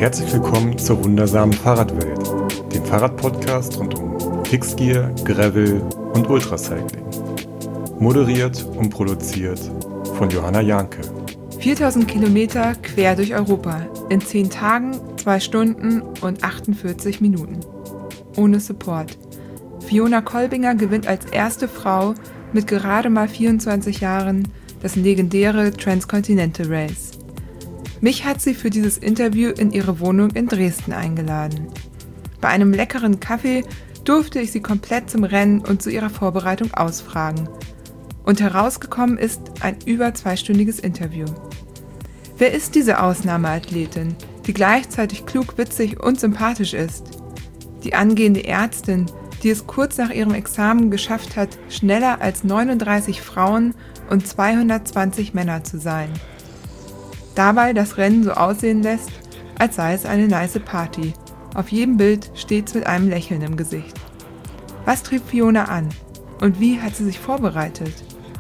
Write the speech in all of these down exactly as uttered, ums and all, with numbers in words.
Herzlich willkommen zur wundersamen Fahrradwelt, dem Fahrradpodcast rund um Fixgear, Gravel und Ultracycling. Moderiert und produziert von Johanna Janke. viertausend Kilometer quer durch Europa in zehn Tagen, zwei Stunden und achtundvierzig Minuten. Ohne Support. Fiona Kolbinger gewinnt als erste Frau mit gerade mal vierundzwanzig Jahren das legendäre Transcontinental Race. Mich hat sie für dieses Interview in ihre Wohnung in Dresden eingeladen. Bei einem leckeren Kaffee durfte ich sie komplett zum Rennen und zu ihrer Vorbereitung ausfragen. Und herausgekommen ist ein über zweistündiges Interview. Wer ist diese Ausnahmeathletin, die gleichzeitig klug, witzig und sympathisch ist? Die angehende Ärztin, die es kurz nach ihrem Examen geschafft hat, schneller als neununddreißig Frauen und zweihundertzwanzig Männer zu sein. Dabei das Rennen so aussehen lässt, als sei es eine nice Party. Auf jedem Bild stets mit einem Lächeln im Gesicht. Was trieb Fiona an? Und wie hat sie sich vorbereitet?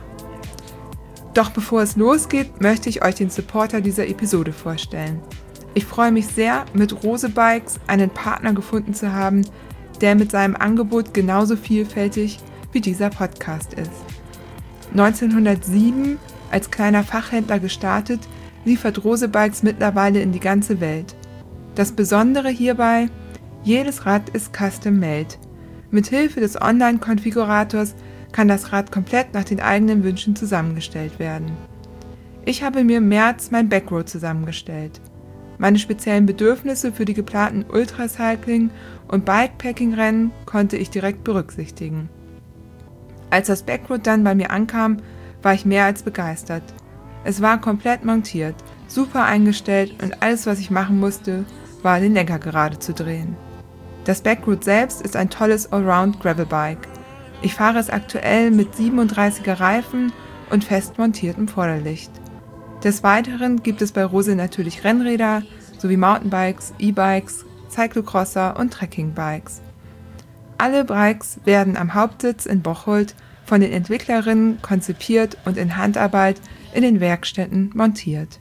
Doch bevor es losgeht, möchte ich euch den Supporter dieser Episode vorstellen. Ich freue mich sehr, mit Rose Bikes einen Partner gefunden zu haben, der mit seinem Angebot genauso vielfältig wie dieser Podcast ist. neunzehnhundertsieben als kleiner Fachhändler gestartet, liefert Rose Bikes mittlerweile in die ganze Welt. Das Besondere hierbei, jedes Rad ist custom-made. Mit Hilfe des Online-Konfigurators kann das Rad komplett nach den eigenen Wünschen zusammengestellt werden. Ich habe mir im März mein Backroad zusammengestellt. Meine speziellen Bedürfnisse für die geplanten Ultracycling- und Bikepacking-Rennen konnte ich direkt berücksichtigen. Als das Backroad dann bei mir ankam, war ich mehr als begeistert. Es war komplett montiert, super eingestellt und alles, was ich machen musste, war den Lenker gerade zu drehen. Das Backroad selbst ist ein tolles Allround-Gravelbike. Ich fahre es aktuell mit siebenunddreißiger Reifen und fest montiertem Vorderlicht. Des Weiteren gibt es bei Rose natürlich Rennräder sowie Mountainbikes, E-Bikes, Cyclocrosser und Trekkingbikes. Alle Bikes werden am Hauptsitz in Bocholt von den Entwicklerinnen konzipiert und in Handarbeit in den Werkstätten montiert.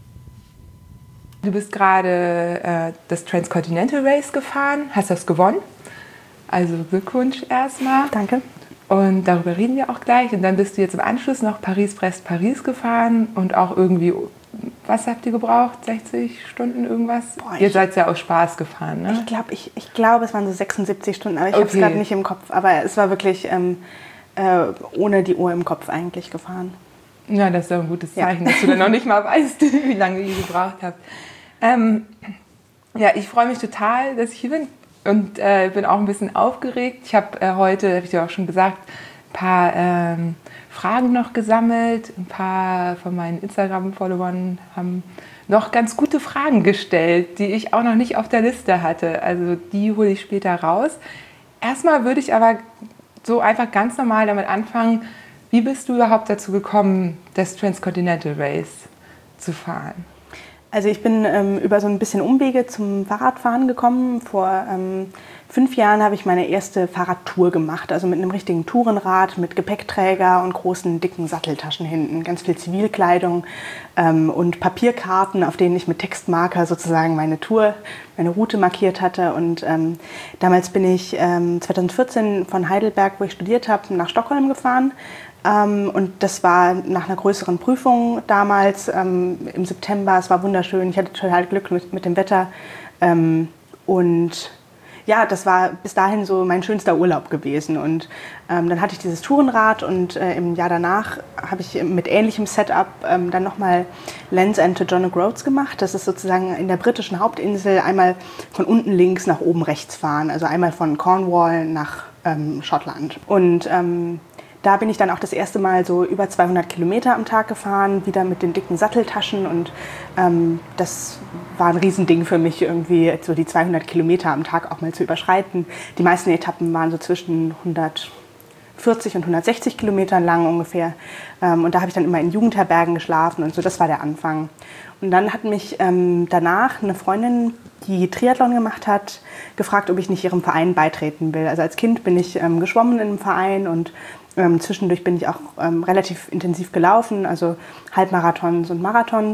Du bist gerade äh, das Transcontinental Race gefahren, hast das gewonnen. Also Glückwunsch erstmal. Danke. Und darüber reden wir auch gleich. Und dann bist du jetzt im Anschluss noch Paris-Brest-Paris gefahren und auch irgendwie, was habt ihr gebraucht? sechzig Stunden irgendwas? Boah, ihr seid ja aus Spaß gefahren, ne? Ich glaube, ich, ich glaub, es waren so sechsundsiebzig Stunden, aber ich Okay. habe es gerade nicht im Kopf. Aber es war wirklich ähm, äh, ohne die Uhr im Kopf eigentlich gefahren. Ja, das ist doch ein gutes Zeichen, Ja. dass du dann noch nicht mal weißt, wie lange ihr gebraucht habt. Ähm, ja, ich freue mich total, dass ich hier bin und äh, bin auch ein bisschen aufgeregt. Ich habe äh, heute, habe ich dir auch schon gesagt, ein paar ähm, Fragen noch gesammelt. Ein paar von meinen Instagram-Followern haben noch ganz gute Fragen gestellt, die ich auch noch nicht auf der Liste hatte. Also die hole ich später raus. Erstmal würde ich aber so einfach ganz normal damit anfangen, wie bist du überhaupt dazu gekommen, das Transcontinental Race zu fahren? Also ich bin ähm, über so ein bisschen Umwege zum Fahrradfahren gekommen. Vor ähm, fünf Jahren habe ich meine erste Fahrradtour gemacht, also mit einem richtigen Tourenrad, mit Gepäckträger und großen, dicken Satteltaschen hinten, ganz viel Zivilkleidung ähm, und Papierkarten, auf denen ich mit Textmarker sozusagen meine Tour, meine Route markiert hatte. Und ähm, damals bin ich ähm, zweitausendvierzehn von Heidelberg, wo ich studiert habe, nach Stockholm gefahren. Ähm, und das war nach einer größeren Prüfung damals ähm, im September. Es war wunderschön. Ich hatte total Glück mit, mit dem Wetter. Ähm, und ja, das war bis dahin so mein schönster Urlaub gewesen. Und ähm, dann hatte ich dieses Tourenrad und äh, im Jahr danach habe ich mit ähnlichem Setup ähm, dann nochmal Land's End to John O'Groats gemacht. Das ist sozusagen in der britischen Hauptinsel einmal von unten links nach oben rechts fahren. Also einmal von Cornwall nach ähm, Schottland. Und ähm, da bin ich dann auch das erste Mal so über zweihundert Kilometer am Tag gefahren, wieder mit den dicken Satteltaschen. Und ähm, das war ein Riesending für mich, irgendwie so die zweihundert Kilometer am Tag auch mal zu überschreiten. Die meisten Etappen waren so zwischen hundertvierzig und hundertsechzig Kilometern lang ungefähr. Ähm, und da habe ich dann immer in Jugendherbergen geschlafen und so. Das war der Anfang. Und dann hat mich ähm, danach eine Freundin, die Triathlon gemacht hat, gefragt, ob ich nicht ihrem Verein beitreten will. Also als Kind bin ich ähm, geschwommen in einem Verein und Ähm, zwischendurch bin ich auch ähm, relativ intensiv gelaufen, also Halbmarathons und Marathons.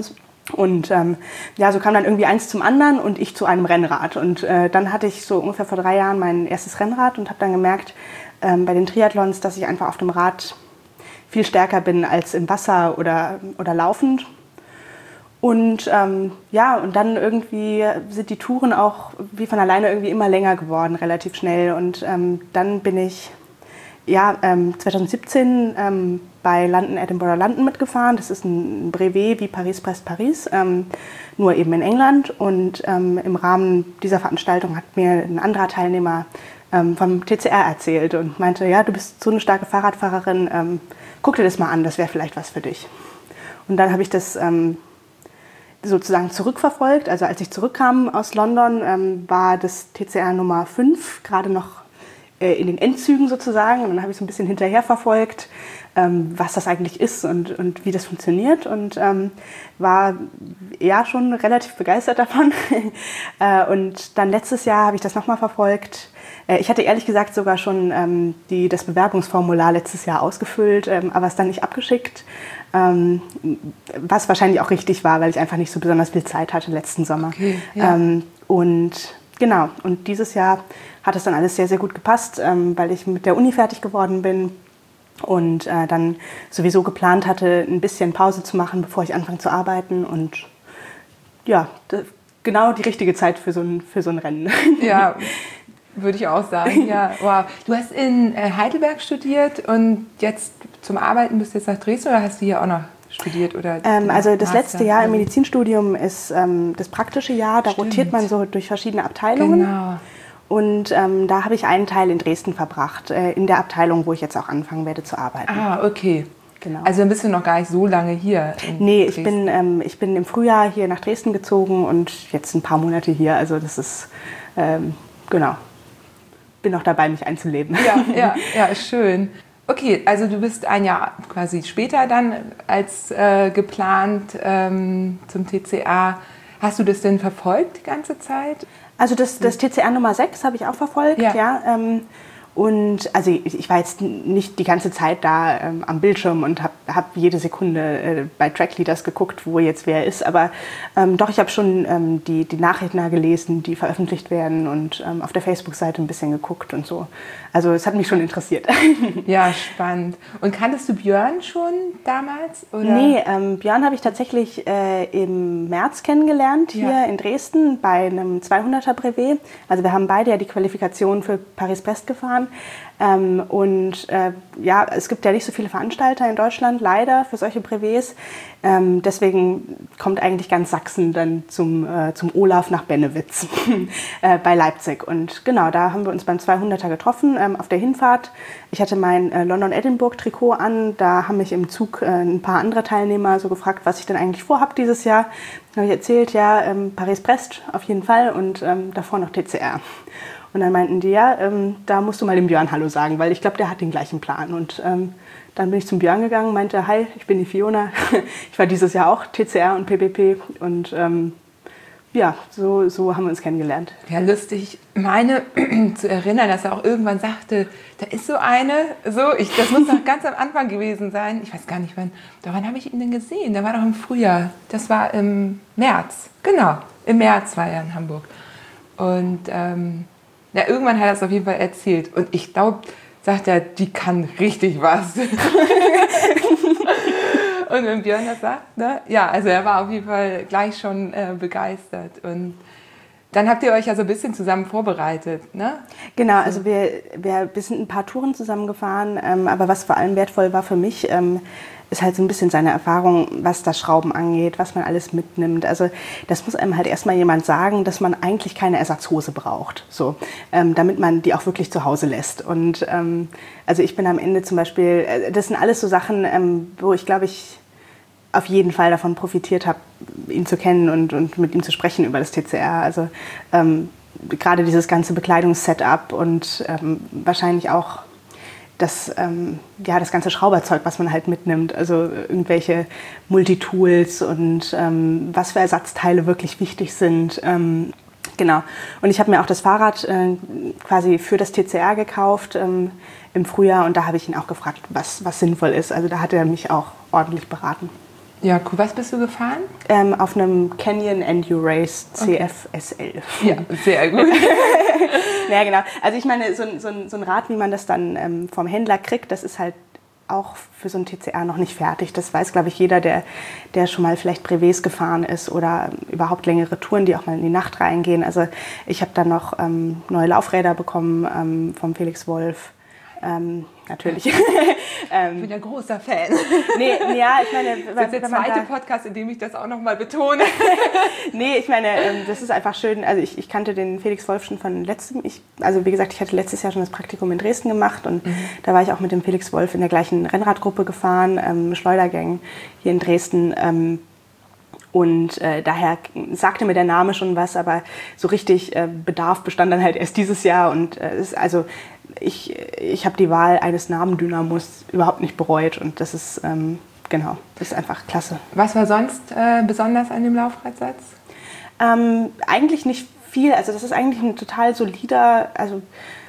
Und ähm, ja, so kam dann irgendwie eins zum anderen und ich zu einem Rennrad. Und äh, dann hatte ich so ungefähr vor drei Jahren mein erstes Rennrad und habe dann gemerkt, ähm, bei den Triathlons, dass ich einfach auf dem Rad viel stärker bin als im Wasser oder, oder laufend. Und ähm, ja, und dann irgendwie sind die Touren auch wie von alleine irgendwie immer länger geworden, relativ schnell. Und ähm, dann bin ich ja, ähm, zwanzig siebzehn ähm, bei London, Edinburgh London mitgefahren. Das ist ein Brevet wie Paris-Brest-Paris, ähm, nur eben in England. Und ähm, im Rahmen dieser Veranstaltung hat mir ein anderer Teilnehmer ähm, vom T C R erzählt und meinte, ja, du bist so eine starke Fahrradfahrerin, ähm, guck dir das mal an, das wäre vielleicht was für dich. Und dann habe ich das ähm, sozusagen zurückverfolgt. Also als ich zurückkam aus London, ähm, war das T C R Nummer fünf gerade noch äh, in den Endzügen sozusagen. Und dann habe ich so ein bisschen hinterher verfolgt, ähm, was das eigentlich ist und, und wie das funktioniert. Und ähm, war ja schon relativ begeistert davon. äh, und dann letztes Jahr habe ich das nochmal verfolgt. Äh, ich hatte ehrlich gesagt sogar schon ähm, die, das Bewerbungsformular letztes Jahr ausgefüllt, ähm, aber es dann nicht abgeschickt. Ähm, was wahrscheinlich auch richtig war, weil ich einfach nicht so besonders viel Zeit hatte letzten Sommer. Okay, ja. ähm, und genau, und dieses Jahr hat es dann alles sehr, sehr gut gepasst, ähm, weil ich mit der Uni fertig geworden bin und äh, dann sowieso geplant hatte, ein bisschen Pause zu machen, bevor ich anfange zu arbeiten. Und ja, d- genau die richtige Zeit für so ein, für so ein Rennen. Ja, würde ich auch sagen. Ja, wow. Du hast in äh, Heidelberg studiert und jetzt zum Arbeiten bist du jetzt nach Dresden oder hast du hier auch noch studiert? Oder Ähm, also das Master? letzte Jahr im Medizinstudium ist ähm, das praktische Jahr. Da Stimmt. rotiert man so durch verschiedene Abteilungen. Genau. Und ähm, da habe ich einen Teil in Dresden verbracht, äh, in der Abteilung, wo ich jetzt auch anfangen werde zu arbeiten. Ah, okay. Genau. Also dann bist du noch gar nicht so lange hier in Nee, ich Dresden. bin, ähm, ich bin im Frühjahr hier nach Dresden gezogen und jetzt ein paar Monate hier. Also das ist, ähm, genau, bin noch dabei, mich einzuleben. Ja, ja, ja, ist schön. Okay, also du bist ein Jahr quasi später dann als äh, geplant ähm, zum T C A. Hast du das denn verfolgt die ganze Zeit? Also das, das T C R Nummer sechs habe ich auch verfolgt, ja. Ja. ja ähm, und also ich, ich war jetzt nicht die ganze Zeit da ähm, am Bildschirm und habe hab jede Sekunde äh, bei Trackleaders geguckt, wo jetzt wer ist. Aber ähm, doch, ich habe schon ähm, die, die Nachrichten gelesen, die veröffentlicht werden und ähm, auf der Facebook-Seite ein bisschen geguckt und so. Also es hat mich schon interessiert. Ja, spannend. Und kanntest du Björn schon damals? Oder? Nee, ähm, Björn habe ich tatsächlich äh, im März kennengelernt, hier Ja. in Dresden bei einem zweihunderter Brevet. Also wir haben beide ja die Qualifikation für Paris-Brest gefahren. Ähm, und äh, ja, es gibt ja nicht so viele Veranstalter in Deutschland, leider, für solche Brevets. Ähm, deswegen kommt eigentlich ganz Sachsen dann zum, äh, zum Olaf nach Bennewitz äh, bei Leipzig. Und genau, da haben wir uns beim zweihunderter getroffen ähm, auf der Hinfahrt. Ich hatte mein äh, London-Edinburgh-Trikot an. Da haben mich im Zug äh, ein paar andere Teilnehmer so gefragt, was ich denn eigentlich vorhabe dieses Jahr. Da habe ich erzählt, ja, ähm, Paris-Brest auf jeden Fall und ähm, davor noch T C R. Und dann meinten die, ja, ähm, da musst du mal dem Björn Hallo sagen, weil ich glaube, der hat den gleichen Plan. Und ähm, dann bin ich zum Björn gegangen, meinte, hi, ich bin die Fiona. Ich war dieses Jahr auch T C R und P P P. Und ähm, ja, so, so haben wir uns kennengelernt. Ja, lustig. Ich meine zu erinnern, dass er auch irgendwann sagte, da ist so eine, so, ich, das muss noch ganz am Anfang gewesen sein. Ich weiß gar nicht, wann, da wann habe ich ihn denn gesehen? Der war doch im Frühjahr. Das war im März. Genau, im März war er in Hamburg. Und ähm, ja, irgendwann hat er es auf jeden Fall erzählt. Und ich glaube, sagt er, die kann richtig was. Und wenn Björn das sagt, ne? Ja, also er war auf jeden Fall gleich schon äh, begeistert. Und dann habt ihr euch ja so ein bisschen zusammen vorbereitet, ne? Genau, also wir, wir, wir sind ein paar Touren zusammengefahren, ähm, aber was vor allem wertvoll war für mich, ähm, ist halt so ein bisschen seine Erfahrung, was das Schrauben angeht, was man alles mitnimmt. Also das muss einem halt erstmal jemand sagen, dass man eigentlich keine Ersatzhose braucht, so, ähm, damit man die auch wirklich zu Hause lässt. Und ähm, also ich bin am Ende zum Beispiel, äh, das sind alles so Sachen, ähm, wo ich glaube ich auf jeden Fall davon profitiert habe, ihn zu kennen und, und mit ihm zu sprechen über das T C R. Also ähm, gerade dieses ganze Bekleidungssetup und ähm, wahrscheinlich auch das, ähm, ja, das ganze Schrauberzeug, was man halt mitnimmt. Also irgendwelche Multitools und ähm, was für Ersatzteile wirklich wichtig sind. Ähm, genau. Und ich habe mir auch das Fahrrad äh, quasi für das T C R gekauft ähm, im Frühjahr und da habe ich ihn auch gefragt, was, was sinnvoll ist. Also da hat er mich auch ordentlich beraten. Ja, cool. Was bist du gefahren? Ähm, auf einem Canyon Endurace C F S L. Okay. Ja, sehr gut. Ja, genau. Also ich meine, so, so, so ein Rad, wie man das dann ähm, vom Händler kriegt, das ist halt auch für so ein T C R noch nicht fertig. Das weiß, glaube ich, jeder, der, der schon mal vielleicht Brevets gefahren ist oder überhaupt längere Touren, die auch mal in die Nacht reingehen. Also ich habe dann noch ähm, neue Laufräder bekommen ähm, vom Felix Wolf. Ähm, natürlich. ähm, ich bin ein großer Fan. Nee, ja, ich meine... Das ist der zweite Podcast, in dem ich das auch noch mal betone. Nee, ich meine, ähm, das ist einfach schön. Also ich, ich kannte den Felix Wolf schon von letztem... Ich, also wie gesagt, ich hatte letztes Jahr schon das Praktikum in Dresden gemacht und mhm. da war ich auch mit dem Felix Wolf in der gleichen Rennradgruppe gefahren, ähm, Schleudergang hier in Dresden. Ähm, Und äh, daher sagte mir der Name schon was, aber so richtig äh, Bedarf bestand dann halt erst dieses Jahr. Und äh, ist, also ich, ich habe die Wahl eines Namendynamos überhaupt nicht bereut. Und das ist, ähm, genau, das ist einfach klasse. Was war sonst äh, besonders an dem Laufradsatz? Ähm, eigentlich nicht viel. Also das ist eigentlich ein total solider, also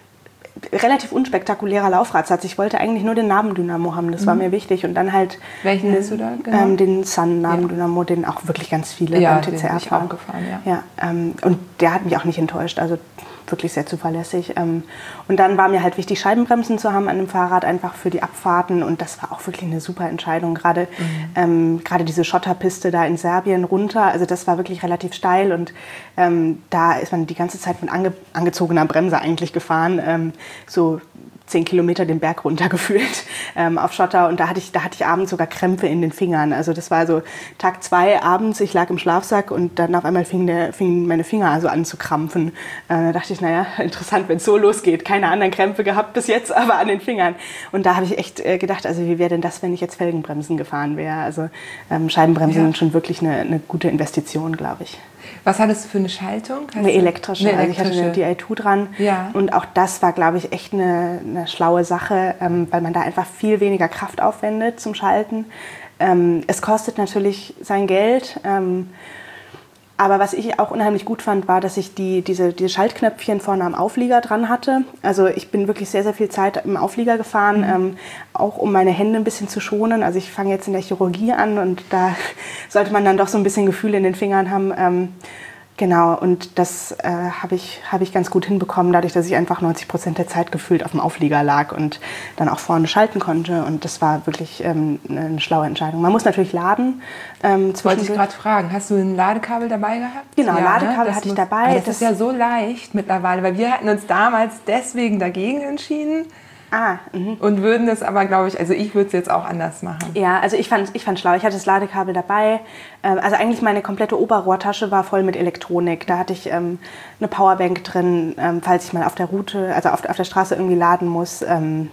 relativ unspektakulärer Laufradsatz. Ich wollte eigentlich nur den Namendynamo haben, das mhm. war mir wichtig. Und dann halt welchen hast du da genau? ähm, den Sun-Namendynamo, ja. den auch wirklich ganz viele ja, beim T C R den fahren. auch gefahren, ja. Ja, ähm, und der hat mich auch nicht enttäuscht, also wirklich sehr zuverlässig. Ähm, und dann war mir halt wichtig, Scheibenbremsen zu haben an dem Fahrrad, einfach für die Abfahrten. Und das war auch wirklich eine super Entscheidung. Gerade mhm. ähm, gerade diese Schotterpiste da in Serbien runter, also das war wirklich relativ steil. Und ähm, da ist man die ganze Zeit mit ange angezogener Bremse eigentlich gefahren. Ähm, so zehn Kilometer den Berg runter gefühlt ähm, auf Schotter und da hatte ich da hatte ich abends sogar Krämpfe in den Fingern. Also das war so Tag zwei abends, ich lag im Schlafsack und dann auf einmal fing der, fingen meine Finger also an zu krampfen. Äh, da dachte ich, naja, interessant, wenn es so losgeht. Keine anderen Krämpfe gehabt bis jetzt, aber an den Fingern. Und da habe ich echt äh, gedacht, also wie wäre denn das, wenn ich jetzt Felgenbremsen gefahren wäre? Also ähm, Scheibenbremsen ja. sind schon wirklich eine, eine gute Investition, glaube ich. Was hattest du für eine Schaltung? Hast eine elektrische. Eine also ich hatte eine D I zwei dran. Ja. Und auch das war, glaube ich, echt eine, eine schlaue Sache, ähm, weil man da einfach viel weniger Kraft aufwendet zum Schalten. Ähm, es kostet natürlich sein Geld. Ähm, aber was ich auch unheimlich gut fand, war, dass ich die, diese, diese Schaltknöpfchen vorne am Auflieger dran hatte. Also ich bin wirklich sehr, sehr viel Zeit im Auflieger gefahren, mhm. ähm, auch um meine Hände ein bisschen zu schonen. Also ich fange jetzt in der Chirurgie an und da sollte man dann doch so ein bisschen Gefühl in den Fingern haben. Ähm, Genau, und das äh, habe ich, hab ich ganz gut hinbekommen, dadurch, dass ich einfach neunzig Prozent der Zeit gefühlt auf dem Auflieger lag und dann auch vorne schalten konnte. Und das war wirklich ähm, eine schlaue Entscheidung. Man muss natürlich laden. Ähm, das wollte ich gerade fragen. Hast du ein Ladekabel dabei gehabt? Genau, ja, Ladekabel ne? hatte muss, ich dabei. Das, das ist ja so leicht mittlerweile, weil wir hatten uns damals deswegen dagegen entschieden. Ah, mh. Und würden das aber, glaube ich, also ich würde es jetzt auch anders machen. Ja, also ich fand ich fand schlau. Ich hatte das Ladekabel dabei. Ähm, also eigentlich meine komplette Oberrohrtasche war voll mit Elektronik. Da hatte ich ähm, eine Powerbank drin, ähm, falls ich mal auf der Route, also auf, auf der Straße irgendwie laden muss. Ähm,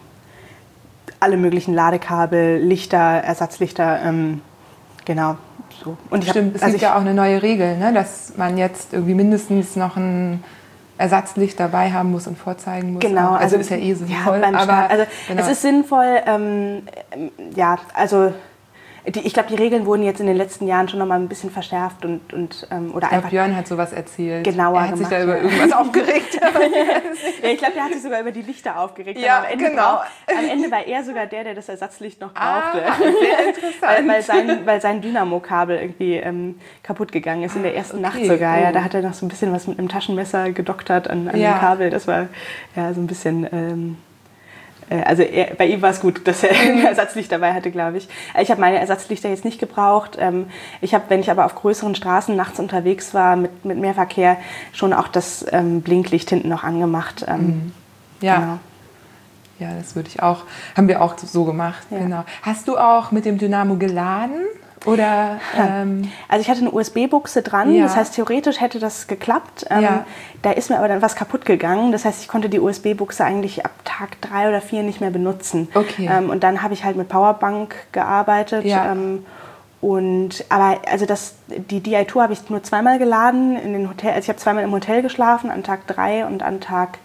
alle möglichen Ladekabel, Lichter, Ersatzlichter, ähm, genau. So. Und ich Stimmt, hab, es also gibt ich, ja auch eine neue Regel, ne, dass man jetzt irgendwie mindestens noch ein Ersatzlicht dabei haben muss und vorzeigen muss. Genau, also, also ist ja eh sinnvoll. Ja, beim aber Start, also genau. es ist sinnvoll, ähm, ja, also die, ich glaube, die Regeln wurden jetzt in den letzten Jahren schon noch mal ein bisschen verschärft und, und ähm, oder ich einfach glaube, Björn hat sowas erzählt. Genauer er hat gemacht, sich da über ja. irgendwas aufgeregt. Ja, ich glaube, der hat sich sogar über die Lichter aufgeregt. Ja, am Ende genau. brauch, am Ende war er sogar der, der das Ersatzlicht noch brauchte. Ah, sehr interessant. weil, weil sein, weil sein Dynamo-Kabel irgendwie ähm, kaputt gegangen ist, in der ersten okay. Nacht sogar. Oh. Ja, da hat er noch so ein bisschen was mit einem Taschenmesser gedoktert an, an Ja. dem Kabel. Das war ja so ein bisschen... Ähm, Also er, bei ihm war es gut, dass er ein Ersatzlicht dabei hatte, glaube ich. Ich habe meine Ersatzlichter jetzt nicht gebraucht. Ich habe, wenn ich aber auf größeren Straßen nachts unterwegs war mit, mit mehr Verkehr, schon auch das ähm, Blinklicht hinten noch angemacht. Ähm, ja. Genau. Ja, das würde ich auch, haben wir auch so gemacht. Ja. Genau. Hast du auch mit dem Dynamo geladen? Oder, ähm also ich hatte eine U S B-Buchse dran, ja. das heißt theoretisch hätte das geklappt. Ähm, ja. Da ist mir aber dann was kaputt gegangen, das heißt ich konnte die U S B-Buchse eigentlich ab Tag drei oder vier nicht mehr benutzen. Okay. Ähm, und dann habe ich halt mit Powerbank gearbeitet. Ja. Ähm, und aber also das, die D I zwei habe ich nur zweimal geladen in den Hotel. Also ich habe zweimal im Hotel geschlafen, an Tag drei und an Tag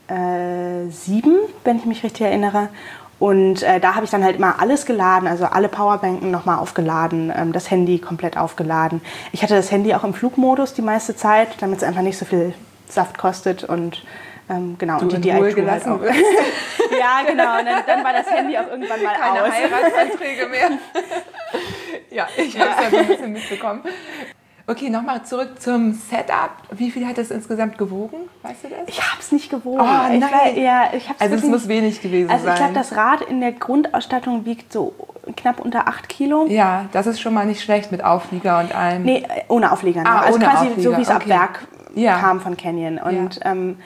äh, sieben, wenn ich mich richtig erinnere. Und äh, da habe ich dann halt immer alles geladen, also alle Powerbanken nochmal aufgeladen, ähm, das Handy komplett aufgeladen. Ich hatte das Handy auch im Flugmodus die meiste Zeit, damit es einfach nicht so viel Saft kostet und ähm, genau. Du und die in D I Ruhe zwei gelassen halt auch. Ja, genau. Und dann, dann war das Handy auch irgendwann mal Keine aus. Heiratsanträge mehr. Ja, ich habe es ja so ein bisschen mitbekommen. Okay, nochmal zurück zum Setup. Wie viel hat das insgesamt gewogen? Weißt du das? Ich habe es nicht gewogen. Oh, nein. Ich war, ja, ich hab's also es muss wenig gewesen also sein. Also ich glaube, das Rad in der Grundausstattung wiegt so knapp unter acht Kilo. Ja, das ist schon mal nicht schlecht mit Auflieger und allem. Nee, ohne Auflieger. Ne? Ah, also ohne quasi Auflieger. so, wie es okay. ab Werk ja. kam von Canyon. Und ja, ähm,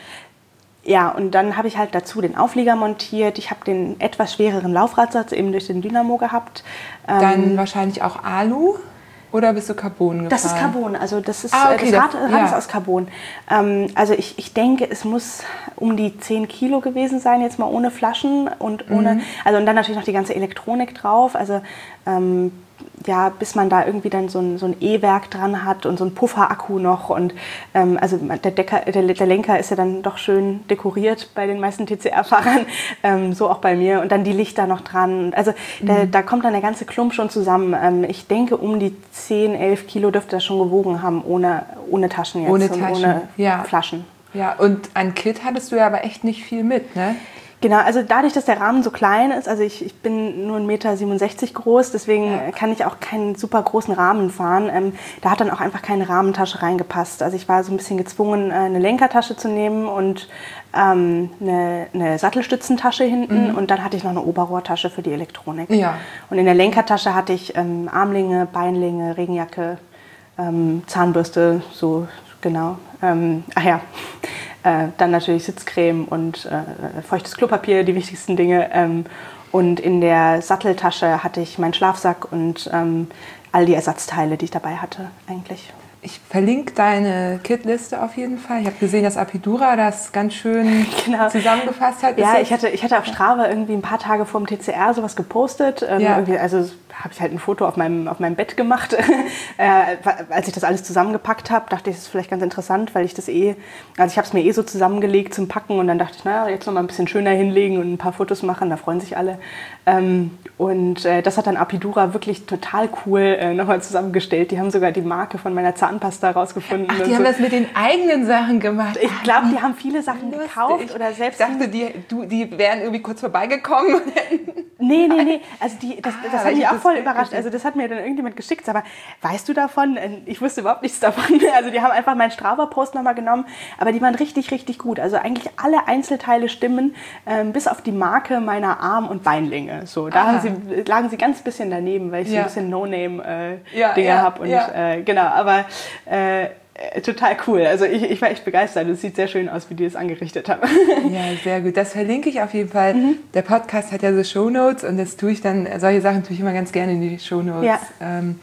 ja und dann habe ich halt dazu den Auflieger montiert. Ich habe den etwas schwereren Laufradsatz eben durch den Dynamo gehabt. Dann ähm, wahrscheinlich auch Alu? Oder bist du Carbon gefahren? Das ist Carbon, also das ist ah, okay, das Rad, das, Rad ja. ist aus Carbon. Ähm, also ich, ich denke, es muss um die zehn Kilo gewesen sein, jetzt mal ohne Flaschen und ohne, mhm. also und dann natürlich noch die ganze Elektronik drauf. Also ähm, ja, bis man da irgendwie dann so ein, so ein E-Werk dran hat und so ein Pufferakku noch. Und ähm, also der, Decker, der, der Lenker ist ja dann doch schön dekoriert bei den meisten T C R-Fahrern, ähm, so auch bei mir. Und dann die Lichter noch dran. Also mhm. da, da kommt dann der ganze Klump schon zusammen. Ähm, ich denke, um die zehn, elf Kilo dürfte das schon gewogen haben, ohne, ohne Taschen jetzt ohne und Taschen. ohne ja. Flaschen. Ja, und an Kit hattest du ja aber echt nicht viel mit, ne? Genau, also dadurch, dass der Rahmen so klein ist, also ich, ich bin nur ein Meter siebenundsechzig groß, deswegen ja. kann ich auch keinen super großen Rahmen fahren. Ähm, da hat dann auch einfach keine Rahmentasche reingepasst. Also ich war so ein bisschen gezwungen, eine Lenkertasche zu nehmen und ähm, eine, eine Sattelstützentasche hinten mhm. und dann hatte ich noch eine Oberrohrtasche für die Elektronik. Ja. Und in der Lenkertasche hatte ich ähm, Armlinge, Beinlinge, Regenjacke, ähm, Zahnbürste, so genau. Ähm, ach ja. Äh, dann natürlich Sitzcreme und äh, feuchtes Klopapier, die wichtigsten Dinge. Ähm, und in der Satteltasche hatte ich meinen Schlafsack und ähm, all die Ersatzteile, die ich dabei hatte eigentlich. Ich verlinke deine Kitliste auf jeden Fall. Ich habe gesehen, dass Apidura das ganz schön genau. zusammengefasst hat. Ja, ich hatte, ich hatte auf Strava irgendwie ein paar Tage vor dem T C R sowas gepostet. Ähm, ja. irgendwie, also habe ich halt ein Foto auf meinem, auf meinem Bett gemacht. äh, als ich das alles zusammengepackt habe, dachte ich, das ist vielleicht ganz interessant, weil ich das eh, also ich habe es mir eh so zusammengelegt zum Packen und dann dachte ich, naja, jetzt noch mal ein bisschen schöner hinlegen und ein paar Fotos machen, da freuen sich alle. Ähm, und äh, das hat dann Apidura wirklich total cool äh, nochmal zusammengestellt. Die haben sogar die Marke von meiner Zahnpasta rausgefunden. Ach, die und haben so. das mit den eigenen Sachen gemacht. Ich glaube, die haben viele Sachen lustig. gekauft oder selbst. Ich dachte, die, du, die wären irgendwie kurz vorbeigekommen. Nee, nee, nee. Also die, das, ah, das hat mich auch voll überrascht. Also das hat mir dann irgendjemand geschickt. Aber weißt du davon? Ich wusste überhaupt nichts davon. Also die haben einfach meinen Strava-Post nochmal genommen. Aber die waren richtig, richtig gut. Also eigentlich alle Einzelteile stimmen, ähm, bis auf die Marke meiner Arm- und Beinlinge. So, da haben sie, lagen sie ganz bisschen daneben, weil ich ja. so ein bisschen No-Name-Dinge äh, ja, ja, habe. Und ja. äh, genau, aber äh, total cool. Also ich, ich war echt begeistert. Es sieht sehr schön aus, wie die es angerichtet haben. Ja, sehr gut. Das verlinke ich auf jeden Fall. Mhm. Der Podcast hat ja so Shownotes und das tue ich dann, solche Sachen tue ich immer ganz gerne in die Shownotes. Ja. Ähm,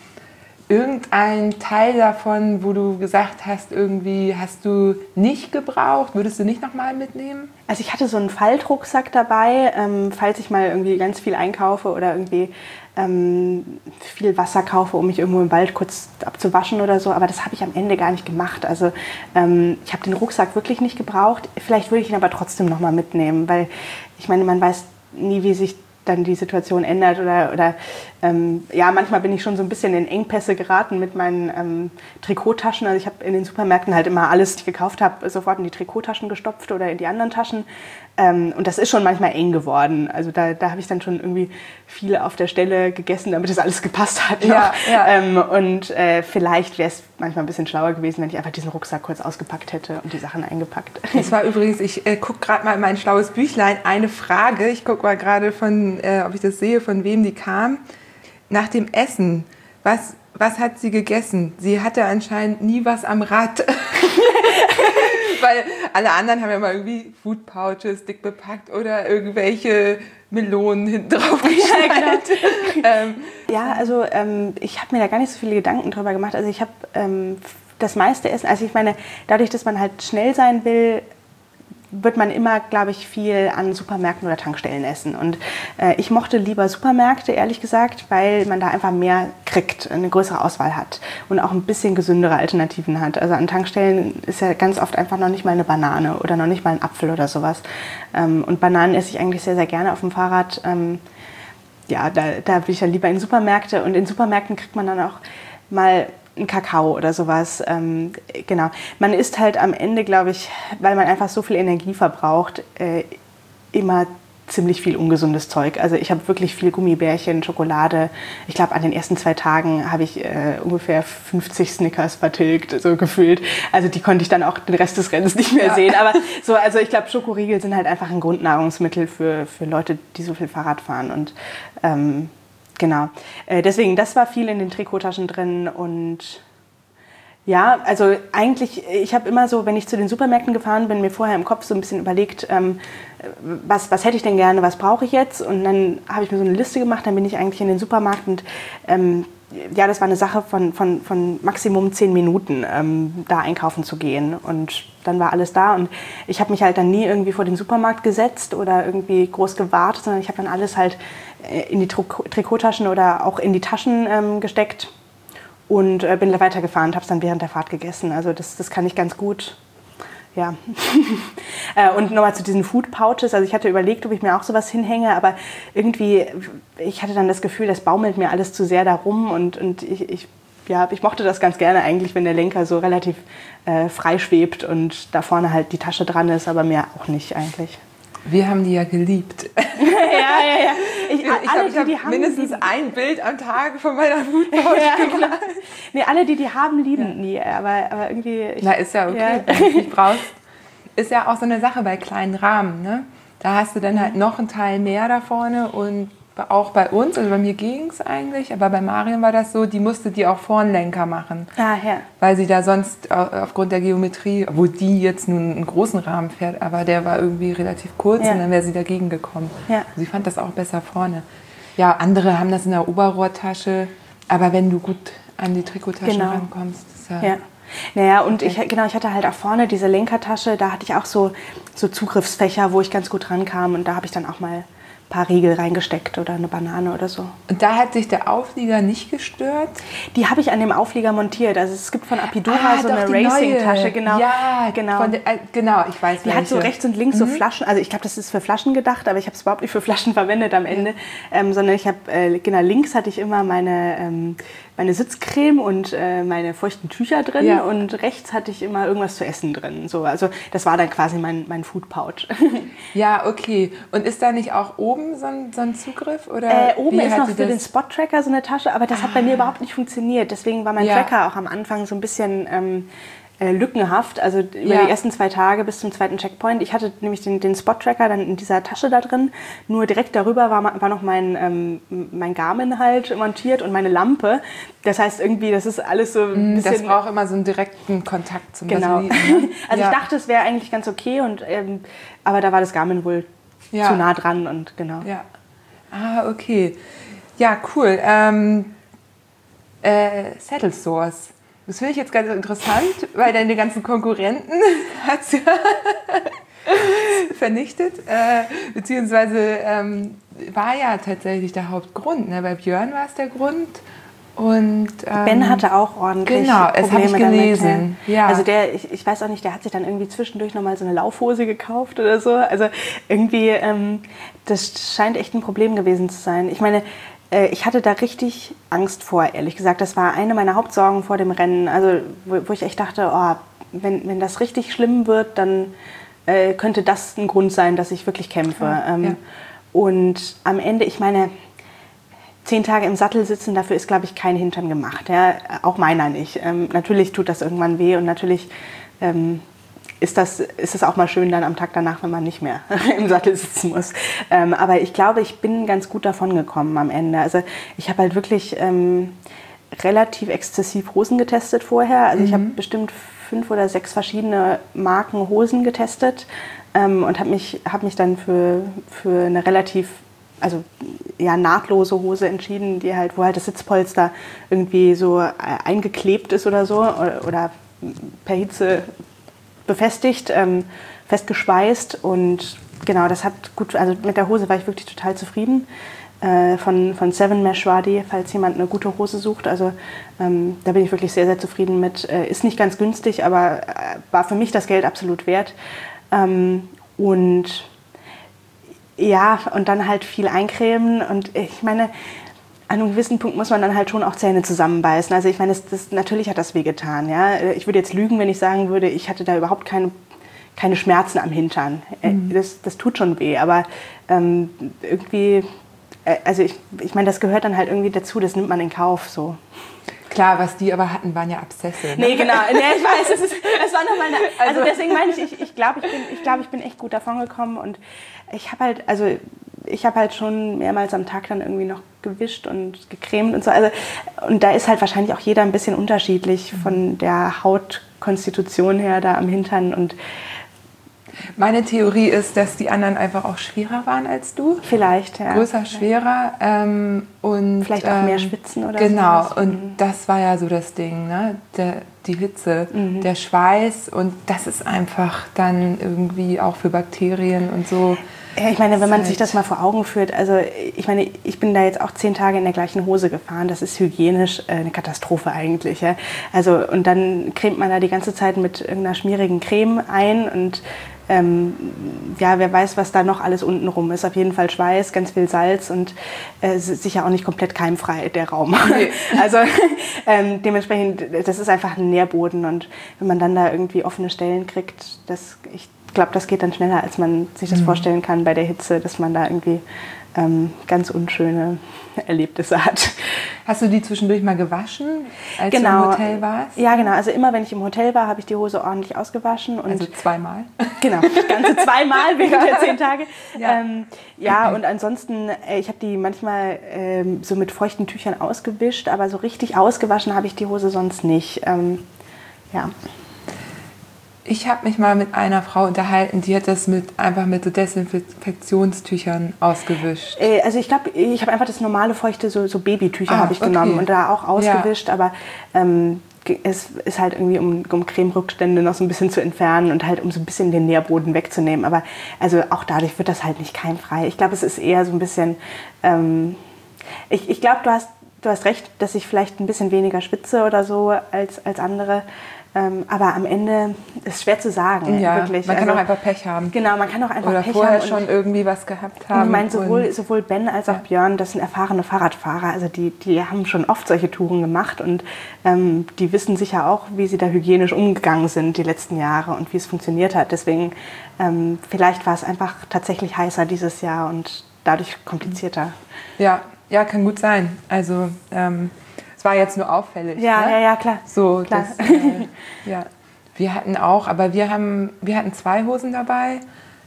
irgendein Teil davon, wo du gesagt hast, irgendwie hast du nicht gebraucht, würdest du nicht nochmal mitnehmen? Also ich hatte so einen Faltrucksack dabei, ähm, falls ich mal irgendwie ganz viel einkaufe oder irgendwie ähm, viel Wasser kaufe, um mich irgendwo im Wald kurz abzuwaschen oder so. Aber das habe ich am Ende gar nicht gemacht. Also ähm, ich habe den Rucksack wirklich nicht gebraucht. Vielleicht würde ich ihn aber trotzdem nochmal mitnehmen, weil ich meine, man weiß nie, wie sich dann die Situation ändert oder, oder ähm, ja, manchmal bin ich schon so ein bisschen in Engpässe geraten mit meinen ähm, Trikottaschen. Also ich habe in den Supermärkten halt immer alles, was ich gekauft habe, sofort in die Trikottaschen gestopft oder in die anderen Taschen. Ähm, und das ist schon manchmal eng geworden. Also da, da habe ich dann schon irgendwie viel auf der Stelle gegessen, damit das alles gepasst hat. Ja, ja. Ähm, und äh, vielleicht wäre es manchmal ein bisschen schlauer gewesen, wenn ich einfach diesen Rucksack kurz ausgepackt hätte und die Sachen eingepackt. Das war übrigens, ich äh, gucke gerade mal in mein schlaues Büchlein, eine Frage. Ich gucke mal gerade, von, äh, ob ich das sehe, von wem die kam. Nach dem Essen, was, was hat sie gegessen? Sie hatte anscheinend nie was am Rad. Weil alle anderen haben ja mal irgendwie Food Pouches dick bepackt oder irgendwelche Melonen hinten drauf geschnallt. Ja, genau. ähm, ja, also ähm, ich habe mir da gar nicht so viele Gedanken drüber gemacht. Also ich habe ähm, das meiste Essen, also ich meine, dadurch, dass man halt schnell sein will, wird man immer, glaube ich, viel an Supermärkten oder Tankstellen essen. Und äh, ich mochte lieber Supermärkte, ehrlich gesagt, weil man da einfach mehr kriegt, eine größere Auswahl hat und auch ein bisschen gesündere Alternativen hat. Also an Tankstellen ist ja ganz oft einfach noch nicht mal eine Banane oder noch nicht mal ein Apfel oder sowas. Ähm, und Bananen esse ich eigentlich sehr, sehr gerne auf dem Fahrrad. Ähm, ja, da, da will ich dann lieber in Supermärkte. Und in Supermärkten kriegt man dann auch mal ein Kakao oder sowas. Ähm, genau. Man isst halt am Ende, glaube ich, weil man einfach so viel Energie verbraucht, äh, immer ziemlich viel ungesundes Zeug. Also ich habe wirklich viel Gummibärchen, Schokolade. Ich glaube, an den ersten zwei Tagen habe ich äh, ungefähr fünfzig Snickers vertilgt, so gefühlt. Also die konnte ich dann auch den Rest des Rennens nicht mehr ja. sehen. Aber so, also ich glaube, Schokoriegel sind halt einfach ein Grundnahrungsmittel für, für Leute, die so viel Fahrrad fahren. Und ähm, genau. Äh, deswegen, das war viel in den Trikottaschen drin und ja, also eigentlich, ich habe immer so, wenn ich zu den Supermärkten gefahren bin, mir vorher im Kopf so ein bisschen überlegt, ähm, was, was hätte ich denn gerne, was brauche ich jetzt? Und dann habe ich mir so eine Liste gemacht, dann bin ich eigentlich in den Supermarkt und ähm, ja, das war eine Sache von, von, von Maximum zehn Minuten, ähm, da einkaufen zu gehen. Und dann war alles da und ich habe mich halt dann nie irgendwie vor den Supermarkt gesetzt oder irgendwie groß gewartet, sondern ich habe dann alles halt in die Trik- Trikottaschen oder auch in die Taschen ähm, gesteckt. Und äh, bin weitergefahren und habe es dann während der Fahrt gegessen. Also das, das kann ich ganz gut. Ja. äh, und nochmal zu diesen Food Pouches. Also ich hatte überlegt, ob ich mir auch sowas hinhänge, aber irgendwie, ich hatte dann das Gefühl, das baumelt mir alles zu sehr darum. Und, und ich, ich, ja, ich mochte das ganz gerne eigentlich, wenn der Lenker so relativ äh, frei schwebt und da vorne halt die Tasche dran ist, aber mehr auch nicht eigentlich. Wir haben die ja geliebt. ja, ja, ja. Ich, ich alle, glaube, ich habe mindestens die, ein Bild am Tag von meiner Food Pouch ja, gemacht. Nee, alle, die die haben, lieben die. Aber, aber irgendwie... Ich, Na, ist ja okay, ja. wenn du es nicht brauchst. Ist ja auch so eine Sache bei kleinen Rahmen, ne? Da hast du dann halt noch einen Teil mehr da vorne und auch bei uns, also bei mir ging es eigentlich, aber bei Marion war das so, die musste die auch Vornlenker machen. Ah, ja. Weil sie da sonst aufgrund der Geometrie, obwohl die jetzt nun einen großen Rahmen fährt, aber der war irgendwie relativ kurz ja. und dann wäre sie dagegen gekommen. Ja. Sie fand das auch besser vorne. Ja, andere haben das in der Oberrohrtasche, aber wenn du gut an die Trikottasche genau. rankommst, ist ja... ja. Naja, und ich, genau, ich hatte halt auch vorne diese Lenkertasche, da hatte ich auch so, so Zugriffsfächer, wo ich ganz gut rankam und da habe ich dann auch mal paar Riegel reingesteckt oder eine Banane oder so. Und da hat sich der Auflieger nicht gestört? Die habe ich an dem Auflieger montiert. Also es gibt von Apidura ah, so eine Racing-Tasche. Genau. Ja, genau. Von der, äh, genau, ich weiß Die welche. Hat so rechts und links mhm. so Flaschen. Also ich glaube, das ist für Flaschen gedacht, aber ich habe es überhaupt nicht für Flaschen verwendet am Ende. Ja. Ähm, sondern ich habe, äh, genau, links hatte ich immer meine, ähm, meine Sitzcreme und äh, meine feuchten Tücher drin ja. und rechts hatte ich immer irgendwas zu essen drin. So, also das war dann quasi mein, mein Food Pouch. Ja, okay. Und ist da nicht auch oben so ein, so ein Zugriff? Oder äh, oben ist noch für den Spot-Tracker so eine Tasche, aber das ah. hat bei mir überhaupt nicht funktioniert. Deswegen war mein ja. Tracker auch am Anfang so ein bisschen ähm, äh, lückenhaft. Also über ja. die ersten zwei Tage bis zum zweiten Checkpoint. Ich hatte nämlich den, den Spot-Tracker dann in dieser Tasche da drin. Nur direkt darüber war, war noch mein, ähm, mein Garmin halt montiert und meine Lampe. Das heißt irgendwie, das ist alles so ein bisschen... Das braucht immer so einen direkten Kontakt zum Genau. Batterien, ne? Also ja. ich dachte, es wäre eigentlich ganz okay, und, ähm, aber da war das Garmin wohl ja. zu nah dran und genau. Ja. Ah, okay. Ja, cool. Ähm, äh, Saddle Source. Das finde ich jetzt ganz interessant, weil deine ganzen Konkurrenten hat es ja vernichtet. Äh, beziehungsweise ähm, war ja tatsächlich der Hauptgrund. Ne? Bei Björn war es der Grund. Und, ähm, Ben hatte auch ordentlich genau, Probleme das habe ich gelesen. Damit. Ja. Also der, ich, ich weiß auch nicht, der hat sich dann irgendwie zwischendurch nochmal so eine Laufhose gekauft oder so. Also irgendwie, ähm, das scheint echt ein Problem gewesen zu sein. Ich meine, äh, ich hatte da richtig Angst vor, ehrlich gesagt. Das war eine meiner Hauptsorgen vor dem Rennen. Also wo, wo ich echt dachte, oh, wenn, wenn das richtig schlimm wird, dann äh, könnte das ein Grund sein, dass ich wirklich kämpfe. Ja, ähm, ja. Und am Ende, ich meine... Zehn Tage im Sattel sitzen, dafür ist, glaube ich, kein Hintern gemacht. Ja? Auch meiner nicht. Ähm, natürlich tut das irgendwann weh und natürlich ähm, ist, das, ist das auch mal schön dann am Tag danach, wenn man nicht mehr im Sattel sitzen muss. Ähm, aber ich glaube, ich bin ganz gut davon gekommen am Ende. Also ich habe halt wirklich ähm, relativ exzessiv Hosen getestet vorher. Also mhm. ich habe bestimmt fünf oder sechs verschiedene Marken Hosen getestet ähm, und habe mich, hab mich dann für, für eine relativ also ja, nahtlose Hose entschieden, die halt, wo halt das Sitzpolster irgendwie so eingeklebt ist oder so oder, oder per Hitze befestigt, ähm, festgeschweißt, und genau, das hat gut, also mit der Hose war ich wirklich total zufrieden. Äh, von, von Seven Mesh war die, falls jemand eine gute Hose sucht, also ähm, da bin ich wirklich sehr, sehr zufrieden mit. Äh, ist nicht ganz günstig, aber äh, war für mich das Geld absolut wert. Ähm, und ja, und dann halt viel eincremen, und ich meine, an einem gewissen Punkt muss man dann halt schon auch Zähne zusammenbeißen. Also ich meine, das, das, natürlich hat das wehgetan. Ja? Ich würde jetzt lügen, wenn ich sagen würde, ich hatte da überhaupt keine, keine Schmerzen am Hintern. Mhm. Das, das tut schon weh, aber ähm, irgendwie, äh, also ich, ich meine, das gehört dann halt irgendwie dazu, das nimmt man in Kauf so. Klar, was die aber hatten, waren ja Abszesse. Ne? Nee, genau. Nee, ich weiß, es, ist, es war nochmal eine... Also deswegen meine ich, ich, ich glaube, ich bin, ich, glaub, ich bin echt gut davon gekommen. Und ich habe halt, also ich habe halt schon mehrmals am Tag dann irgendwie noch gewischt und gecremt und so. Also, und da ist halt wahrscheinlich auch jeder ein bisschen unterschiedlich von der Hautkonstitution her da am Hintern. Und meine Theorie ist, dass die anderen einfach auch schwerer waren als du. Vielleicht, ja. Größer, schwerer. Ähm, und, Vielleicht auch ähm, mehr schwitzen oder so. Genau, sowas. und Mhm. das war ja so das Ding, ne? Der, die Hitze, mhm. der Schweiß. Und das ist einfach dann irgendwie auch für Bakterien und so. Ja, ich meine, wenn man sich das mal vor Augen führt, also ich meine, ich bin da jetzt auch zehn Tage in der gleichen Hose gefahren, das ist hygienisch äh, eine Katastrophe eigentlich. Ja? Also, und dann cremt man da die ganze Zeit mit irgendeiner schmierigen Creme ein und ähm, ja, wer weiß, was da noch alles unten rum ist. Auf jeden Fall Schweiß, ganz viel Salz und äh, sicher auch nicht komplett keimfrei, der Raum. Nee. Also ähm, dementsprechend, das ist einfach ein Nährboden und wenn man dann da irgendwie offene Stellen kriegt, das, ich Ich glaube, das geht dann schneller, als man sich das mhm. vorstellen kann bei der Hitze, dass man da irgendwie ähm, ganz unschöne Erlebnisse hat. Hast du die zwischendurch mal gewaschen, als genau. du im Hotel warst? Ja, genau. Also immer, wenn ich im Hotel war, habe ich die Hose ordentlich ausgewaschen. Und also zweimal? Genau, ganze zweimal während der zehn Tage. Ja, ähm, ja und ansonsten, äh, ich habe die manchmal ähm, so mit feuchten Tüchern ausgewischt, aber so richtig ausgewaschen habe ich die Hose sonst nicht. Ähm, ja. Ich habe mich mal mit einer Frau unterhalten, die hat das mit, einfach mit so Desinfektionstüchern ausgewischt. Äh, also ich glaube, ich habe einfach das normale feuchte, so, so Babytücher ah, habe ich okay. genommen und da auch ausgewischt, ja. aber ähm, es ist halt irgendwie, um, um Cremerückstände noch so ein bisschen zu entfernen und halt um so ein bisschen den Nährboden wegzunehmen. Aber also auch dadurch wird das halt nicht keimfrei. Ich glaube, es ist eher so ein bisschen, ähm, ich, ich glaube, du hast, du hast recht, dass ich vielleicht ein bisschen weniger schwitze oder so als, als andere. Ähm, aber am Ende ist es schwer zu sagen. Ja, wirklich. Man kann also, auch einfach Pech haben. Genau, man kann auch einfach Oder Pech vorher haben. schon irgendwie was gehabt haben. Ich meine, sowohl, sowohl Ben als auch ja. Björn, das sind erfahrene Fahrradfahrer. Also die, die haben schon oft solche Touren gemacht und ähm, die wissen sicher auch, wie sie da hygienisch umgegangen sind die letzten Jahre und wie es funktioniert hat. Deswegen, ähm, vielleicht war es einfach tatsächlich heißer dieses Jahr und dadurch komplizierter. Ja, ja, kann gut sein. Also ähm, es war jetzt nur auffällig. Ja, ne? ja, ja, klar. So, klar. Das, äh, ja. Wir hatten auch, aber wir haben, wir hatten zwei Hosen dabei,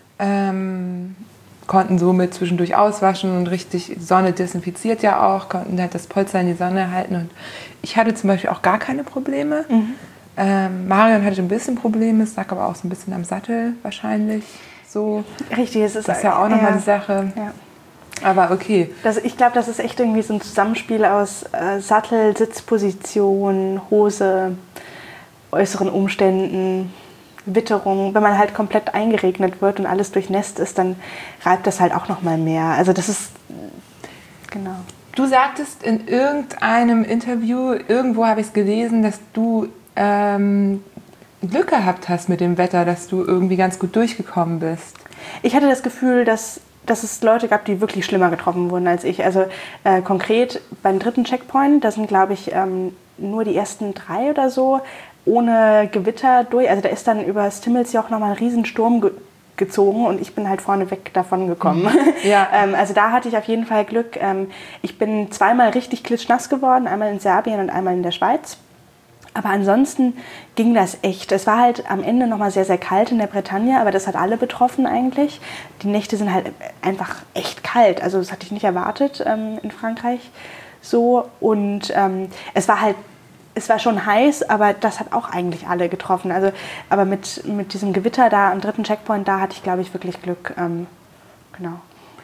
ähm, konnten somit zwischendurch auswaschen und richtig, Sonne desinfiziert ja auch, konnten halt das Polster in die Sonne halten und ich hatte zum Beispiel auch gar keine Probleme. Mhm. Ähm, Marion hatte ein bisschen Probleme, es lag aber auch so ein bisschen am Sattel wahrscheinlich. So. Richtig, es ist das ist ja auch nochmal ja, die Sache. Ja. Aber okay. Das, ich glaube, das ist echt irgendwie so ein Zusammenspiel aus äh, Sattel, Sitzposition, Hose, äußeren Umständen, Witterung. Wenn man halt komplett eingeregnet wird und alles durchnässt ist, dann reibt das halt auch noch mal mehr. Also das ist, genau. Du sagtest in irgendeinem Interview, irgendwo habe ich es gelesen, dass du ähm, Glück gehabt hast mit dem Wetter, dass du irgendwie ganz gut durchgekommen bist. Ich hatte das Gefühl, dass dass es Leute gab, die wirklich schlimmer getroffen wurden als ich. Also äh, konkret beim dritten Checkpoint, da sind, glaube ich, ähm, nur die ersten drei oder so ohne Gewitter durch. Also da ist dann über das Timmelsjoch nochmal ein Riesensturm ge- gezogen und ich bin halt vorneweg davon gekommen. Ja. ähm, also da hatte ich auf jeden Fall Glück. Ähm, ich bin zweimal richtig klitschnass geworden, einmal in Serbien und einmal in der Schweiz. Aber ansonsten ging das echt. Es war halt am Ende nochmal sehr, sehr kalt in der Bretagne, aber das hat alle betroffen eigentlich. Die Nächte sind halt einfach echt kalt. Also das hatte ich nicht erwartet ähm, in Frankreich so. Und ähm, es war halt, es war schon heiß, aber das hat auch eigentlich alle getroffen. Also, aber mit, mit diesem Gewitter da am dritten Checkpoint, da hatte ich, glaube ich, wirklich Glück. Ähm, genau.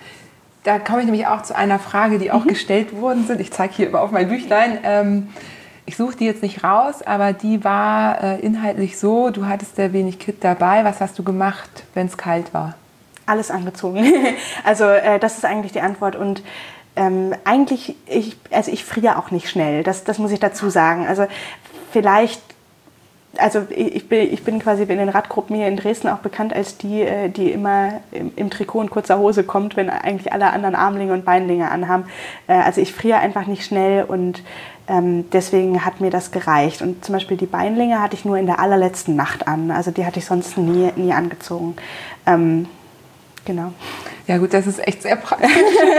Da komme ich nämlich auch zu einer Frage, die auch mhm. gestellt worden sind. Ich zeige hier immer auf mein Büchlein. Ähm, Ich suche die jetzt nicht raus, aber die war äh, inhaltlich so, du hattest sehr wenig Kit dabei. Was hast du gemacht, wenn es kalt war? Alles angezogen. Also äh, das ist eigentlich die Antwort. Und ähm, eigentlich, ich, also ich friere auch nicht schnell, das, das muss ich dazu sagen. Also vielleicht also ich bin, ich bin quasi in den Radgruppen hier in Dresden auch bekannt als die, die immer im, im Trikot und kurzer Hose kommt, wenn eigentlich alle anderen Armlinge und Beinlinge anhaben. Also ich friere einfach nicht schnell und ähm, deswegen hat mir das gereicht. Und zum Beispiel die Beinlinge hatte ich nur in der allerletzten Nacht an. Also die hatte ich sonst nie, nie angezogen. Ähm, genau. Ja gut, das ist echt sehr praktisch.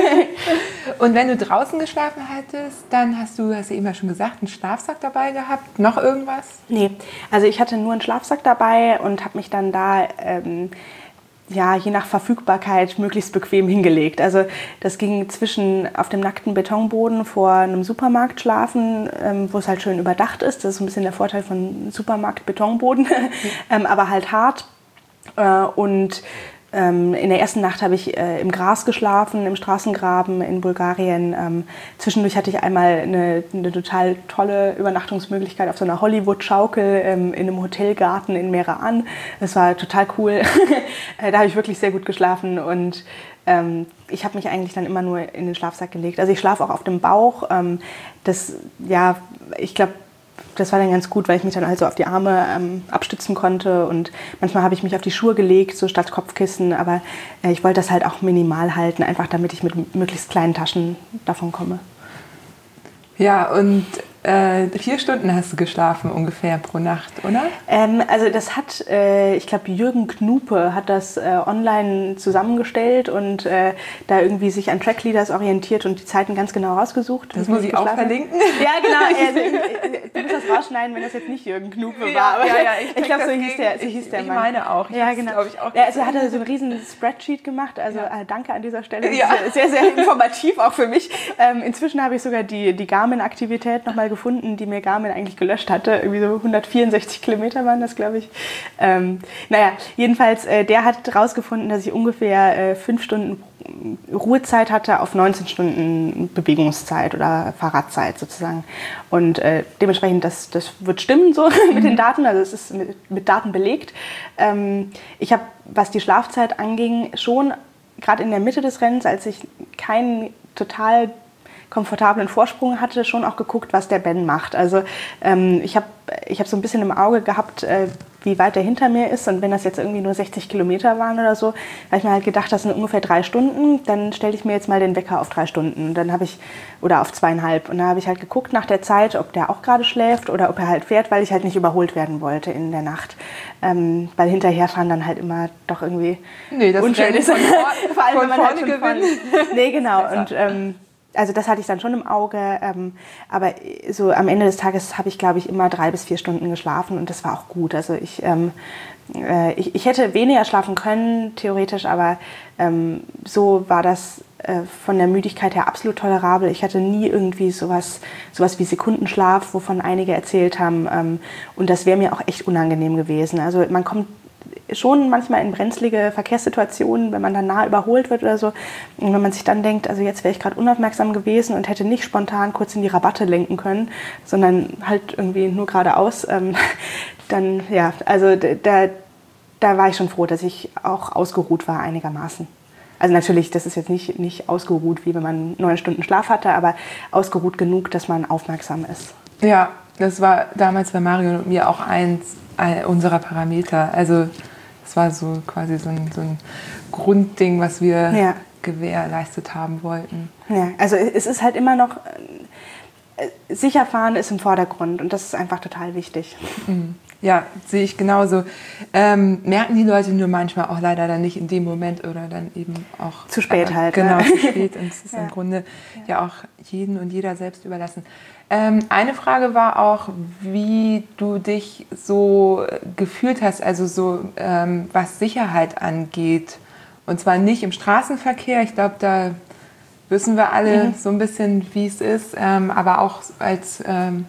Und wenn du draußen geschlafen hättest, dann hast du, hast du eben ja schon gesagt, einen Schlafsack dabei gehabt? Noch irgendwas? Nee, also ich hatte nur einen Schlafsack dabei und habe mich dann da, ähm, ja, je nach Verfügbarkeit möglichst bequem hingelegt. Also das ging zwischen auf dem nackten Betonboden vor einem Supermarkt schlafen, ähm, wo es halt schön überdacht ist. Das ist ein bisschen der Vorteil von Supermarkt-Betonboden, ähm, aber halt hart. Äh, und Ähm, in der ersten Nacht habe ich äh, im Gras geschlafen, im Straßengraben in Bulgarien. Ähm, zwischendurch hatte ich einmal eine, eine total tolle Übernachtungsmöglichkeit auf so einer Hollywood-Schaukel ähm, in einem Hotelgarten in Meran. Das war total cool. Da habe ich wirklich sehr gut geschlafen und ähm, ich habe mich eigentlich dann immer nur in den Schlafsack gelegt. Also ich schlafe auch auf dem Bauch. Ähm, das, ja, ich glaube, das war dann ganz gut, weil ich mich dann also auf die Arme ähm, abstützen konnte und manchmal habe ich mich auf die Schuhe gelegt, so statt Kopfkissen, aber äh, ich wollte das halt auch minimal halten, einfach damit ich mit möglichst kleinen Taschen davon komme. Ja, und äh, vier Stunden hast du geschlafen ungefähr pro Nacht, oder? Ähm, also das hat, äh, ich glaube, Jürgen Knupe hat das äh, online zusammengestellt und äh, da irgendwie sich an Trackleaders orientiert und die Zeiten ganz genau rausgesucht. Das muss ich auch verlinken. Ja, genau. Also, äh, du musst das rausschneiden, wenn das jetzt nicht Jürgen Knupe war. Ja, aber ja, ja, ich, ich glaube, so gegen, hieß der, so hieß der ich Mann. Ich meine auch. Ich ja, genau. Ich auch ja, also er hatte so ein riesen Spreadsheet gemacht, also ja. äh, danke an dieser Stelle. Ja. Sehr, sehr informativ auch für mich. Ähm, inzwischen habe ich sogar die, die Garmin-Aktivität nochmal gefunden, die mir Garmin eigentlich gelöscht hatte. Irgendwie so hundertvierundsechzig Kilometer waren das, glaube ich. Ähm, naja, jedenfalls, äh, der hat rausgefunden, dass ich ungefähr äh, fünf Stunden Ruhezeit hatte auf neunzehn Stunden Bewegungszeit oder Fahrradzeit sozusagen. Und äh, dementsprechend, das, das wird stimmen so mhm. mit den Daten, also es ist mit, mit Daten belegt. Ähm, ich habe, was die Schlafzeit anging, schon gerade in der Mitte des Rennens, als ich keinen total komfortablen Vorsprung hatte, schon auch geguckt, was der Ben macht. Also ähm, ich habe ich hab so ein bisschen im Auge gehabt, äh, wie weit er hinter mir ist. Und wenn das jetzt irgendwie nur sechzig Kilometer waren oder so, habe ich mir halt gedacht, das sind ungefähr drei Stunden. Dann stelle ich mir jetzt mal den Wecker auf drei Stunden. Und dann habe ich, oder auf zweieinhalb. Und dann habe ich halt geguckt nach der Zeit, ob der auch gerade schläft oder ob er halt fährt, weil ich halt nicht überholt werden wollte in der Nacht. Ähm, weil hinterherfahren dann halt immer doch irgendwie nee, das unschön ist. Vor, Vor allem, von wenn man vorne halt schon gewinnt. Von, nee, genau. Und ähm, also das hatte ich dann schon im Auge, ähm, aber so am Ende des Tages habe ich, glaube ich, immer drei bis vier Stunden geschlafen und das war auch gut. Also ich, ähm, äh, ich, ich hätte weniger schlafen können, theoretisch, aber ähm, so war das äh, von der Müdigkeit her absolut tolerabel. Ich hatte nie irgendwie sowas, sowas wie Sekundenschlaf, wovon einige erzählt haben, ähm, und das wäre mir auch echt unangenehm gewesen. Also man kommt schon manchmal in brenzlige Verkehrssituationen, wenn man dann nah überholt wird oder so. Und wenn man sich dann denkt, also jetzt wäre ich gerade unaufmerksam gewesen und hätte nicht spontan kurz in die Rabatte lenken können, sondern halt irgendwie nur geradeaus, ähm, dann ja, also da, da war ich schon froh, dass ich auch ausgeruht war einigermaßen. Also natürlich, das ist jetzt nicht, nicht ausgeruht, wie wenn man neun Stunden Schlaf hatte, aber ausgeruht genug, dass man aufmerksam ist. Ja, das war damals bei Marion und mir auch eins unserer Parameter. Also es war so quasi so ein, so ein Grundding, was wir ja. gewährleistet haben wollten. Ja, also es ist halt immer noch, äh, sicher fahren ist im Vordergrund und das ist einfach total wichtig. Mhm. Ja, sehe ich genauso. Ähm, merken die Leute nur manchmal auch leider dann nicht in dem Moment oder dann eben auch... Zu spät äh, halt. Genau, ne? zu spät. Und es ist ja. im Grunde ja. ja auch jeden und jeder selbst überlassen. Ähm, eine Frage war auch, wie du dich so gefühlt hast, also so ähm, was Sicherheit angeht. Und zwar nicht im Straßenverkehr, ich glaube, da wissen wir alle mhm. so ein bisschen, wie es ist, ähm, aber auch als ähm,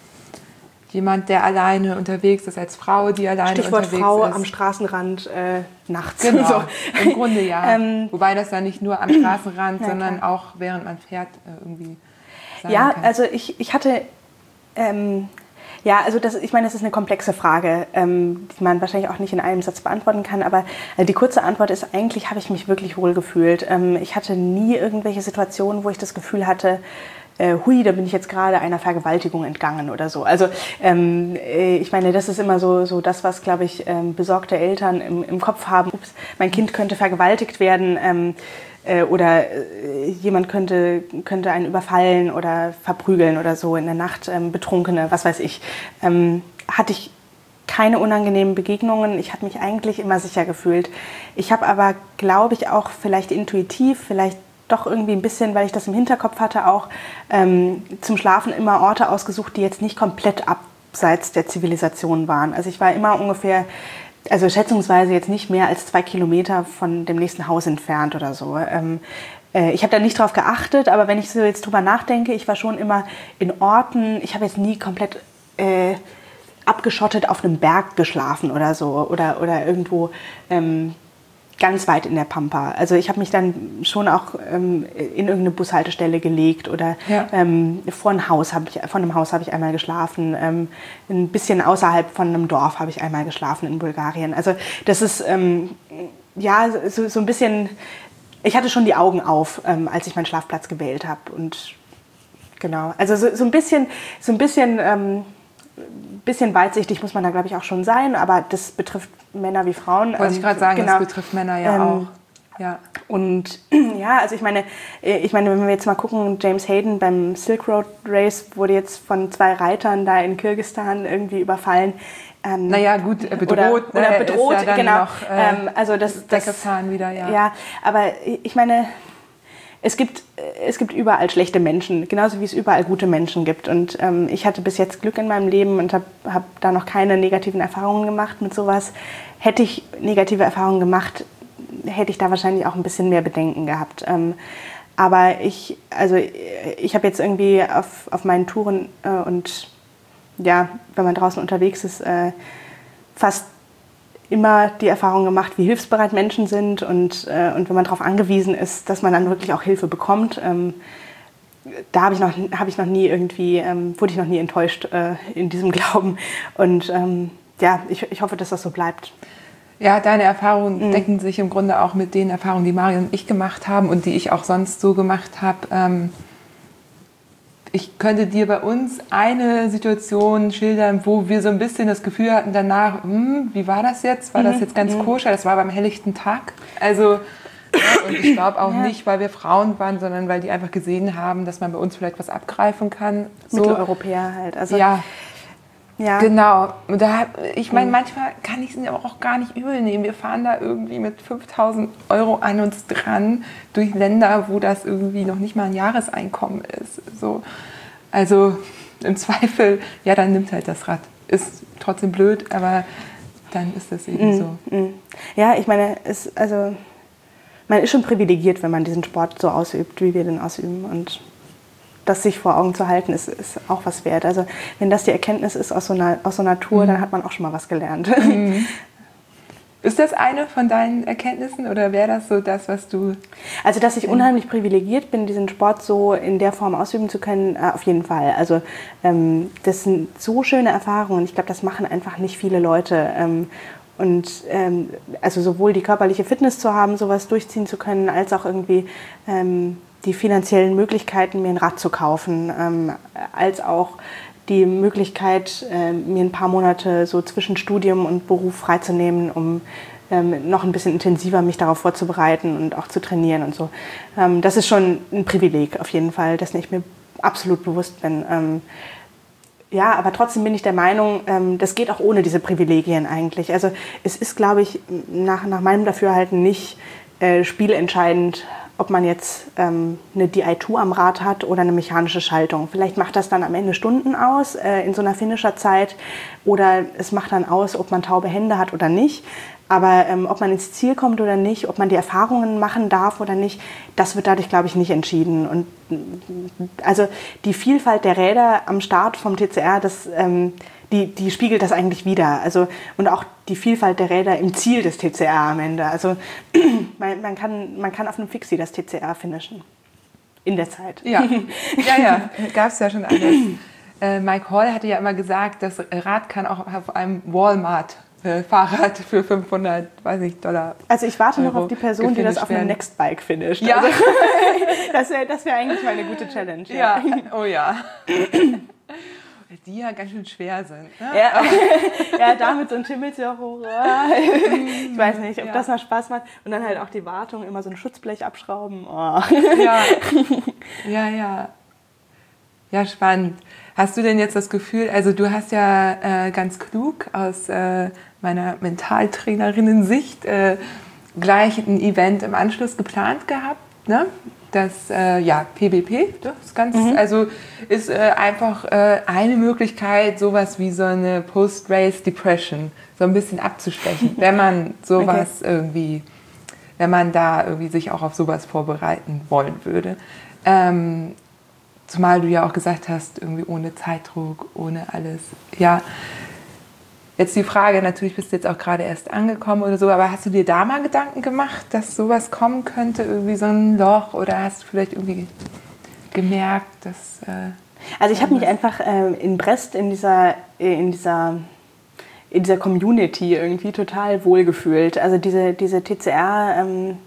jemand, der alleine unterwegs ist, als Frau, die alleine Stichwort unterwegs Frau ist. am Straßenrand äh, nachts. Genau, so. im Grunde ja. ähm, Wobei das dann nicht nur am Straßenrand, ja, sondern klar. auch während man fährt äh, irgendwie sein Ja, kann. also ich, ich hatte... Ähm, ja, also das, ich meine, das ist eine komplexe Frage, ähm, die man wahrscheinlich auch nicht in einem Satz beantworten kann, aber äh, die kurze Antwort ist, eigentlich habe ich mich wirklich wohl gefühlt. Ähm, ich hatte nie irgendwelche Situationen, wo ich das Gefühl hatte, äh, hui, da bin ich jetzt gerade einer Vergewaltigung entgangen oder so. Also ähm, äh, ich meine, das ist immer so, so das, was, glaube ich, ähm, besorgte Eltern im, im Kopf haben. Ups, mein Kind könnte vergewaltigt werden ähm, äh, oder äh, jemand könnte, könnte einen überfallen oder verprügeln oder so in der Nacht, ähm, Betrunkene, was weiß ich. Ähm, hatte ich keine unangenehmen Begegnungen. Ich habe mich eigentlich immer sicher gefühlt. Ich habe aber, glaube ich, auch vielleicht intuitiv, vielleicht doch irgendwie ein bisschen, weil ich das im Hinterkopf hatte, auch ähm, zum Schlafen immer Orte ausgesucht, die jetzt nicht komplett abseits der Zivilisation waren. Also ich war immer ungefähr, also schätzungsweise jetzt nicht mehr als zwei Kilometer von dem nächsten Haus entfernt oder so. Ähm, äh, ich habe da nicht drauf geachtet, aber wenn ich so jetzt drüber nachdenke, ich war schon immer in Orten, ich habe jetzt nie komplett äh, abgeschottet auf einem Berg geschlafen oder so oder, oder irgendwo ähm, ganz weit in der Pampa. Also ich habe mich dann schon auch ähm, in irgendeine Bushaltestelle gelegt oder ja. ähm, vor ein Haus habe ich, vor einem Haus habe ich einmal geschlafen. Ähm, ein bisschen außerhalb von einem Dorf habe ich einmal geschlafen in Bulgarien. Also das ist ähm, ja so, so ein bisschen. Ich hatte schon die Augen auf, ähm, als ich meinen Schlafplatz gewählt habe und genau. Also so, so ein bisschen, so ein bisschen. Ähm, bisschen weitsichtig muss man da, glaube ich, auch schon sein, aber das betrifft Männer wie Frauen. Wollte ich gerade sagen, genau. Das betrifft Männer ja ähm, auch. Ja. Und ja, also ich meine, ich meine, wenn wir jetzt mal gucken, James Hayden beim Silk Road Race wurde jetzt von zwei Reitern da in Kirgisistan irgendwie überfallen. Ähm, naja, gut, bedroht. Oder, oder ne, bedroht, ist ja dann genau. Noch, äh, ähm, also das, das weggefahren wieder, ja. Ja, aber ich meine, Es gibt, es gibt überall schlechte Menschen, genauso wie es überall gute Menschen gibt. Und ähm, ich hatte bis jetzt Glück in meinem Leben und habe hab da noch keine negativen Erfahrungen gemacht mit sowas. Hätte ich negative Erfahrungen gemacht, hätte ich da wahrscheinlich auch ein bisschen mehr Bedenken gehabt. Ähm, aber ich, also ich habe jetzt irgendwie auf, auf meinen Touren äh, und ja, wenn man draußen unterwegs ist, äh, fast immer die Erfahrung gemacht, wie hilfsbereit Menschen sind und, äh, und wenn man darauf angewiesen ist, dass man dann wirklich auch Hilfe bekommt. Ähm, da habe ich, noch, hab ich noch nie irgendwie, ähm, wurde ich noch nie enttäuscht äh, in diesem Glauben. Und ähm, ja, ich, ich hoffe, dass das so bleibt. Ja, deine Erfahrungen mhm. decken sich im Grunde auch mit den Erfahrungen, die Marion und ich gemacht haben und die ich auch sonst so gemacht habe. Ähm, Ich könnte dir bei uns eine Situation schildern, wo wir so ein bisschen das Gefühl hatten danach, hm, wie war das jetzt? War das jetzt ganz mhm. koscher? Das war beim helllichten Tag. Also, ja, und ich glaube auch ja. nicht, weil wir Frauen waren, sondern weil die einfach gesehen haben, dass man bei uns vielleicht was abgreifen kann. So. Mitteleuropäer halt. Also, ja. ja, genau. Und da, ich meine, manchmal kann ich es mir auch gar nicht übel nehmen. Wir fahren da irgendwie mit fünftausend Euro an uns dran durch Länder, wo das irgendwie noch nicht mal ein Jahreseinkommen ist. So. Also im Zweifel, ja, dann nimmt halt das Rad. Ist trotzdem blöd, aber dann ist das eben mm, so. Mm. Ja, ich meine, es, also, man ist schon privilegiert, wenn man diesen Sport so ausübt, wie wir den ausüben. Und das sich vor Augen zu halten, ist, ist auch was wert. Also wenn das die Erkenntnis ist aus so einer, aus so einer Tour, mhm. dann hat man auch schon mal was gelernt. Mhm. Ist das eine von deinen Erkenntnissen oder wäre das so das, was du... Also dass ich unheimlich privilegiert bin, diesen Sport so in der Form ausüben zu können, äh, auf jeden Fall. Also ähm, das sind so schöne Erfahrungen. Ich glaube, das machen einfach nicht viele Leute. Ähm, und ähm, also sowohl die körperliche Fitness zu haben, sowas durchziehen zu können, als auch irgendwie... Ähm, die finanziellen Möglichkeiten, mir ein Rad zu kaufen, ähm, als auch die Möglichkeit, äh, mir ein paar Monate so zwischen Studium und Beruf freizunehmen, um ähm, noch ein bisschen intensiver mich darauf vorzubereiten und auch zu trainieren und so. Ähm, das ist schon ein Privileg auf jeden Fall, dessen ich mir absolut bewusst bin. Ähm, ja, aber trotzdem bin ich der Meinung, ähm, das geht auch ohne diese Privilegien eigentlich. Also es ist, glaube ich, nach, nach meinem Dafürhalten nicht äh, spielentscheidend, ob man jetzt ähm, eine D I zwei am Rad hat oder eine mechanische Schaltung. Vielleicht macht das dann am Ende Stunden aus äh, in so einer Finisher-Zeit oder es macht dann aus, ob man taube Hände hat oder nicht. Aber ähm, ob man ins Ziel kommt oder nicht, ob man die Erfahrungen machen darf oder nicht, das wird dadurch, glaube ich, nicht entschieden. Und also die Vielfalt der Räder am Start vom T C R, das... Ähm, Die, die spiegelt das eigentlich wider. Also, und auch die Vielfalt der Räder im Ziel des T C R am Ende. Also man, man, kann, man kann auf einem Fixie das T C R finishen. In der Zeit. Ja, ja, ja. Gab es ja schon alles. Äh, Mike Hall hatte ja immer gesagt, das Rad kann auch auf einem Walmart äh, Fahrrad für fünfhundert, weiß ich, Dollar. Also ich warte Euro noch auf die Person, die das auf einem werden. Nextbike finisht. Ja. Also, das wäre das wär eigentlich mal eine gute Challenge. Ja, oh ja. Die ja ganz schön schwer sind. Ne? Ja. Ja, damit so ein Timmelsjoch hoch. Ich weiß nicht, ob ja. das noch Spaß macht. Und dann halt auch die Wartung, immer so ein Schutzblech abschrauben. Oh. Ja. ja, ja. Ja, spannend. Hast du denn jetzt das Gefühl, also du hast ja äh, ganz klug aus äh, meiner Mentaltrainerinnen-Sicht äh, gleich ein Event im Anschluss geplant gehabt, ne? Das äh, ja, P B P, das ist ganz, mhm. also ist äh, einfach äh, eine Möglichkeit, sowas wie so eine Post-Race Depression so ein bisschen abzustechen, wenn man sowas okay. irgendwie, wenn man da irgendwie sich auch auf sowas vorbereiten wollen würde. Ähm, zumal du ja auch gesagt hast, irgendwie ohne Zeitdruck, ohne alles. Ja, jetzt die Frage, natürlich bist du jetzt auch gerade erst angekommen oder so, aber hast du dir da mal Gedanken gemacht, dass sowas kommen könnte, irgendwie so ein Loch, oder hast du vielleicht irgendwie gemerkt, dass... Äh, also ich habe mich einfach äh, in Brest in dieser, in dieser, in dieser Community irgendwie total wohlgefühlt. Also diese, diese T C R... Ähm,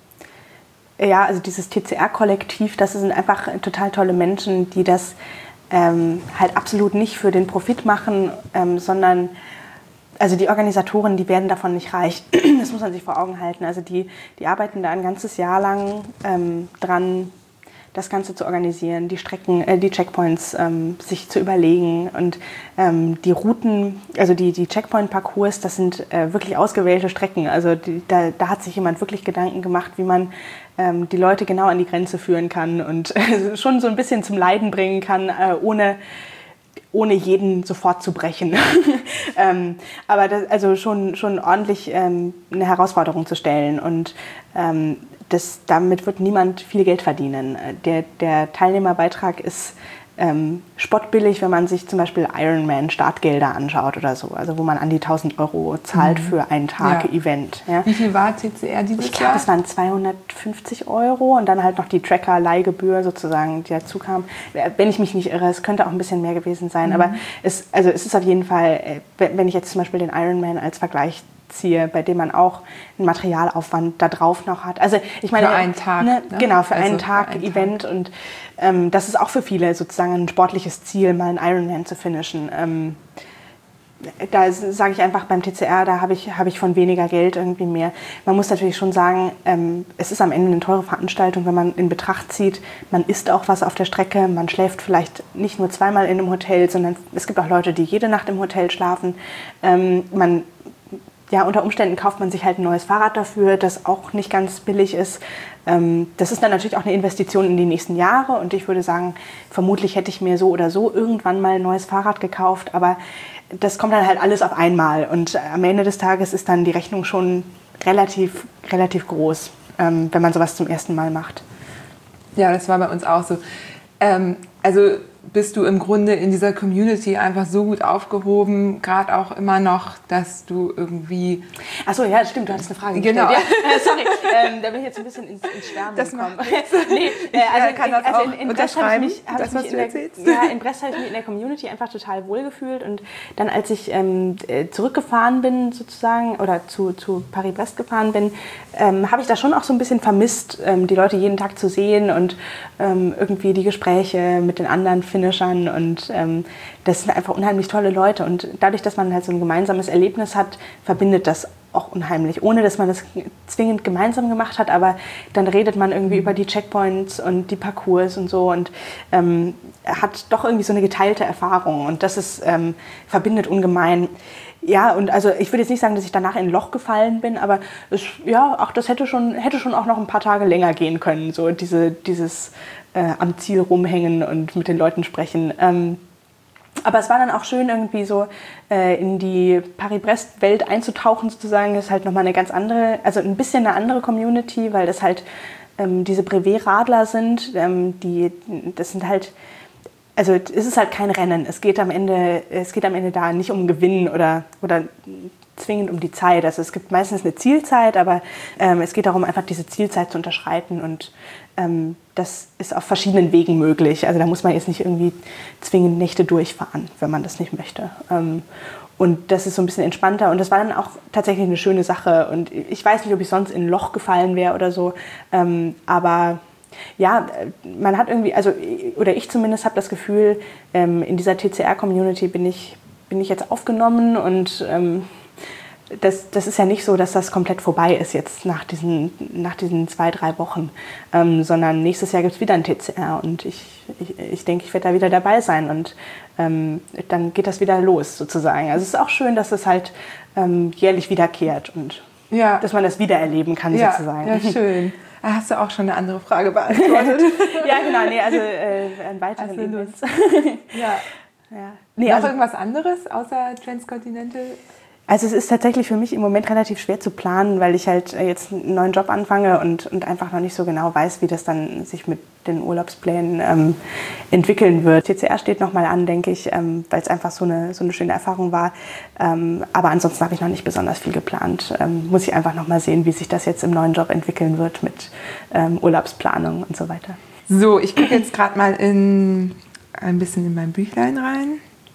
ja, also dieses T C R-Kollektiv, das sind einfach total tolle Menschen, die das ähm, halt absolut nicht für den Profit machen, ähm, sondern... Also die Organisatoren, die werden davon nicht reich. Das muss man sich vor Augen halten. Also die, die arbeiten da ein ganzes Jahr lang ähm, dran, das Ganze zu organisieren, die Strecken, äh, die Checkpoints ähm, sich zu überlegen und ähm, die Routen, also die, die Checkpoint-Parcours, das sind äh, wirklich ausgewählte Strecken. Also die, da, da hat sich jemand wirklich Gedanken gemacht, wie man ähm, die Leute genau an die Grenze führen kann und äh, schon so ein bisschen zum Leiden bringen kann, äh, ohne ohne jeden sofort zu brechen. ähm, aber das, also schon, schon ordentlich ähm, eine Herausforderung zu stellen. Und ähm, das, damit wird niemand viel Geld verdienen. Der, der Teilnehmerbeitrag ist ähm, spottbillig, wenn man sich zum Beispiel Ironman-Startgelder anschaut oder so. Also wo man an die tausend Euro zahlt mhm. für einen Tag ja. Event. Ja. Wie viel war T C R dieses ich glaub, Jahr? Ich glaube, es waren zweihundertfünfzig Euro und dann halt noch die Tracker-Leihgebühr sozusagen, die dazu kam. Wenn ich mich nicht irre, es könnte auch ein bisschen mehr gewesen sein. Mhm. Aber es, also es ist auf jeden Fall, wenn ich jetzt zum Beispiel den Ironman als Vergleich ziehe, bei dem man auch einen Materialaufwand da drauf noch hat. Also ich meine, für einen Tag. Ne, ne? Genau, für also einen Tag für einen Event. Tag. Und ähm, das ist auch für viele sozusagen ein sportliches Ziel, mal einen Ironman zu finishen. Ähm, da sage ich einfach beim T C R, da habe ich, hab ich von weniger Geld irgendwie mehr. Man muss natürlich schon sagen, ähm, es ist am Ende eine teure Veranstaltung, wenn man in Betracht zieht, man isst auch was auf der Strecke, man schläft vielleicht nicht nur zweimal in einem Hotel, sondern es gibt auch Leute, die jede Nacht im Hotel schlafen. Ähm, man Ja, unter Umständen kauft man sich halt ein neues Fahrrad dafür, das auch nicht ganz billig ist. Das ist dann natürlich auch eine Investition in die nächsten Jahre und ich würde sagen, vermutlich hätte ich mir so oder so irgendwann mal ein neues Fahrrad gekauft, aber das kommt dann halt alles auf einmal und am Ende des Tages ist dann die Rechnung schon relativ, relativ groß, wenn man sowas zum ersten Mal macht. Ja, das war bei uns auch so. Ähm, also bist du im Grunde in dieser Community einfach so gut aufgehoben, gerade auch immer noch, dass du irgendwie... Achso, ja, stimmt, du hattest eine Frage genau. gestellt. Ja, sorry, ähm, da bin ich jetzt ein bisschen ins, ins Schwärmen das gekommen. nee, äh, also, ich kann das also auch in, in unterschreiben, Brest habe ich mich, hab das, ich mich in der, ja, in Brest habe ich mich in der Community einfach total wohlgefühlt und dann, als ich ähm, zurückgefahren bin sozusagen oder zu, zu Paris-Brest gefahren bin, ähm, habe ich da schon auch so ein bisschen vermisst, ähm, die Leute jeden Tag zu sehen und ähm, irgendwie die Gespräche mit den anderen Finishern und ähm, das sind einfach unheimlich tolle Leute und dadurch, dass man halt so ein gemeinsames Erlebnis hat, verbindet das auch unheimlich, ohne dass man das zwingend gemeinsam gemacht hat, aber dann redet man irgendwie über die Checkpoints und die Parcours und so und ähm, hat doch irgendwie so eine geteilte Erfahrung und das ist, ähm, verbindet ungemein. Ja, und also ich würde jetzt nicht sagen, dass ich danach in ein Loch gefallen bin, aber es, ja, auch das hätte schon, hätte schon auch noch ein paar Tage länger gehen können, so diese, dieses äh, am Ziel rumhängen und mit den Leuten sprechen. Ähm, aber es war dann auch schön, irgendwie so äh, in die Paris-Brest-Welt einzutauchen, sozusagen. Das ist halt nochmal eine ganz andere, also ein bisschen eine andere Community, weil das halt ähm, diese Brevet-Radler sind, ähm, die, das sind halt, also es ist halt kein Rennen. Es geht am Ende, es geht am Ende da nicht um Gewinnen oder, oder zwingend um die Zeit. Also es gibt meistens eine Zielzeit, aber ähm, es geht darum, einfach diese Zielzeit zu unterschreiten und ähm, das ist auf verschiedenen Wegen möglich. Also da muss man jetzt nicht irgendwie zwingend Nächte durchfahren, wenn man das nicht möchte. Ähm, Und das ist so ein bisschen entspannter und das war dann auch tatsächlich eine schöne Sache. Und ich weiß nicht, ob ich sonst in ein Loch gefallen wäre oder so, ähm, aber ja, man hat irgendwie, also oder ich zumindest habe das Gefühl, ähm, in dieser T C R-Community bin ich, bin ich jetzt aufgenommen und ähm, das, das ist ja nicht so, dass das komplett vorbei ist jetzt nach diesen, nach diesen zwei, drei Wochen, ähm, sondern nächstes Jahr gibt es wieder ein T C R und ich, ich, ich denke, ich werde da wieder dabei sein und ähm, dann geht das wieder los sozusagen. Also es ist auch schön, dass es halt ähm, jährlich wiederkehrt und ja. dass man das wiedererleben kann ja, sozusagen. Ja, schön. Hast du auch schon eine andere Frage beantwortet? Ja, genau, nee, also äh, ein weiteren also Events. Ja. Ja. Nee, Noch also, irgendwas irgendwas anderes außer Transcontinental? Also es ist tatsächlich für mich im Moment relativ schwer zu planen, weil ich halt jetzt einen neuen Job anfange und, und einfach noch nicht so genau weiß, wie das dann sich mit den Urlaubsplänen ähm, entwickeln wird. T C R steht nochmal an, denke ich, ähm, weil es einfach so eine, so eine schöne Erfahrung war. Ähm, aber ansonsten habe ich noch nicht besonders viel geplant. Ähm, muss ich einfach nochmal sehen, wie sich das jetzt im neuen Job entwickeln wird mit ähm, Urlaubsplanung und so weiter. So, ich gucke jetzt gerade mal in, ein bisschen in mein Büchlein rein.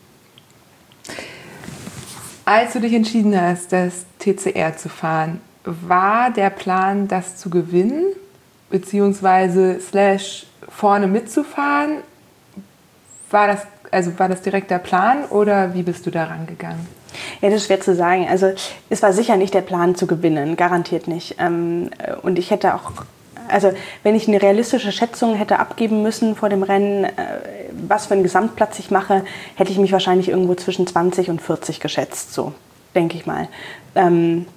Als du dich entschieden hast, das T C R zu fahren, war der Plan, das zu gewinnen, beziehungsweise slash vorne mitzufahren? War das, also war das direkt der Plan oder wie bist du da rangegangen? Ja, das ist schwer zu sagen. Also es war sicher nicht der Plan zu gewinnen, garantiert nicht. Und ich hätte auch, also wenn ich eine realistische Schätzung hätte abgeben müssen vor dem Rennen, was für einen Gesamtplatz ich mache, hätte ich mich wahrscheinlich irgendwo zwischen zwanzig und vierzig geschätzt, so denke ich mal. Ähm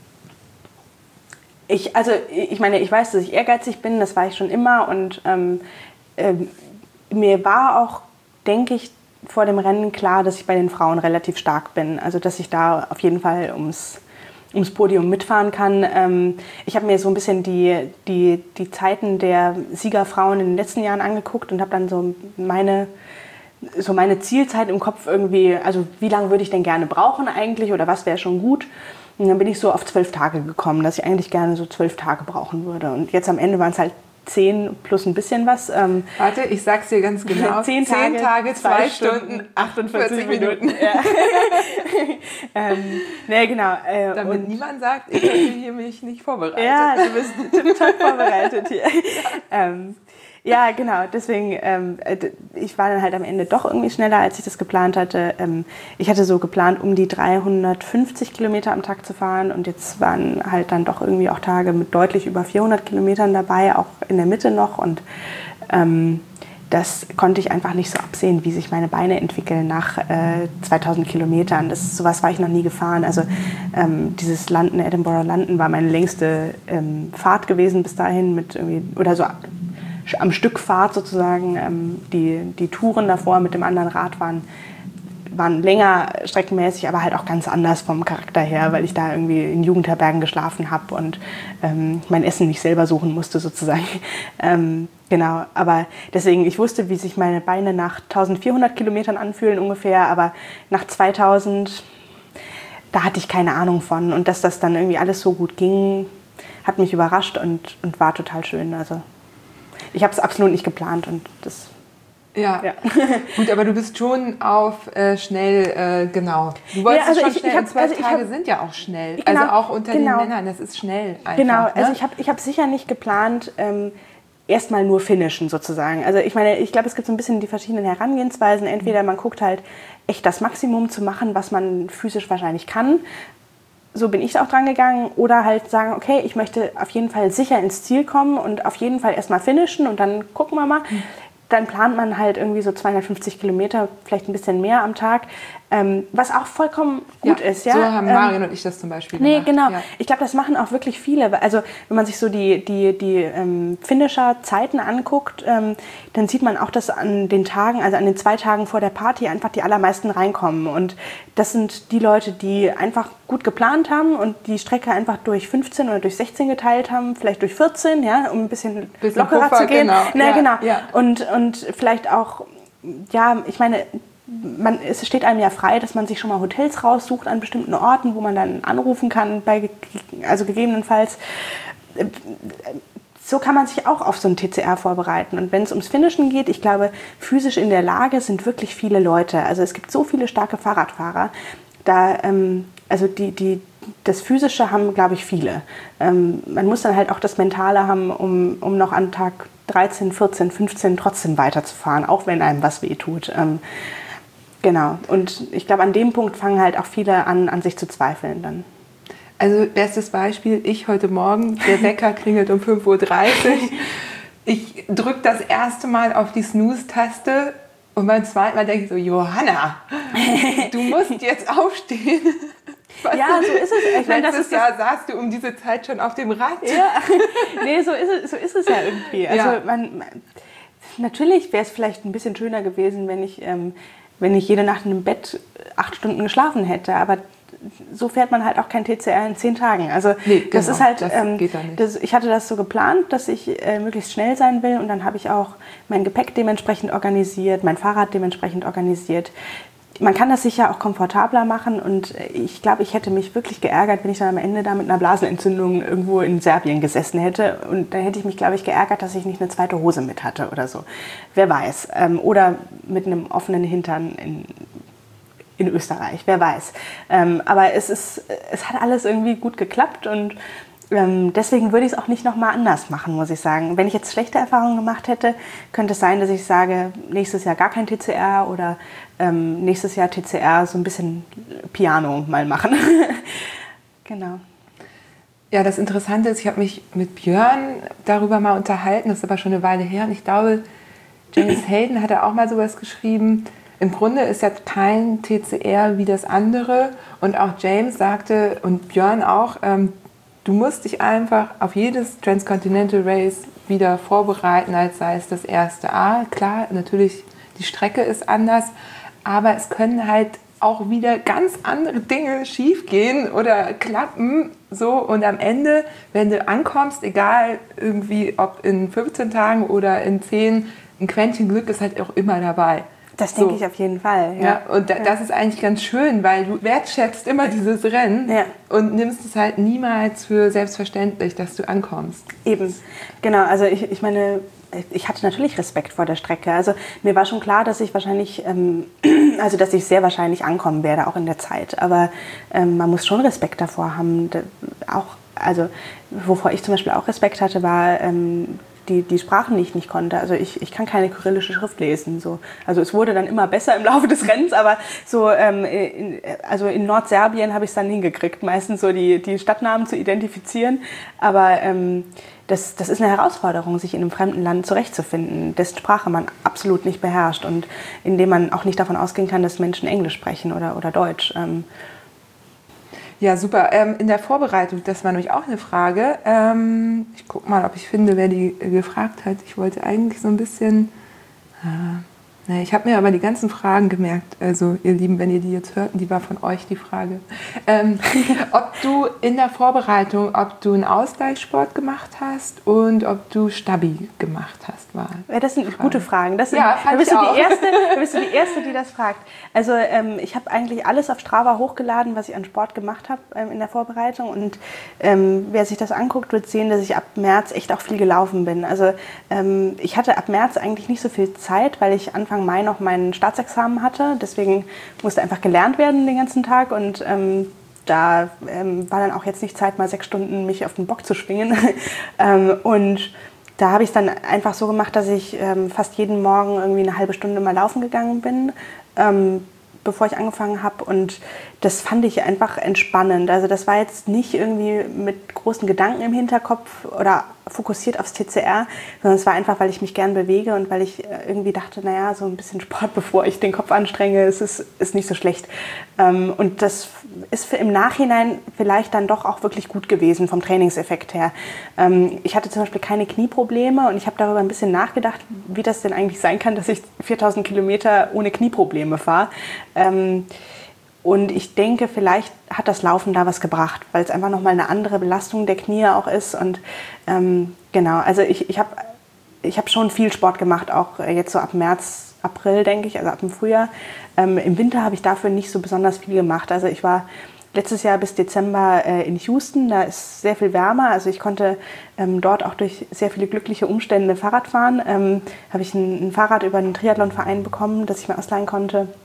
ich, also ich meine, ich weiß, dass ich ehrgeizig bin, das war ich schon immer und ähm, äh, mir war auch, denke ich, vor dem Rennen klar, dass ich bei den Frauen relativ stark bin, also dass ich da auf jeden Fall ums ums Podium mitfahren kann. Ähm, ich habe mir so ein bisschen die, die, die Zeiten der Siegerfrauen in den letzten Jahren angeguckt und habe dann so meine, so meine Zielzeit im Kopf irgendwie, also wie lange würde ich denn gerne brauchen eigentlich oder was wäre schon gut. Und dann bin ich so auf zwölf Tage gekommen, dass ich eigentlich gerne so zwölf Tage brauchen würde. Und jetzt am Ende waren es halt zehn plus ein bisschen was. Ähm, Warte, ich sag's dir ganz genau. Zehn Tage, Zehn Tage zwei, zwei Stunden, Stunden, achtundvierzig Minuten. Minuten. Ja. ähm, ne, genau. Äh, Damit und niemand sagt, ich habe hier mich nicht vorbereitet. Ja, du bist total vorbereitet hier. ähm, ja, genau. Deswegen, ähm, ich war dann halt am Ende doch irgendwie schneller, als ich das geplant hatte. Ähm, ich hatte so geplant, um die dreihundertfünfzig Kilometer am Tag zu fahren. Und jetzt waren halt dann doch irgendwie auch Tage mit deutlich über vierhundert Kilometern dabei, auch in der Mitte noch. Und ähm, das konnte ich einfach nicht so absehen, wie sich meine Beine entwickeln nach äh, zweitausend Kilometern. Das, sowas war ich noch nie gefahren. Also ähm, dieses Landen, Edinburgh Landen, war meine längste ähm, Fahrt gewesen bis dahin mit irgendwie, oder so am Stück Fahrt sozusagen. Ähm, die, die Touren davor mit dem anderen Rad waren, waren länger streckenmäßig, aber halt auch ganz anders vom Charakter her, weil ich da irgendwie in Jugendherbergen geschlafen habe und ähm, mein Essen nicht selber suchen musste sozusagen. Ähm, genau, aber deswegen, ich wusste, wie sich meine Beine nach eintausendvierhundert Kilometern anfühlen ungefähr, aber nach zweitausend, da hatte ich keine Ahnung von. Und dass das dann irgendwie alles so gut ging, hat mich überrascht und, und war total schön. Also ich habe es absolut nicht geplant und das... Ja. ja, gut, aber du bist schon auf äh, schnell, äh, genau. Du wolltest ja, also schon ich, schnell, ich hab, und zwölf also ich Tage hab, sind ja auch schnell. Genau, also auch unter genau. den Männern, das ist schnell einfach. Genau, ne? also ich habe ich hab sicher nicht geplant, ähm, erstmal nur finishen sozusagen. Also ich meine, ich glaube, es gibt so ein bisschen die verschiedenen Herangehensweisen. Entweder man guckt halt echt das Maximum zu machen, was man physisch wahrscheinlich kann. So bin ich auch dran gegangen. Oder halt sagen, okay, ich möchte auf jeden Fall sicher ins Ziel kommen und auf jeden Fall erstmal finishen und dann gucken wir mal. Mhm. Dann plant man halt irgendwie so zweihundertfünfzig Kilometer, vielleicht ein bisschen mehr am Tag, ähm, was auch vollkommen gut ja, ist. Ja? So haben Marion ähm, und ich das zum Beispiel nee, gemacht. Nee, genau. Ja. Ich glaube, das machen auch wirklich viele. Also wenn man sich so die, die, die ähm, Finisher-Zeiten anguckt, ähm, dann sieht man auch, dass an den Tagen, also an den zwei Tagen vor der Party einfach die allermeisten reinkommen. Und das sind die Leute, die einfach gut geplant haben und die Strecke einfach durch fünfzehn oder durch sechzehn geteilt haben, vielleicht durch vierzehn, ja, um ein bisschen, bisschen lockerer Puffer, zu gehen. Genau. Na, ja, genau. Ja. Und, und vielleicht auch, ja, ich meine, man, es steht einem ja frei, dass man sich schon mal Hotels raussucht an bestimmten Orten, wo man dann anrufen kann, bei, also gegebenenfalls. So kann man sich auch auf so ein T C R vorbereiten. Und wenn es ums Finishen geht, ich glaube, physisch in der Lage sind wirklich viele Leute. Also es gibt so viele starke Fahrradfahrer. da, ähm, also die, die, das Physische haben, glaube ich, viele. Ähm, man muss dann halt auch das Mentale haben, um, um noch an Tag dreizehn, vierzehn, fünfzehn trotzdem weiterzufahren, auch wenn einem was wehtut. Ähm, genau. Und ich glaube, an dem Punkt fangen halt auch viele an, an sich zu zweifeln dann. Also bestes Beispiel, ich heute Morgen, der Wecker klingelt um fünf Uhr dreißig. Ich drücke das erste Mal auf die Snooze-Taste und beim zweiten Mal denke ich so, Johanna, du musst jetzt aufstehen. Was ja, so ist es. Ich meine, das ist Jahr saßt du um diese Zeit schon auf dem Rad. Ja, nee, so ist es, so ist es ja irgendwie. Also ja. man, natürlich wäre es vielleicht ein bisschen schöner gewesen, wenn ich, ähm, wenn ich jede Nacht im Bett acht Stunden geschlafen hätte, aber so fährt man halt auch kein T C R in zehn Tagen. Also nee, genau, das ist halt, das ähm, geht da nicht. Das, ich hatte das so geplant, dass ich äh, möglichst schnell sein will und dann habe ich auch mein Gepäck dementsprechend organisiert, mein Fahrrad dementsprechend organisiert. Man kann das sicher auch komfortabler machen und ich glaube, ich hätte mich wirklich geärgert, wenn ich dann am Ende da mit einer Blasenentzündung irgendwo in Serbien gesessen hätte und dann hätte ich mich, glaube ich, geärgert, dass ich nicht eine zweite Hose mit hatte oder so. Wer weiß. Ähm, oder mit einem offenen Hintern in in Österreich, wer weiß. Ähm, aber es, ist, es hat alles irgendwie gut geklappt und ähm, deswegen würde ich es auch nicht nochmal anders machen, muss ich sagen. Wenn ich jetzt schlechte Erfahrungen gemacht hätte, könnte es sein, dass ich sage, nächstes Jahr gar kein T C R oder ähm, nächstes Jahr T C R so ein bisschen Piano mal machen. Genau. Ja, das Interessante ist, ich habe mich mit Björn darüber mal unterhalten, das ist aber schon eine Weile her und ich glaube, James Hayden hat auch mal sowas geschrieben. Im Grunde ist ja kein T C R wie das andere und auch James sagte und Björn auch, ähm, du musst dich einfach auf jedes Transcontinental Race wieder vorbereiten, als sei es das erste A. Klar, natürlich, die Strecke ist anders, aber es können halt auch wieder ganz andere Dinge schiefgehen oder klappen. So, und am Ende, wenn du ankommst, egal irgendwie ob in fünfzehn Tagen oder in zehn, ein Quäntchen Glück ist halt auch immer dabei. Das denke so. ich auf jeden Fall. Ja, ja und da, ja. das ist eigentlich ganz schön, weil du wertschätzt immer dieses Rennen ja. und nimmst es halt niemals für selbstverständlich, dass du ankommst. Eben, genau. Also ich, ich meine, ich hatte natürlich Respekt vor der Strecke. Also mir war schon klar, dass ich wahrscheinlich, ähm, also dass ich sehr wahrscheinlich ankommen werde, auch in der Zeit. Aber ähm, man muss schon Respekt davor haben. Da, auch, also wovor ich zum Beispiel auch Respekt hatte, war ähm, Die, die Sprachen, die ich nicht konnte. Also ich, ich kann keine kyrillische Schrift lesen. So. Also es wurde dann immer besser im Laufe des Rennens, aber so ähm, in, also in Nordserbien habe ich es dann hingekriegt, meistens so die, die Stadtnamen zu identifizieren. Aber ähm, das, das ist eine Herausforderung, sich in einem fremden Land zurechtzufinden, dessen Sprache man absolut nicht beherrscht und in dem man auch nicht davon ausgehen kann, dass Menschen Englisch sprechen oder, oder Deutsch. Ähm, Ja, super. Ähm, in der Vorbereitung, das war nämlich auch eine Frage. Ähm, ich gucke mal, ob ich finde, wer die äh, gefragt hat. Ich wollte eigentlich so ein bisschen... Äh, ne, ich habe mir aber die ganzen Fragen gemerkt. Also ihr Lieben, wenn ihr die jetzt hört, die war von euch die Frage. Ähm, ob du in der Vorbereitung, ob du einen Ausgleichssport gemacht hast und ob du Stabi gemacht hast. War ja, das sind Frage. Gute Fragen. Das sind, ja, da, bist du die erste, da bist du die Erste, die das fragt. Also ähm, ich habe eigentlich alles auf Strava hochgeladen, was ich an Sport gemacht habe ähm, in der Vorbereitung. Und ähm, wer sich das anguckt, wird sehen, dass ich ab März echt auch viel gelaufen bin. Also ähm, ich hatte ab März eigentlich nicht so viel Zeit, weil ich Anfang Mai noch mein Staatsexamen hatte. Deswegen musste einfach gelernt werden den ganzen Tag. Und ähm, da ähm, war dann auch jetzt nicht Zeit, mal sechs Stunden mich auf den Bock zu schwingen. ähm, und da habe ich es dann einfach so gemacht, dass ich ähm, fast jeden Morgen irgendwie eine halbe Stunde mal laufen gegangen bin, ähm, bevor ich angefangen habe. Und das fand ich einfach entspannend. Also das war jetzt nicht irgendwie mit großen Gedanken im Hinterkopf oder fokussiert aufs T C R, sondern es war einfach, weil ich mich gern bewege und weil ich irgendwie dachte, naja, so ein bisschen Sport, bevor ich den Kopf anstrenge, ist, ist, ist nicht so schlecht. Ähm, und das ist für im Nachhinein vielleicht dann doch auch wirklich gut gewesen vom Trainingseffekt her. Ähm, ich hatte zum Beispiel keine Knieprobleme und ich habe darüber ein bisschen nachgedacht, wie das denn eigentlich sein kann, dass ich viertausend Kilometer ohne Knieprobleme fahre. Ähm, Und ich denke, vielleicht hat das Laufen da was gebracht, weil es einfach nochmal eine andere Belastung der Knie auch ist. Und ähm, genau, also ich, ich habe ich hab schon viel Sport gemacht, auch jetzt so ab März, April, denke ich, also ab dem Frühjahr. Ähm, im Winter habe ich dafür nicht so besonders viel gemacht. Also ich war letztes Jahr bis Dezember äh, in Houston, da ist sehr viel wärmer. Also ich konnte ähm, dort auch durch sehr viele glückliche Umstände Fahrrad fahren. Ähm, habe ich ein, ein Fahrrad über einen Triathlonverein bekommen, das ich mir ausleihen konnte.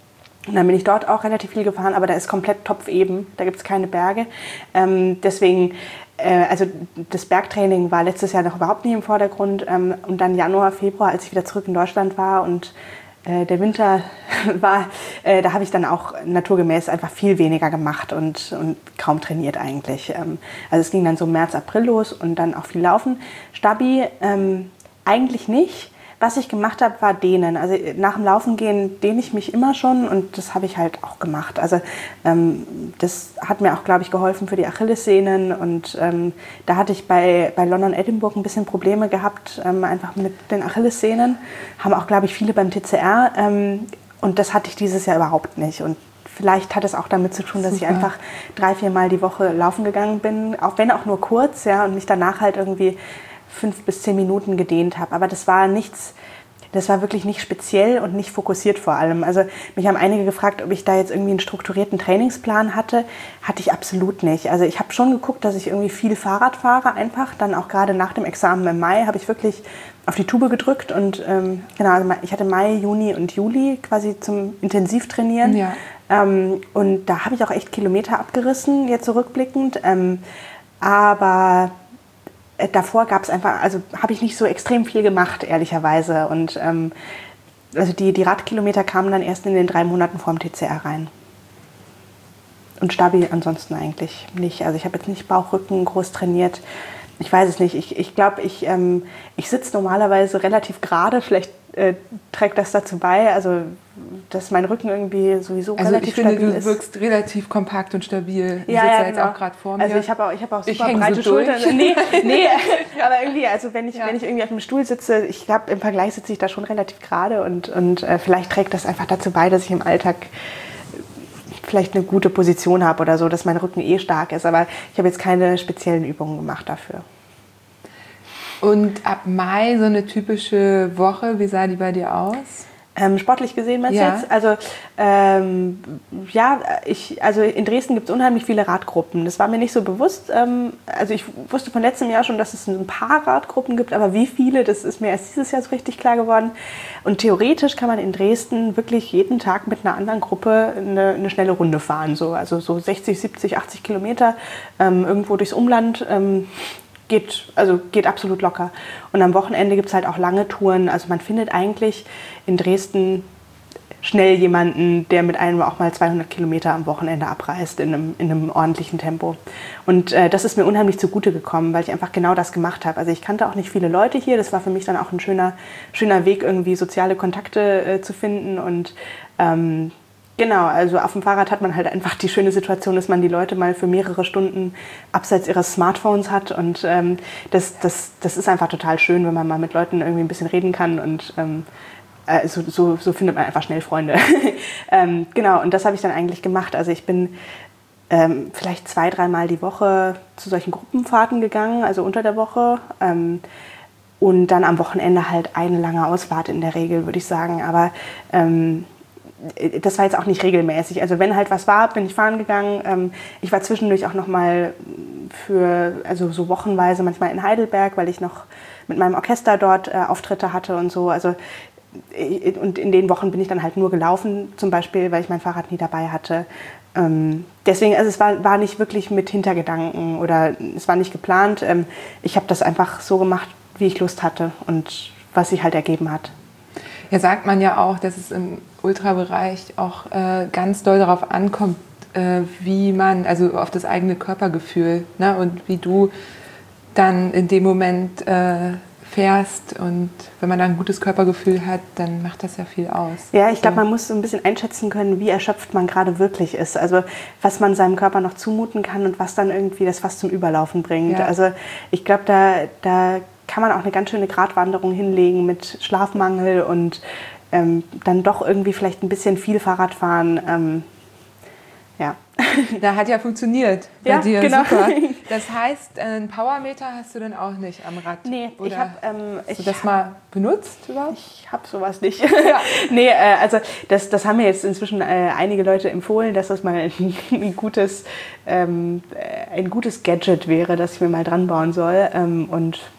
Und dann bin ich dort auch relativ viel gefahren, aber da ist komplett topfeben, da gibt es keine Berge. Ähm, deswegen, äh, also das Bergtraining war letztes Jahr noch überhaupt nicht im Vordergrund. Ähm, und dann Januar, Februar, als ich wieder zurück in Deutschland war und äh, der Winter war, äh, da habe ich dann auch naturgemäß einfach viel weniger gemacht und, und kaum trainiert eigentlich. Ähm, also es ging dann so März, April los und dann auch viel laufen. Stabi ähm, eigentlich nicht. Was ich gemacht habe, war dehnen. Also nach dem Laufen gehen dehne ich mich immer schon und das habe ich halt auch gemacht. Also ähm, das hat mir auch, glaube ich, geholfen für die Achillessehnen und ähm, da hatte ich bei, bei London Edinburgh ein bisschen Probleme gehabt, ähm, einfach mit den Achillessehnen. Haben auch, glaube ich, viele beim T C R ähm, und das hatte ich dieses Jahr überhaupt nicht. Und vielleicht hat es auch damit zu tun, dass Super. ich einfach drei, vier Mal die Woche laufen gegangen bin, auch wenn auch nur kurz, ja, und mich danach halt irgendwie fünf bis zehn Minuten gedehnt habe. Aber das war nichts, das war wirklich nicht speziell und nicht fokussiert vor allem. Also mich haben einige gefragt, ob ich da jetzt irgendwie einen strukturierten Trainingsplan hatte. Hatte ich absolut nicht. Also ich habe schon geguckt, dass ich irgendwie viel Fahrrad fahre einfach. Dann auch gerade nach dem Examen im Mai habe ich wirklich auf die Tube gedrückt. Und ähm, genau, also ich hatte Mai, Juni und Juli quasi zum Intensivtrainieren. Ja. Ähm, und da habe ich auch echt Kilometer abgerissen, jetzt zurückblickend. Ähm, aber davor gab es einfach, also habe ich nicht so extrem viel gemacht, ehrlicherweise. Und ähm, also die, die Radkilometer kamen dann erst in den drei Monaten vorm T C R rein. Und Stabi ansonsten eigentlich nicht. Also ich habe jetzt nicht Bauchrücken groß trainiert. Ich weiß es nicht. Ich, ich glaube, ich, ähm, ich sitze normalerweise relativ gerade. Vielleicht äh, trägt das dazu bei, also dass mein Rücken irgendwie sowieso also relativ stabil ist. Ich finde, du wirkst relativ kompakt und stabil. Du ja, sitzt ja, ja jetzt genau. auch gerade vor mir. Also ich habe auch, ich hab auch super ich breite so Schultern. Nee, nee, aber irgendwie, also wenn ich, ja. wenn ich irgendwie auf dem Stuhl sitze, ich glaube, im Vergleich sitze ich da schon relativ gerade und, und äh, vielleicht trägt das einfach dazu bei, dass ich im Alltag vielleicht eine gute Position habe oder so, dass mein Rücken eh stark ist. Aber ich habe jetzt keine speziellen Übungen gemacht dafür. Und ab Mai so eine typische Woche, wie sah die bei dir aus? Ähm, sportlich gesehen meinst du ja. jetzt? Also ähm, ja, ich, also in Dresden gibt es unheimlich viele Radgruppen. Das war mir nicht so bewusst. Ähm, also ich wusste von letztem Jahr schon, dass es ein paar Radgruppen gibt, aber wie viele, das ist mir erst dieses Jahr so richtig klar geworden. Und theoretisch kann man in Dresden wirklich jeden Tag mit einer anderen Gruppe eine, eine schnelle Runde fahren. So, also so sechzig, siebzig, achtzig Kilometer ähm, irgendwo durchs Umland. Ähm, Geht, also geht absolut locker. Und am Wochenende gibt es halt auch lange Touren. Also man findet eigentlich in Dresden schnell jemanden, der mit einem auch mal zweihundert Kilometer am Wochenende abreist in einem, in einem ordentlichen Tempo. Und äh, das ist mir unheimlich zugute gekommen, weil ich einfach genau das gemacht habe. Also ich kannte auch nicht viele Leute hier. Das war für mich dann auch ein schöner, schöner Weg, irgendwie soziale Kontakte äh, zu finden. Und ähm, genau, also auf dem Fahrrad hat man halt einfach die schöne Situation, dass man die Leute mal für mehrere Stunden abseits ihres Smartphones hat und ähm, das, das, das ist einfach total schön, wenn man mal mit Leuten irgendwie ein bisschen reden kann und ähm, äh, so, so, so findet man einfach schnell Freunde. ähm, genau, und das habe ich dann eigentlich gemacht. Also ich bin ähm, vielleicht zwei, dreimal die Woche zu solchen Gruppenfahrten gegangen, also unter der Woche. Ähm, und dann am Wochenende halt eine lange Ausfahrt in der Regel, würde ich sagen. Aber ähm, das war jetzt auch nicht regelmäßig. Also wenn halt was war, bin ich fahren gegangen. Ich war zwischendurch auch noch mal für, also so wochenweise manchmal in Heidelberg, weil ich noch mit meinem Orchester dort äh, Auftritte hatte und so. Also und in den Wochen bin ich dann halt nur gelaufen, zum Beispiel, weil ich mein Fahrrad nie dabei hatte. Ähm, deswegen, also es war, war nicht wirklich mit Hintergedanken oder es war nicht geplant. Ähm, ich habe das einfach so gemacht, wie ich Lust hatte und was sich halt ergeben hat. Ja, sagt man ja auch, dass es im Ultrabereich auch äh, ganz doll darauf ankommt, äh, wie man, also auf das eigene Körpergefühl, ne, und wie du dann in dem Moment äh, fährst. Und wenn man da ein gutes Körpergefühl hat, dann macht das ja viel aus. Ja, ich glaube, man muss so ein bisschen einschätzen können, wie erschöpft man gerade wirklich ist. Also was man seinem Körper noch zumuten kann und was dann irgendwie das fast zum Überlaufen bringt. Ja. Also ich glaube, da, da kann man auch eine ganz schöne Gratwanderung hinlegen mit Schlafmangel und ähm, dann doch irgendwie vielleicht ein bisschen viel Fahrrad fahren. Ähm, ja. Da hat ja funktioniert bei ja, dir, genau. Super. Das heißt, einen Powermeter hast du dann auch nicht am Rad? Nee, oder ich habe... Ähm, hast du das mal benutzt überhaupt? Ich habe sowas nicht. Ja. Nee, äh, also das, das haben mir jetzt inzwischen äh, einige Leute empfohlen, dass das mal ein, ein, gutes, ähm, ein gutes Gadget wäre, das ich mir mal dran bauen soll. Ähm, und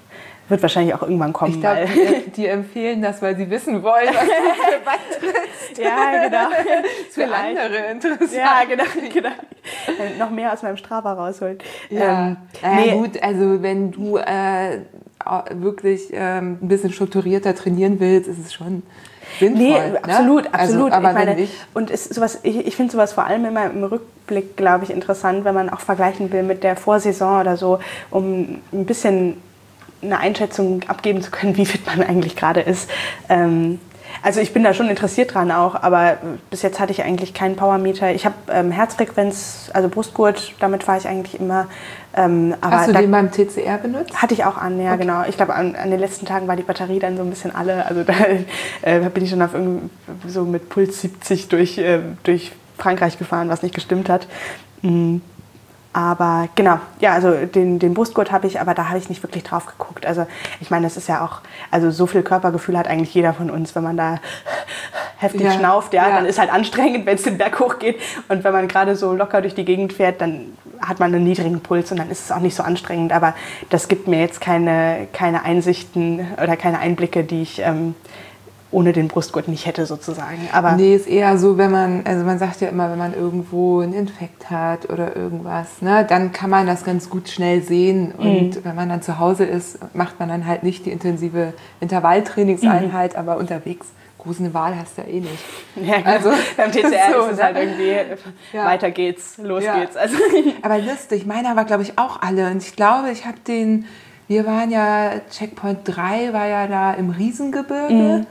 wird wahrscheinlich auch irgendwann kommen. Ich glaube, die, die empfehlen das, weil sie wissen wollen, was du beitrittst. Ja, genau. Für andere interessant. Ja, genau, genau. Äh, noch mehr aus meinem Strava rausholen. Ja, ähm, naja, nee. gut, also wenn du äh, wirklich ähm, ein bisschen strukturierter trainieren willst, ist es schon sinnvoll. Nee, ne? absolut, absolut. Also, aber ich meine, wenn ich, und ist sowas, ich, ich finde sowas vor allem immer im Rückblick, glaube ich, interessant, wenn man auch vergleichen will mit der Vorsaison oder so, um ein bisschen eine Einschätzung abgeben zu können, wie fit man eigentlich gerade ist. Ähm, also ich bin da schon interessiert dran auch, aber bis jetzt hatte ich eigentlich keinen Powermeter. Ich habe ähm, Herzfrequenz, also Brustgurt, damit fahre ich eigentlich immer. Ähm, aber hast du da den beim T C R benutzt? hatte ich auch an, ja, Okay. genau. Ich glaube, an, an den letzten Tagen war die Batterie dann so ein bisschen alle. Also da äh, bin ich schon auf irgendwie so mit Puls siebzig durch, äh, durch Frankreich gefahren, was nicht gestimmt hat. Mhm. Aber genau, ja, also den, den Brustgurt habe ich, aber da habe ich nicht wirklich drauf geguckt. Also ich meine, das ist ja auch, also so viel Körpergefühl hat eigentlich jeder von uns, wenn man da heftig Ja, schnauft, ja, ja. dann ist halt anstrengend, wenn es den Berg hochgeht. Und wenn man gerade so locker durch die Gegend fährt, dann hat man einen niedrigen Puls und dann ist es auch nicht so anstrengend. Aber das gibt mir jetzt keine, keine Einsichten oder keine Einblicke, die ich ähm, ohne den Brustgurt nicht hätte sozusagen. Aber Nee, ist eher so, wenn man, also man sagt ja immer, wenn man irgendwo einen Infekt hat oder irgendwas, ne, dann kann man das ganz gut schnell sehen. Und mhm. wenn man dann zu Hause ist, macht man dann halt nicht die intensive Intervalltrainingseinheit, mhm. aber unterwegs. Große Wahl hast du ja eh nicht. Ja, genau. Also, beim T C R so, ist es halt irgendwie, ja. weiter geht's, los Ja. geht's. Also. Aber lustig, meiner war, glaube ich, auch alle. Und ich glaube, ich habe den, wir waren ja, Checkpoint drei war ja da im Riesengebirge. Mhm.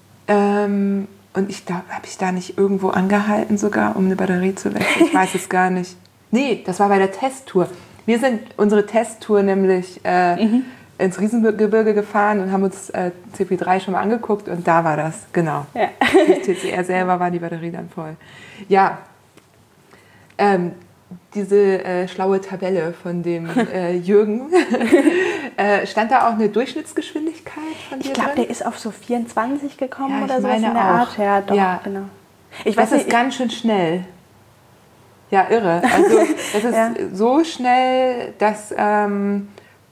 Ähm, und ich glaube, habe ich da nicht irgendwo angehalten sogar, um eine Batterie zu wechseln? Ich weiß es gar nicht. Nee, das war bei der Testtour. Wir sind unsere Testtour nämlich äh, mhm. ins Riesengebirge gefahren und haben uns äh, C P drei schon mal angeguckt und da war das, genau. Ja. Das T C R selber war die Batterie dann voll. Ja, ähm, diese äh, schlaue Tabelle von dem äh, Jürgen, äh, stand da auch eine Durchschnittsgeschwindigkeit von dir Ich glaube, drin? der ist auf so vierundzwanzig gekommen Ja, ich oder sowas in meine der auch. Art. Ja, doch, Ja. genau. Ich Das weiß nicht, ist ganz schön schnell. Ja, irre. Also das ist Ja. so schnell, dass ähm,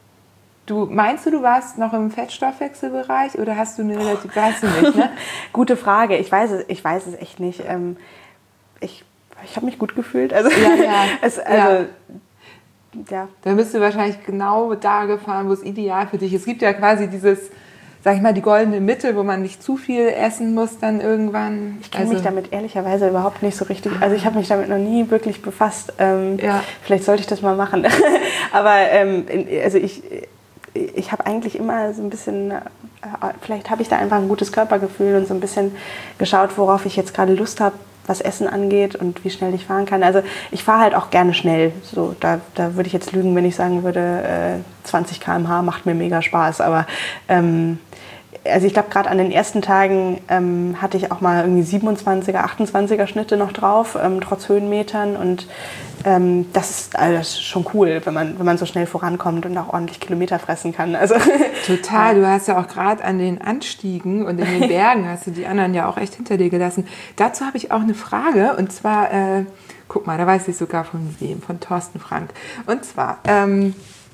du, meinst du, du warst noch im Fettstoffwechselbereich oder hast du eine relativ, weißt du nicht, ne? Gute Frage. Ich weiß es, ich weiß es echt nicht. Ähm, ich ich habe mich gut gefühlt. Also, Ja, ja. es, also, ja. Dann bist du wahrscheinlich genau da gefahren, wo es ideal für dich ist. Es gibt ja quasi dieses, sag ich mal, die goldene Mitte, wo man nicht zu viel essen muss dann irgendwann. Ich kenne mich damit ehrlicherweise überhaupt nicht so richtig. Also ich habe mich damit noch nie wirklich befasst. Ähm, Ja. Vielleicht sollte ich das mal machen. Aber ähm, also ich, ich habe eigentlich immer so ein bisschen, äh, vielleicht habe ich da einfach ein gutes Körpergefühl und so ein bisschen geschaut, worauf ich jetzt gerade Lust habe, was Essen angeht und wie schnell ich fahren kann. Also ich fahre halt auch gerne schnell. So, da, da würde ich jetzt lügen, wenn ich sagen würde, äh, zwanzig Kilometer pro Stunde macht mir mega Spaß. Aber ähm, also ich glaube, gerade an den ersten Tagen ähm, hatte ich auch mal irgendwie siebenundzwanziger, achtundzwanziger Schnitte noch drauf, ähm, trotz Höhenmetern. Und ähm, das ist alles schon cool, wenn man, wenn man so schnell vorankommt und auch ordentlich Kilometer fressen kann. Also, Total, du hast ja auch gerade an den Anstiegen und in den Bergen hast du die anderen ja auch echt hinter dir gelassen. Dazu habe ich auch eine Frage und zwar, äh, guck mal, da weiß ich sogar von wem, von Thorsten Frank. Und zwar, ähm,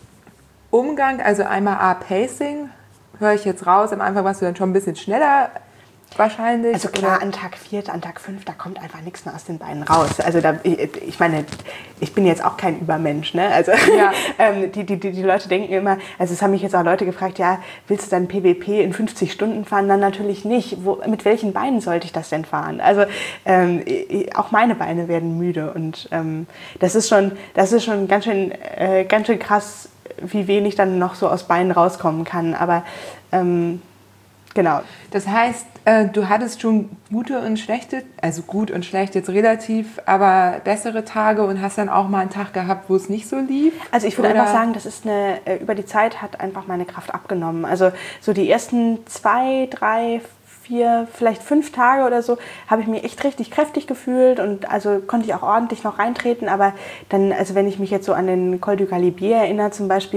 Umgang, also einmal A, Pacing, höre ich jetzt raus, am Anfang warst du dann schon ein bisschen schneller wahrscheinlich. Also klar, oder? an Tag vier, an Tag fünf, da kommt einfach nichts mehr aus den Beinen raus. Also da, ich, ich meine, ich bin jetzt auch kein Übermensch, ne? Also Ja. ähm, die, die, die, die Leute denken immer, also es haben mich jetzt auch Leute gefragt, ja, willst du dann P W P in fünfzig Stunden fahren? Dann natürlich nicht. Wo, mit welchen Beinen sollte ich das denn fahren? Also ähm, auch meine Beine werden müde und ähm, das ist schon, das ist schon ganz schön, äh, ganz schön krass, wie wenig dann noch so aus Beinen rauskommen kann. Aber ähm, genau. Das heißt, äh, du hattest schon gute und schlechte, also gut und schlecht jetzt relativ, aber bessere Tage und hast dann auch mal einen Tag gehabt, wo es nicht so lief? Also ich würde Oder? einfach sagen, das ist eine, äh, über die Zeit hat einfach meine Kraft abgenommen. Also so die ersten zwei, drei, vier, vielleicht fünf Tage oder so habe ich mich echt richtig kräftig gefühlt und also konnte ich auch ordentlich noch reintreten. Aber dann, also wenn ich mich jetzt so an den Col du Galibier erinnere zum Beispiel,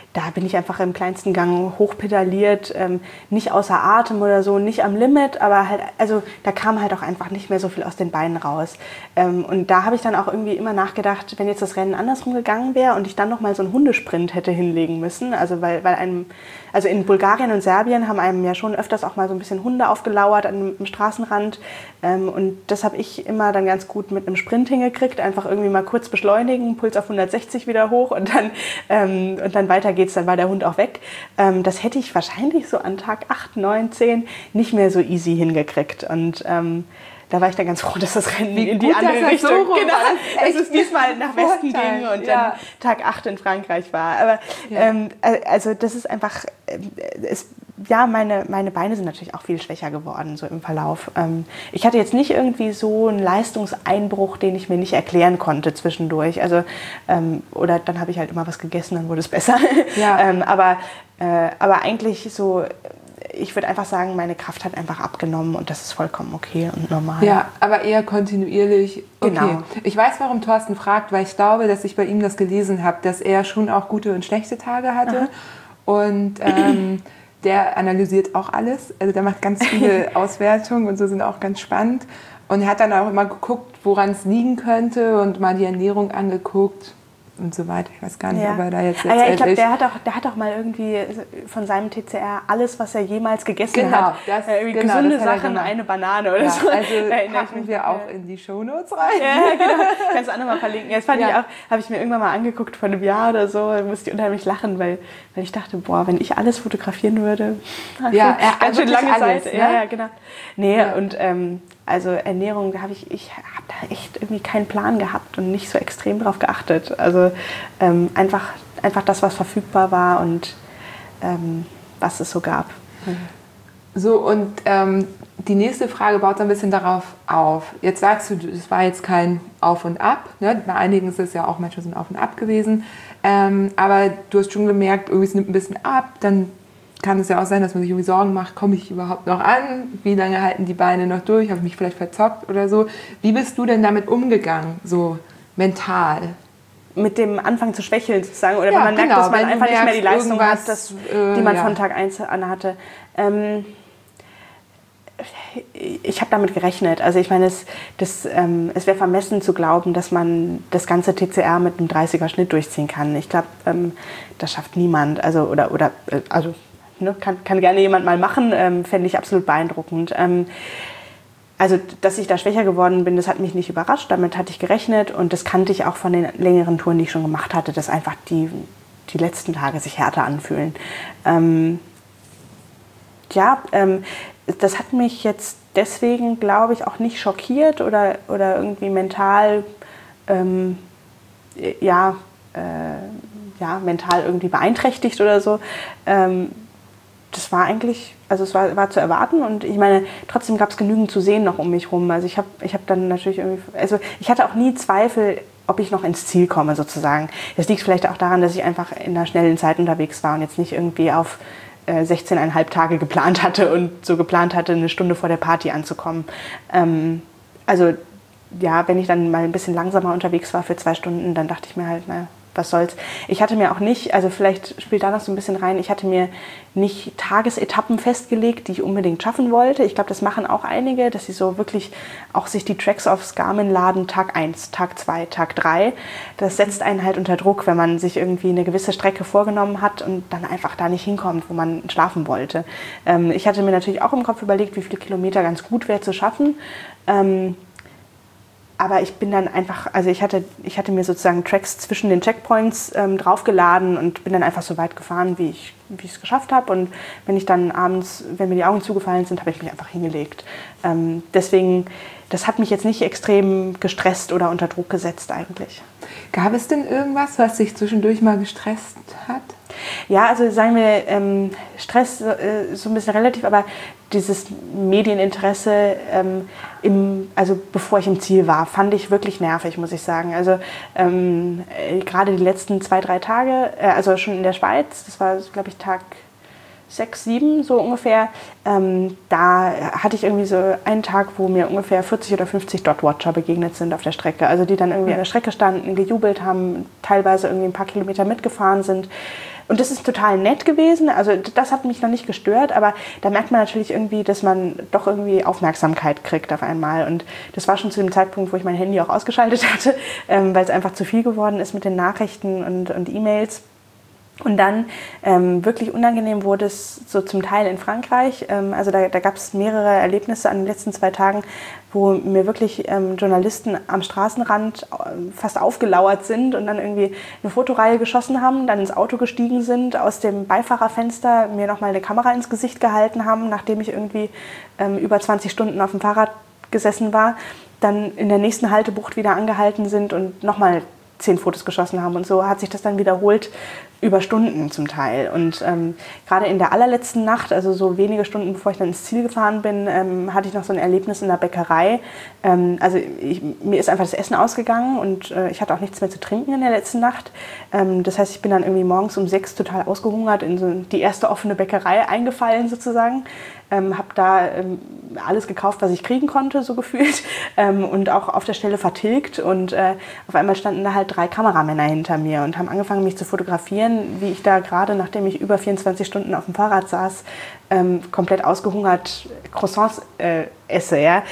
da bin ich einfach im kleinsten Gang hochpedaliert, ähm, nicht außer Atem oder so, nicht am Limit, aber halt, also da kam halt auch einfach nicht mehr so viel aus den Beinen raus. Ähm, und da habe ich dann auch irgendwie immer nachgedacht, wenn jetzt das Rennen andersrum gegangen wäre und ich dann nochmal so einen Hundesprint hätte hinlegen müssen, also weil, weil einem, also in Bulgarien und Serbien haben einem ja schon öfters auch mal so ein bisschen Hunde aufgelauert an dem Straßenrand. Ähm, und das habe ich immer dann ganz gut mit einem Sprint hingekriegt, einfach irgendwie mal kurz beschleunigen, Puls auf hundertsechzig wieder hoch und dann, ähm, und dann weiter geht's, dann war der Hund auch weg. Ähm, das hätte ich wahrscheinlich so an Tag acht, neun, zehn nicht mehr so easy hingekriegt. Und ähm, da war ich dann ganz froh, dass das Rennen Wie in die gut, andere dass das Richtung, so rum genau, war. dass es diesmal nach Westen ging und ja. dann Tag acht in Frankreich war. Aber Ja. ähm, also das ist einfach, äh, es, ja, meine, meine Beine sind natürlich auch viel schwächer geworden, so im Verlauf. Ähm, ich hatte jetzt nicht irgendwie so einen Leistungseinbruch, den ich mir nicht erklären konnte zwischendurch. Also, ähm, oder dann habe ich halt immer was gegessen, dann wurde es besser. Ja. ähm, aber, äh, aber eigentlich so, ich würde einfach sagen, meine Kraft hat einfach abgenommen und das ist vollkommen okay und normal. Ja, aber eher kontinuierlich. Okay. Genau. Ich weiß, warum Thorsten fragt, weil ich glaube, dass ich bei ihm das gelesen habe, dass er schon auch gute und schlechte Tage hatte. Aha. Und ähm, der analysiert auch alles. Also der macht ganz viele Auswertungen und so, sind auch ganz spannend. Und er hat dann auch immer geguckt, woran es liegen könnte und mal die Ernährung angeguckt und so weiter. Ich weiß gar nicht, Ja. ob er da jetzt Ah, ja, ich glaube, letztendlich... der hat auch, der hat auch mal irgendwie von seinem T C R alles, was er jemals gegessen Genau, hat. das- Äh, irgendwie genau, gesunde das hat er Sachen, gemacht. eine Banane oder ja, so. also Erinnere ich packen mich. wir auch in die Shownotes rein. Ja, genau. Kannst du auch nochmal verlinken. Ja, das fand Ja. ich auch, habe ich mir irgendwann mal angeguckt vor einem Jahr oder so. Da musste ich unheimlich lachen, weil, weil ich dachte, boah, wenn ich alles fotografieren würde, Ja, ja, ganz schön wirklich lange alles, Zeit. ne? Ja, ja, genau. Nee, Ja. und ähm, also Ernährung, da habe ich, ich habe da echt irgendwie keinen Plan gehabt und nicht so extrem drauf geachtet. Also ähm, einfach, einfach das, was verfügbar war und ähm, was es so gab. So, und ähm, die nächste Frage baut so ein bisschen darauf auf. Jetzt sagst du, es war jetzt kein Auf und Ab. Ne? Bei einigen ist es ja auch manchmal so ein Auf und Ab gewesen. Ähm, aber du hast schon gemerkt, irgendwie es nimmt ein bisschen ab. Dann kann es ja auch sein, dass man sich irgendwie Sorgen macht, komme ich überhaupt noch an? Wie lange halten die Beine noch durch? Habe ich mich vielleicht verzockt oder so? Wie bist du denn damit umgegangen, so mental? Mit dem Anfang zu schwächeln sozusagen, oder Ja, wenn man merkt, genau, dass man wenn du einfach nicht mehr die merkst, Leistung hat, irgendwas, das, äh, die man ja. von Tag eins an hatte. Ähm, ich habe damit gerechnet. Also ich meine, es, das, ähm, es wäre vermessen zu glauben, dass man das ganze T C R mit einem dreißiger Schnitt durchziehen kann. Ich glaube, ähm, das schafft niemand. Also, oder, oder, äh, also ne, kann, kann gerne jemand mal machen, ähm, fände ich absolut beeindruckend. Ähm, Also, dass ich da schwächer geworden bin, das hat mich nicht überrascht. Damit hatte ich gerechnet und das kannte ich auch von den längeren Touren, die ich schon gemacht hatte, dass einfach die, die letzten Tage sich härter anfühlen. Ähm, ja, ähm, das hat mich jetzt deswegen, glaube ich, auch nicht schockiert oder, oder irgendwie mental, ähm, ja, äh, ja, mental irgendwie beeinträchtigt oder so. Ähm, das war eigentlich, also es war, war zu erwarten und ich meine, trotzdem gab es genügend zu sehen noch um mich rum. Also ich habe ich hab dann natürlich irgendwie, also ich hatte auch nie Zweifel, ob ich noch ins Ziel komme sozusagen. Das liegt vielleicht auch daran, dass ich einfach in einer schnellen Zeit unterwegs war und jetzt nicht irgendwie auf äh, sechzehn Komma fünf Tage geplant hatte und so geplant hatte, eine Stunde vor der Party anzukommen. Ähm, also ja, wenn ich dann mal ein bisschen langsamer unterwegs war für zwei Stunden, dann dachte ich mir halt, naja, was soll's. Ich hatte mir auch nicht, also vielleicht spielt da noch so ein bisschen rein, ich hatte mir nicht Tagesetappen festgelegt, die ich unbedingt schaffen wollte. Ich glaube, das machen auch einige, dass sie so wirklich auch sich die Tracks aufs Garmin laden, Tag eins, Tag zwei, Tag drei. Das setzt einen halt unter Druck, wenn man sich irgendwie eine gewisse Strecke vorgenommen hat und dann einfach da nicht hinkommt, wo man schlafen wollte. Ähm, ich hatte mir natürlich auch im Kopf überlegt, wie viele Kilometer ganz gut wäre zu schaffen. Ähm, Aber ich bin dann einfach, also ich hatte, ich hatte mir sozusagen Tracks zwischen den Checkpoints ähm, draufgeladen und bin dann einfach so weit gefahren, wie ich wie ich es geschafft habe. Und wenn ich dann abends, wenn mir die Augen zugefallen sind, habe ich mich einfach hingelegt. Ähm, deswegen, das hat mich jetzt nicht extrem gestresst oder unter Druck gesetzt eigentlich. Gab es denn irgendwas, was dich zwischendurch mal gestresst hat? Ja, also sagen wir, ähm, Stress äh, so ein bisschen relativ, aber dieses Medieninteresse, ähm, im, also bevor ich im Ziel war, fand ich wirklich nervig, muss ich sagen. Also ähm, äh, gerade die letzten zwei, drei Tage, äh, also schon in der Schweiz, das war, glaube ich, Tag sechs, sieben so ungefähr, ähm, da hatte ich irgendwie so einen Tag, wo mir ungefähr vierzig oder fünfzig Dot-Watcher begegnet sind auf der Strecke. Also die dann irgendwie an der Strecke standen, gejubelt haben, teilweise irgendwie ein paar Kilometer mitgefahren sind. und das ist total nett gewesen, also das hat mich noch nicht gestört, aber da merkt man natürlich irgendwie, dass man doch irgendwie Aufmerksamkeit kriegt auf einmal. Und das war schon zu dem Zeitpunkt, wo ich mein Handy auch ausgeschaltet hatte, ähm, weil es einfach zu viel geworden ist mit den Nachrichten und, und E-Mails. Und dann ähm, wirklich unangenehm wurde es so zum Teil in Frankreich. Ähm, also da, da gab es mehrere Erlebnisse an den letzten zwei Tagen, wo mir wirklich ähm, Journalisten am Straßenrand äh, fast aufgelauert sind und dann irgendwie eine Fotoreihe geschossen haben, dann ins Auto gestiegen sind, aus dem Beifahrerfenster mir nochmal eine Kamera ins Gesicht gehalten haben, nachdem ich irgendwie ähm, über zwanzig Stunden auf dem Fahrrad gesessen war, dann in der nächsten Haltebucht wieder angehalten sind und nochmal zehn Fotos geschossen haben. Und so hat sich das dann wiederholt über Stunden zum Teil. Und ähm, gerade in der allerletzten Nacht, also so wenige Stunden bevor ich dann ins Ziel gefahren bin, ähm, hatte ich noch so ein Erlebnis in der Bäckerei. Ähm, also ich, mir ist einfach das Essen ausgegangen und äh, ich hatte auch nichts mehr zu trinken in der letzten Nacht. Ähm, das heißt, ich bin dann irgendwie morgens um sechs total ausgehungert in so die erste offene Bäckerei eingefallen sozusagen. Ähm, habe da ähm, alles gekauft, was ich kriegen konnte, so gefühlt, ähm, und auch auf der Stelle vertilgt. Und äh, auf einmal standen da halt drei Kameramänner hinter mir und haben angefangen, mich zu fotografieren, wie ich da gerade, nachdem ich über vierundzwanzig Stunden auf dem Fahrrad saß, ähm, komplett ausgehungert Croissants äh, esse. Ja.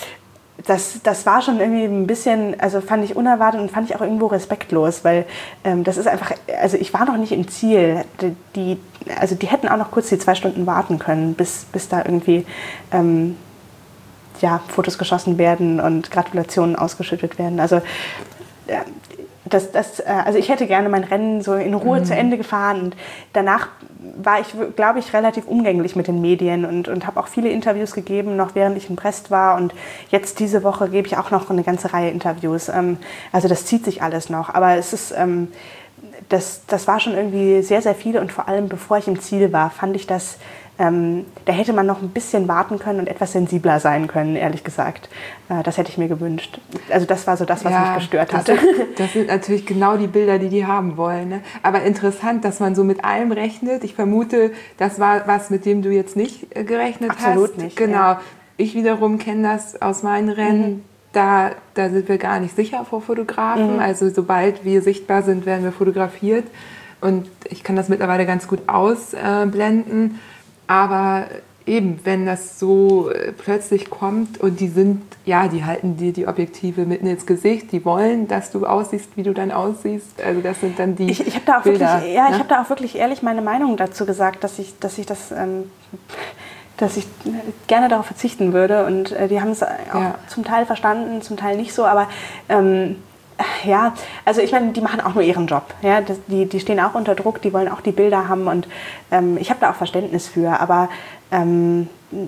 Das, das war schon irgendwie ein bisschen, also fand ich unerwartet und fand ich auch irgendwo respektlos, weil ähm, das ist einfach, also ich war noch nicht im Ziel. Die, die, also die hätten auch noch kurz die zwei Stunden warten können, bis, bis da irgendwie ähm, ja, Fotos geschossen werden und Gratulationen ausgeschüttet werden. Also ja, das, das, also ich hätte gerne mein Rennen so in Ruhe mhm. zu Ende gefahren und danach war ich, glaube ich, relativ umgänglich mit den Medien und, und habe auch viele Interviews gegeben, noch während ich in Brest war, und jetzt diese Woche gebe ich auch noch eine ganze Reihe Interviews. Also das zieht sich alles noch, aber es ist, das, das war schon irgendwie sehr, sehr viel, und vor allem bevor ich im Ziel war, fand ich das, Ähm, da hätte man noch ein bisschen warten können und etwas sensibler sein können, ehrlich gesagt. Äh, das hätte ich mir gewünscht. Also das war so das, was ja, mich gestört hat. Das, das sind natürlich genau die Bilder, die die haben wollen. Ne? Aber interessant, dass man so mit allem rechnet. Ich vermute, das war was, mit dem du jetzt nicht äh, gerechnet Absolut hast. Absolut nicht. Genau. Ja. Ich wiederum kenne das aus meinen Rennen. Mhm. Da, da sind wir gar nicht sicher vor Fotografen. Mhm. Also sobald wir sichtbar sind, werden wir fotografiert. Und ich kann das mittlerweile ganz gut ausblenden. Aber eben, wenn das so plötzlich kommt und die sind, ja, die halten dir die Objektive mitten ins Gesicht, die wollen, dass du aussiehst, wie du dann aussiehst. Also das sind dann die ich, ich hab da auch Bilder. Wirklich, ja, ne? ich habe da auch wirklich ehrlich meine Meinung dazu gesagt, dass ich, dass ich das, ähm, dass ich gerne darauf verzichten würde. Und äh, die haben es auch ja. zum Teil verstanden, zum Teil nicht so, aber ähm, ja, also ich meine, die machen auch nur ihren Job. Ja? Das, die, die stehen auch unter Druck, die wollen auch die Bilder haben, und ähm, ich habe da auch Verständnis für. Aber ähm,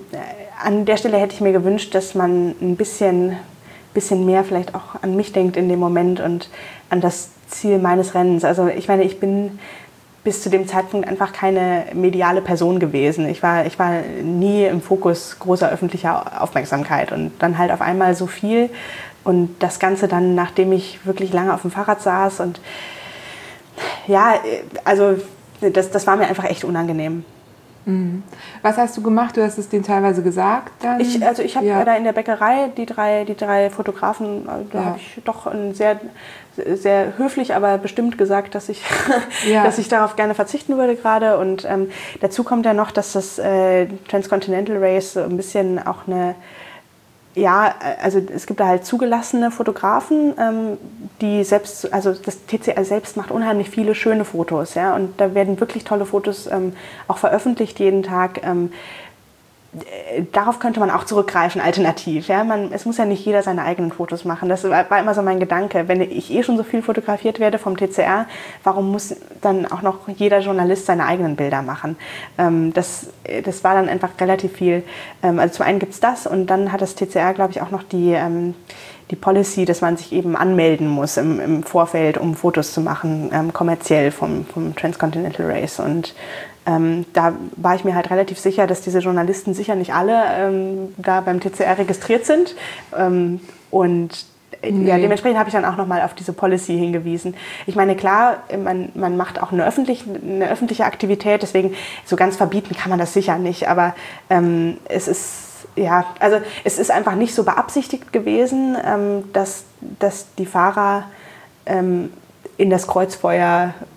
an der Stelle hätte ich mir gewünscht, dass man ein bisschen, bisschen mehr vielleicht auch an mich denkt in dem Moment und an das Ziel meines Rennens. Also ich meine, ich bin bis zu dem Zeitpunkt einfach keine mediale Person gewesen. Ich war, ich war nie im Fokus großer öffentlicher Aufmerksamkeit, und dann halt auf einmal so viel. Und das Ganze dann, nachdem ich wirklich lange auf dem Fahrrad saß. Und ja, also das, das war mir einfach echt unangenehm. Mhm. Was hast du gemacht? Du hast es denen teilweise gesagt? Dann? Ich, also ich habe ja. da in der Bäckerei die drei, die drei Fotografen, da ja. habe ich doch ein sehr, sehr höflich, aber bestimmt gesagt, dass ich, ja. dass ich darauf gerne verzichten würde gerade. Und ähm, dazu kommt ja noch, dass das äh, Transcontinental Race so ein bisschen auch eine... Ja, also es gibt da halt zugelassene Fotografen, ähm, die selbst, also das T C R selbst macht unheimlich viele schöne Fotos, ja, und da werden wirklich tolle Fotos ähm, auch veröffentlicht jeden Tag. Ähm, darauf könnte man auch zurückgreifen, alternativ. Ja? Man, es muss ja nicht jeder seine eigenen Fotos machen. Das war immer so mein Gedanke. Wenn ich eh schon so viel fotografiert werde vom T C R, warum muss dann auch noch jeder Journalist seine eigenen Bilder machen? Ähm, das, das war dann einfach relativ viel. Ähm, also zum einen gibt es das, und dann hat das T C R, glaube ich, auch noch die, ähm, die Policy, dass man sich eben anmelden muss im, im Vorfeld, um Fotos zu machen, ähm, kommerziell vom, vom Transcontinental Race. Und Ähm, da war ich mir halt relativ sicher, dass diese Journalisten sicher nicht alle ähm, da beim T C R registriert sind. Ähm, und nee. ja, dementsprechend habe ich dann auch nochmal auf diese Policy hingewiesen. Ich meine, klar, man, man macht auch eine öffentliche, eine öffentliche Aktivität, deswegen so ganz verbieten kann man das sicher nicht. Aber ähm, es ist, ja, also es ist einfach nicht so beabsichtigt gewesen, ähm, dass, dass die Fahrer ähm, in das Kreuzfeuer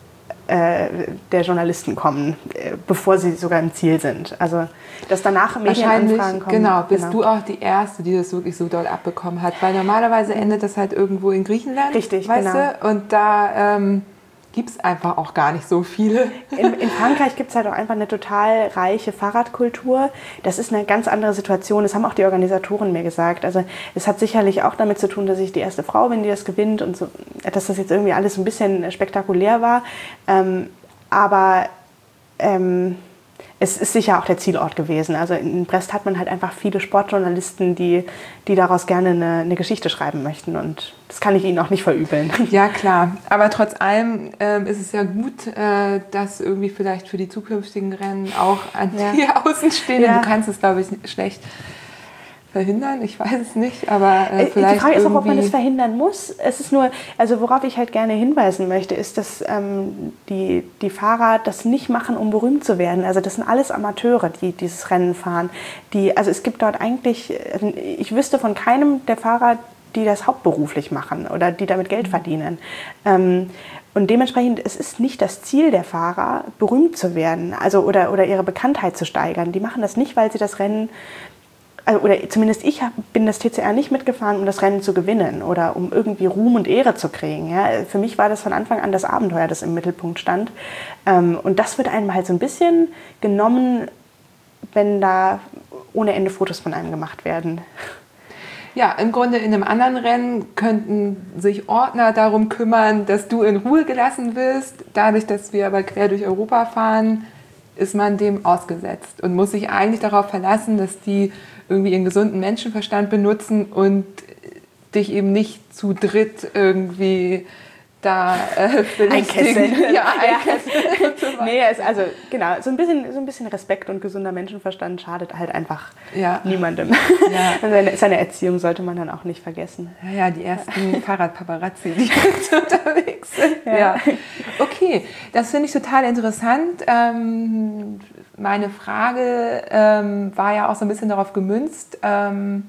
äh, der Journalisten kommen, äh, bevor sie sogar im Ziel sind. Also, dass danach Medienanfragen kommen. Genau, bist genau. du auch die Erste, die das wirklich so doll abbekommen hat. Weil normalerweise endet das halt irgendwo in Griechenland. Richtig, weißt genau. du? Und da ähm, gibt es einfach auch gar nicht so viele. In, in Frankreich gibt es halt auch einfach eine total reiche Fahrradkultur. Das ist eine ganz andere Situation. Das haben auch die Organisatoren mir gesagt. Also es hat sicherlich auch damit zu tun, dass ich die erste Frau bin, die das gewinnt und so, dass das jetzt irgendwie alles ein bisschen spektakulär war. Ähm, aber ähm, es ist sicher auch der Zielort gewesen. Also in Brest hat man halt einfach viele Sportjournalisten, die, die daraus gerne eine, eine Geschichte schreiben möchten. Und das kann ich ihnen auch nicht verübeln. Ja, klar. Aber trotz allem ähm, ist es ja gut, äh, dass irgendwie vielleicht für die zukünftigen Rennen auch an ja. die Außenstehenden, ja. du kannst es, glaube ich, schlecht verhindern, ich weiß es nicht, aber äh, vielleicht die Frage ist auch, ob man irgendwie das verhindern muss. Es ist nur, also worauf ich halt gerne hinweisen möchte, ist, dass ähm, die, die Fahrer das nicht machen, um berühmt zu werden. Also das sind alles Amateure, die dieses Rennen fahren. Die, also es gibt dort eigentlich, ich wüsste von keinem der Fahrer, die das hauptberuflich machen oder die damit Geld verdienen. Ähm, und dementsprechend, es ist nicht das Ziel der Fahrer, berühmt zu werden, also oder, oder ihre Bekanntheit zu steigern. Die machen das nicht, weil sie das Rennen Also, oder zumindest ich hab, bin das T C R nicht mitgefahren, um das Rennen zu gewinnen oder um irgendwie Ruhm und Ehre zu kriegen. Ja? Für mich war das von Anfang an das Abenteuer, das im Mittelpunkt stand. Ähm, und das wird einem halt so ein bisschen genommen, wenn da ohne Ende Fotos von einem gemacht werden. Ja, im Grunde in einem anderen Rennen könnten sich Ordner darum kümmern, dass du in Ruhe gelassen wirst. Dadurch, dass wir aber quer durch Europa fahren, ist man dem ausgesetzt und muss sich eigentlich darauf verlassen, dass die irgendwie ihren gesunden Menschenverstand benutzen und dich eben nicht zu dritt irgendwie da äh, einkesseln. Ja, einkesseln. So nee, es, also genau, so ein, bisschen, so ein bisschen Respekt und gesunder Menschenverstand schadet halt einfach ja. niemandem. Ja. Seine, seine Erziehung sollte man dann auch nicht vergessen. Ja, ja, die ersten ja. Fahrradpaparazzi, die jetzt unterwegs sind. Ja. Ja. Okay, das finde ich total interessant. Ähm, meine Frage ähm, war ja auch so ein bisschen darauf gemünzt, ähm,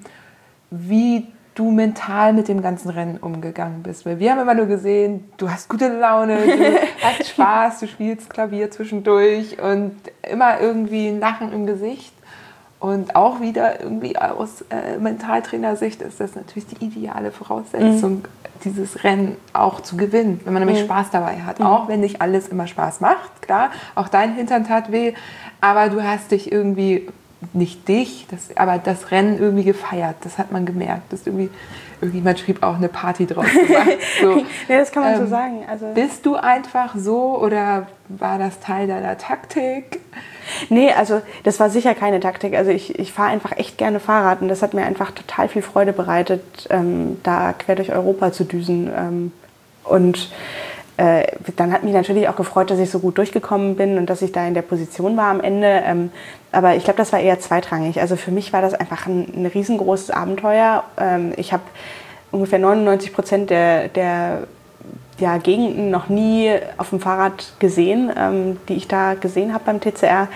wie du mental mit dem ganzen Rennen umgegangen bist. Weil wir haben immer nur gesehen, du hast gute Laune, du hast Spaß, du spielst Klavier zwischendurch und immer irgendwie ein Lachen im Gesicht. Und auch wieder irgendwie aus äh, Mentaltrainersicht ist das natürlich die ideale Voraussetzung, mhm. dieses Rennen auch zu gewinnen, wenn man nämlich mhm. Spaß dabei hat. Mhm. Auch wenn nicht alles immer Spaß macht, klar, auch dein Hintern tat weh, aber du hast dich irgendwie, nicht dich, das, aber das Rennen irgendwie gefeiert, das hat man gemerkt. Das irgendwie, irgendjemand schrieb auch eine Party draus gemacht. So, ja, das kann man ähm, so sagen. Also bist du einfach so oder war das Teil deiner Taktik? Nee, also das war sicher keine Taktik. Also ich, ich fahre einfach echt gerne Fahrrad und das hat mir einfach total viel Freude bereitet, ähm, da quer durch Europa zu düsen. Ähm, und äh, dann hat mich natürlich auch gefreut, dass ich so gut durchgekommen bin und dass ich da in der Position war am Ende. Ähm, aber ich glaube, das war eher zweitrangig. Also für mich war das einfach ein, ein riesengroßes Abenteuer. Ähm, ich habe ungefähr neunundneunzig Prozent der, der ja, Gegenden noch nie auf dem Fahrrad gesehen, ähm, die ich da gesehen habe beim T C R.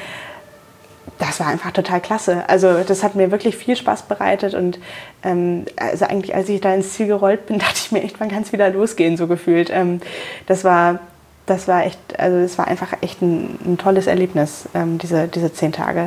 Das war einfach total klasse. Also das hat mir wirklich viel Spaß bereitet und ähm, also eigentlich, als ich da ins Ziel gerollt bin, dachte ich mir echt, wann kann es wieder losgehen, so gefühlt. Ähm, das war, das war echt, also es war einfach echt ein, ein tolles Erlebnis, ähm, diese, diese zehn Tage.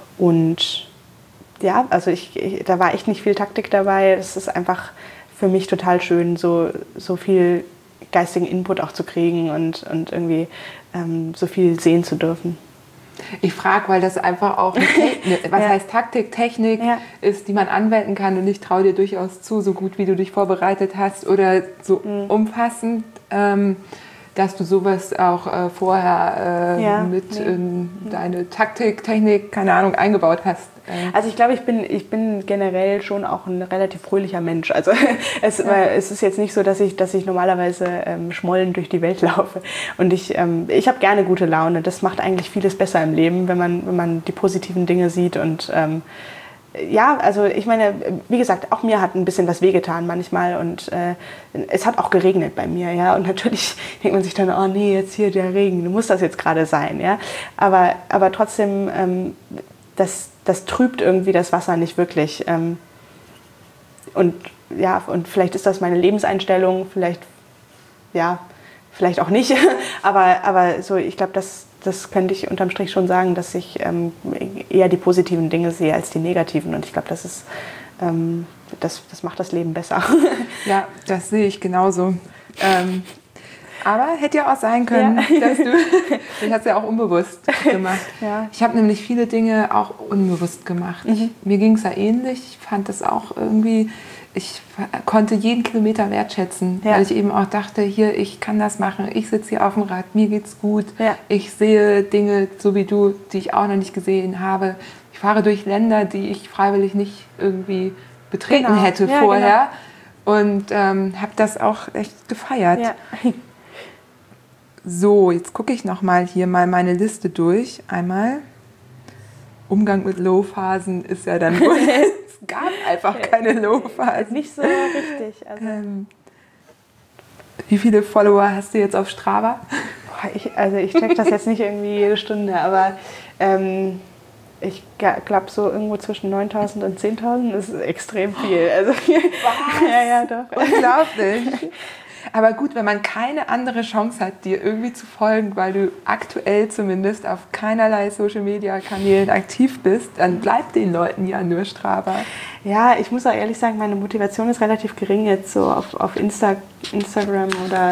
Und ja, also ich, ich, da war echt nicht viel Taktik dabei. Es ist einfach für mich total schön, so, so viel geistigen Input auch zu kriegen und, und irgendwie ähm, so viel sehen zu dürfen. Ich frage, weil das einfach auch, eine Technik, was ja. heißt Taktik, Technik ja. ist, die man anwenden kann und ich traue dir durchaus zu, so gut wie du dich vorbereitet hast oder so mhm. umfassend, ähm, dass du sowas auch äh, vorher äh, ja. mit nee. in deine Taktik, Technik, keine Ahnung, eingebaut hast. Also ich glaube, ich bin, ich bin generell schon auch ein relativ fröhlicher Mensch. Also es, ja. es ist jetzt nicht so, dass ich, dass ich normalerweise ähm, schmollend durch die Welt laufe. Und ich, ähm, ich habe gerne gute Laune. Das macht eigentlich vieles besser im Leben, wenn man, wenn man die positiven Dinge sieht. Und ähm, ja, also ich meine, wie gesagt, auch mir hat ein bisschen was wehgetan manchmal. Und äh, es hat auch geregnet bei mir. Ja? Und natürlich denkt man sich dann, oh nee, jetzt hier der Regen, muss das jetzt gerade sein. Ja? Aber, aber trotzdem, ähm, das das trübt irgendwie das Wasser nicht wirklich. Und ja, und vielleicht ist das meine Lebenseinstellung, vielleicht ja, vielleicht auch nicht, aber, aber so, ich glaube, das, das könnte ich unterm Strich schon sagen, dass ich ähm, eher die positiven Dinge sehe als die negativen. Und ich glaube, das ist, ähm, das, das macht das Leben besser. Ja, das sehe ich genauso. Ähm, aber hätte ja auch sein können, ja. dass du, du hast ja auch unbewusst gemacht. Ja. Ich habe nämlich viele Dinge auch unbewusst gemacht. Mhm. Mir ging es ja ähnlich. Ich fand das auch irgendwie, ich konnte jeden Kilometer wertschätzen, ja. weil ich eben auch dachte, hier, ich kann das machen, ich sitze hier auf dem Rad, mir geht's gut. Ja. Ich sehe Dinge, so wie du, die ich auch noch nicht gesehen habe. Ich fahre durch Länder, die ich freiwillig nicht irgendwie betreten genau. hätte ja, vorher. Genau. Und ähm, habe das auch echt gefeiert. Ja. So, jetzt gucke ich noch mal hier mal meine Liste durch. Einmal, Umgang mit Low-Phasen ist ja dann wohl, es gab einfach keine Low-Phasen. Nicht so richtig. Also. Ähm, wie viele Follower hast du jetzt auf Strava? Boah, ich, also ich check das jetzt nicht irgendwie jede Stunde, aber ähm, ich glaube so irgendwo zwischen neuntausend und zehntausend ist extrem viel. Also, was? Ja, ja, doch. Unglaublich. Aber gut, wenn man keine andere Chance hat, dir irgendwie zu folgen, weil du aktuell zumindest auf keinerlei Social-Media-Kanälen aktiv bist, dann bleibt den Leuten ja nur Strava. Ja, ich muss auch ehrlich sagen, meine Motivation ist relativ gering jetzt so auf, auf Insta, Instagram oder,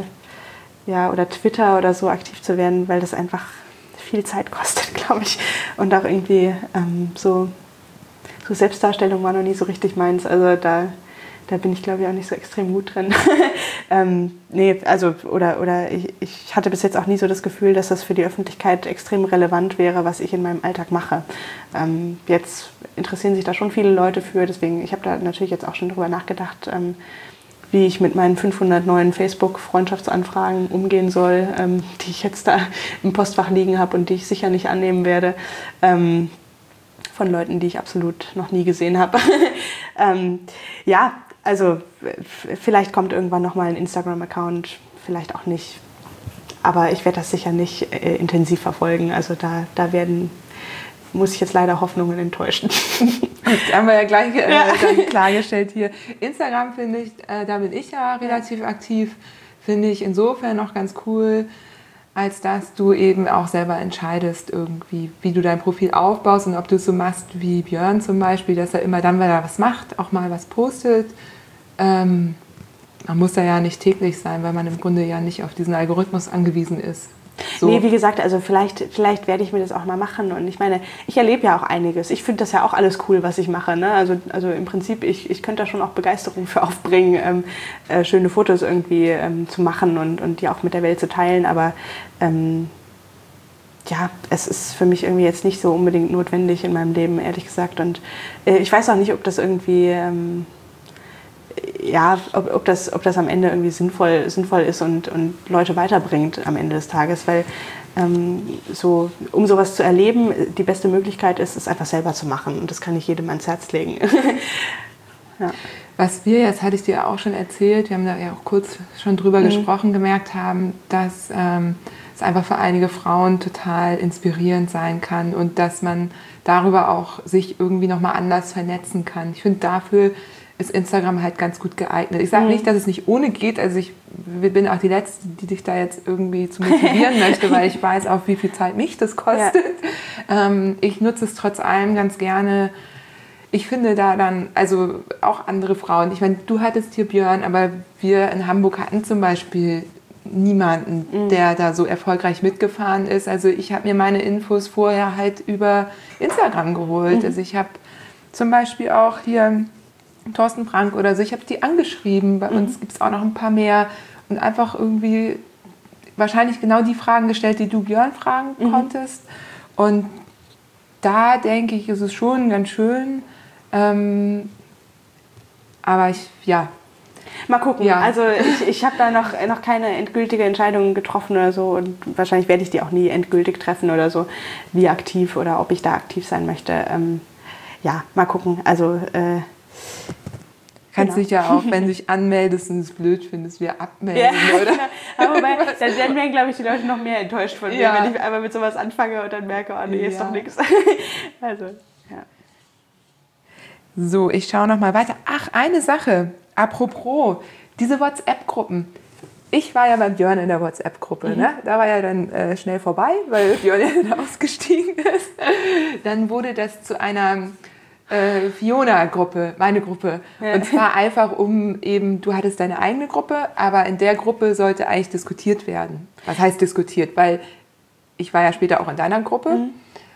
äh, ja, oder Twitter oder so aktiv zu werden, weil das einfach viel Zeit kostet, glaube ich. Und auch irgendwie ähm, so, so Selbstdarstellung war noch nie so richtig meins. Also da... Da bin ich, glaube ich, auch nicht so extrem gut drin. ähm, nee, also, oder, oder ich, ich hatte bis jetzt auch nie so das Gefühl, dass das für die Öffentlichkeit extrem relevant wäre, was ich in meinem Alltag mache. Ähm, jetzt interessieren sich da schon viele Leute für, deswegen, ich habe da natürlich jetzt auch schon drüber nachgedacht, ähm, wie ich mit meinen fünfhundert neuen Facebook-Freundschaftsanfragen umgehen soll, ähm, die ich jetzt da im Postfach liegen habe und die ich sicher nicht annehmen werde. Ähm, von Leuten, die ich absolut noch nie gesehen habe. ähm, ja, also vielleicht kommt irgendwann noch mal ein Instagram-Account, vielleicht auch nicht. Aber ich werde das sicher nicht äh, intensiv verfolgen. Also da, da werden, muss ich jetzt leider Hoffnungen enttäuschen. Das haben wir ja gleich äh, ja. dann klargestellt hier. Instagram finde ich, äh, da bin ich ja relativ aktiv, finde ich insofern noch ganz cool, als dass du eben auch selber entscheidest, irgendwie, wie du dein Profil aufbaust und ob du es so machst wie Björn zum Beispiel, dass er immer dann, wenn er was macht, auch mal was postet. Ähm, man muss da ja nicht täglich sein, weil man im Grunde ja nicht auf diesen Algorithmus angewiesen ist. So. Nee, wie gesagt, also vielleicht, vielleicht werde ich mir das auch mal machen. Und ich meine, ich erlebe ja auch einiges. Ich finde das ja auch alles cool, was ich mache. Ne? Also, also im Prinzip, ich, ich könnte da schon auch Begeisterung für aufbringen, ähm, äh, schöne Fotos irgendwie ähm, zu machen und, und die auch mit der Welt zu teilen. Aber ähm, ja, es ist für mich irgendwie jetzt nicht so unbedingt notwendig in meinem Leben, ehrlich gesagt. Und äh, ich weiß auch nicht, ob das irgendwie... Ähm, ja, ob, ob, das, ob das am Ende irgendwie sinnvoll, sinnvoll ist und, und Leute weiterbringt am Ende des Tages, weil ähm, so, um sowas zu erleben, die beste Möglichkeit ist, es einfach selber zu machen und das kann ich jedem ans Herz legen. Ja. Was wir jetzt, hatte ich dir auch schon erzählt, wir haben da ja auch kurz schon drüber mhm. gesprochen, gemerkt haben, dass ähm, es einfach für einige Frauen total inspirierend sein kann und dass man darüber auch sich irgendwie nochmal anders vernetzen kann. Ich finde, dafür ist Instagram halt ganz gut geeignet. Ich sage mhm. nicht, dass es nicht ohne geht. Also ich bin auch die Letzte, die dich da jetzt irgendwie zu motivieren möchte, weil ich weiß auch, wie viel Zeit mich das kostet. Ja. Ähm, ich nutze es trotz allem ganz gerne. Ich finde da dann, also auch andere Frauen, ich meine, du hattest hier Björn, aber wir in Hamburg hatten zum Beispiel niemanden, mhm. der da so erfolgreich mitgefahren ist. Also ich habe mir meine Infos vorher halt über Instagram geholt. Mhm. Also ich habe zum Beispiel auch hier Thorsten Frank oder so, ich habe die angeschrieben, bei mhm. uns gibt es auch noch ein paar mehr und einfach irgendwie wahrscheinlich genau die Fragen gestellt, die du Björn fragen mhm. konntest. Und da denke ich, ist es schon ganz schön, ähm, aber ich, ja. Mal gucken, ja. Also ich, ich habe da noch, noch keine endgültige Entscheidung getroffen oder so und wahrscheinlich werde ich die auch nie endgültig treffen oder so, wie aktiv oder ob ich da aktiv sein möchte. Ähm, ja, mal gucken, also äh, kannst dich genau. ja auch, wenn du dich anmeldest und es blöd findest, wieder abmelden, ja, oder? Genau. Aber wobei, dann werden mir, glaube ich, die Leute noch mehr enttäuscht von mir, ja. wenn ich einmal mit sowas anfange und dann merke, oh nee, ist ja. doch nichts. Also, ja. So, ich schaue noch mal weiter. Ach, eine Sache, apropos, diese WhatsApp-Gruppen. ich war ja beim Björn in der WhatsApp-Gruppe. Mhm. Ne? Da war ja dann äh, schnell vorbei, weil Björn ja dann ausgestiegen ist. Dann wurde das zu einer äh, Fiona-Gruppe, meine Gruppe. Ja. Und zwar einfach um eben, du hattest deine eigene Gruppe, aber in der Gruppe sollte eigentlich diskutiert werden. Was heißt diskutiert? Weil ich war ja später auch in deiner Gruppe mhm.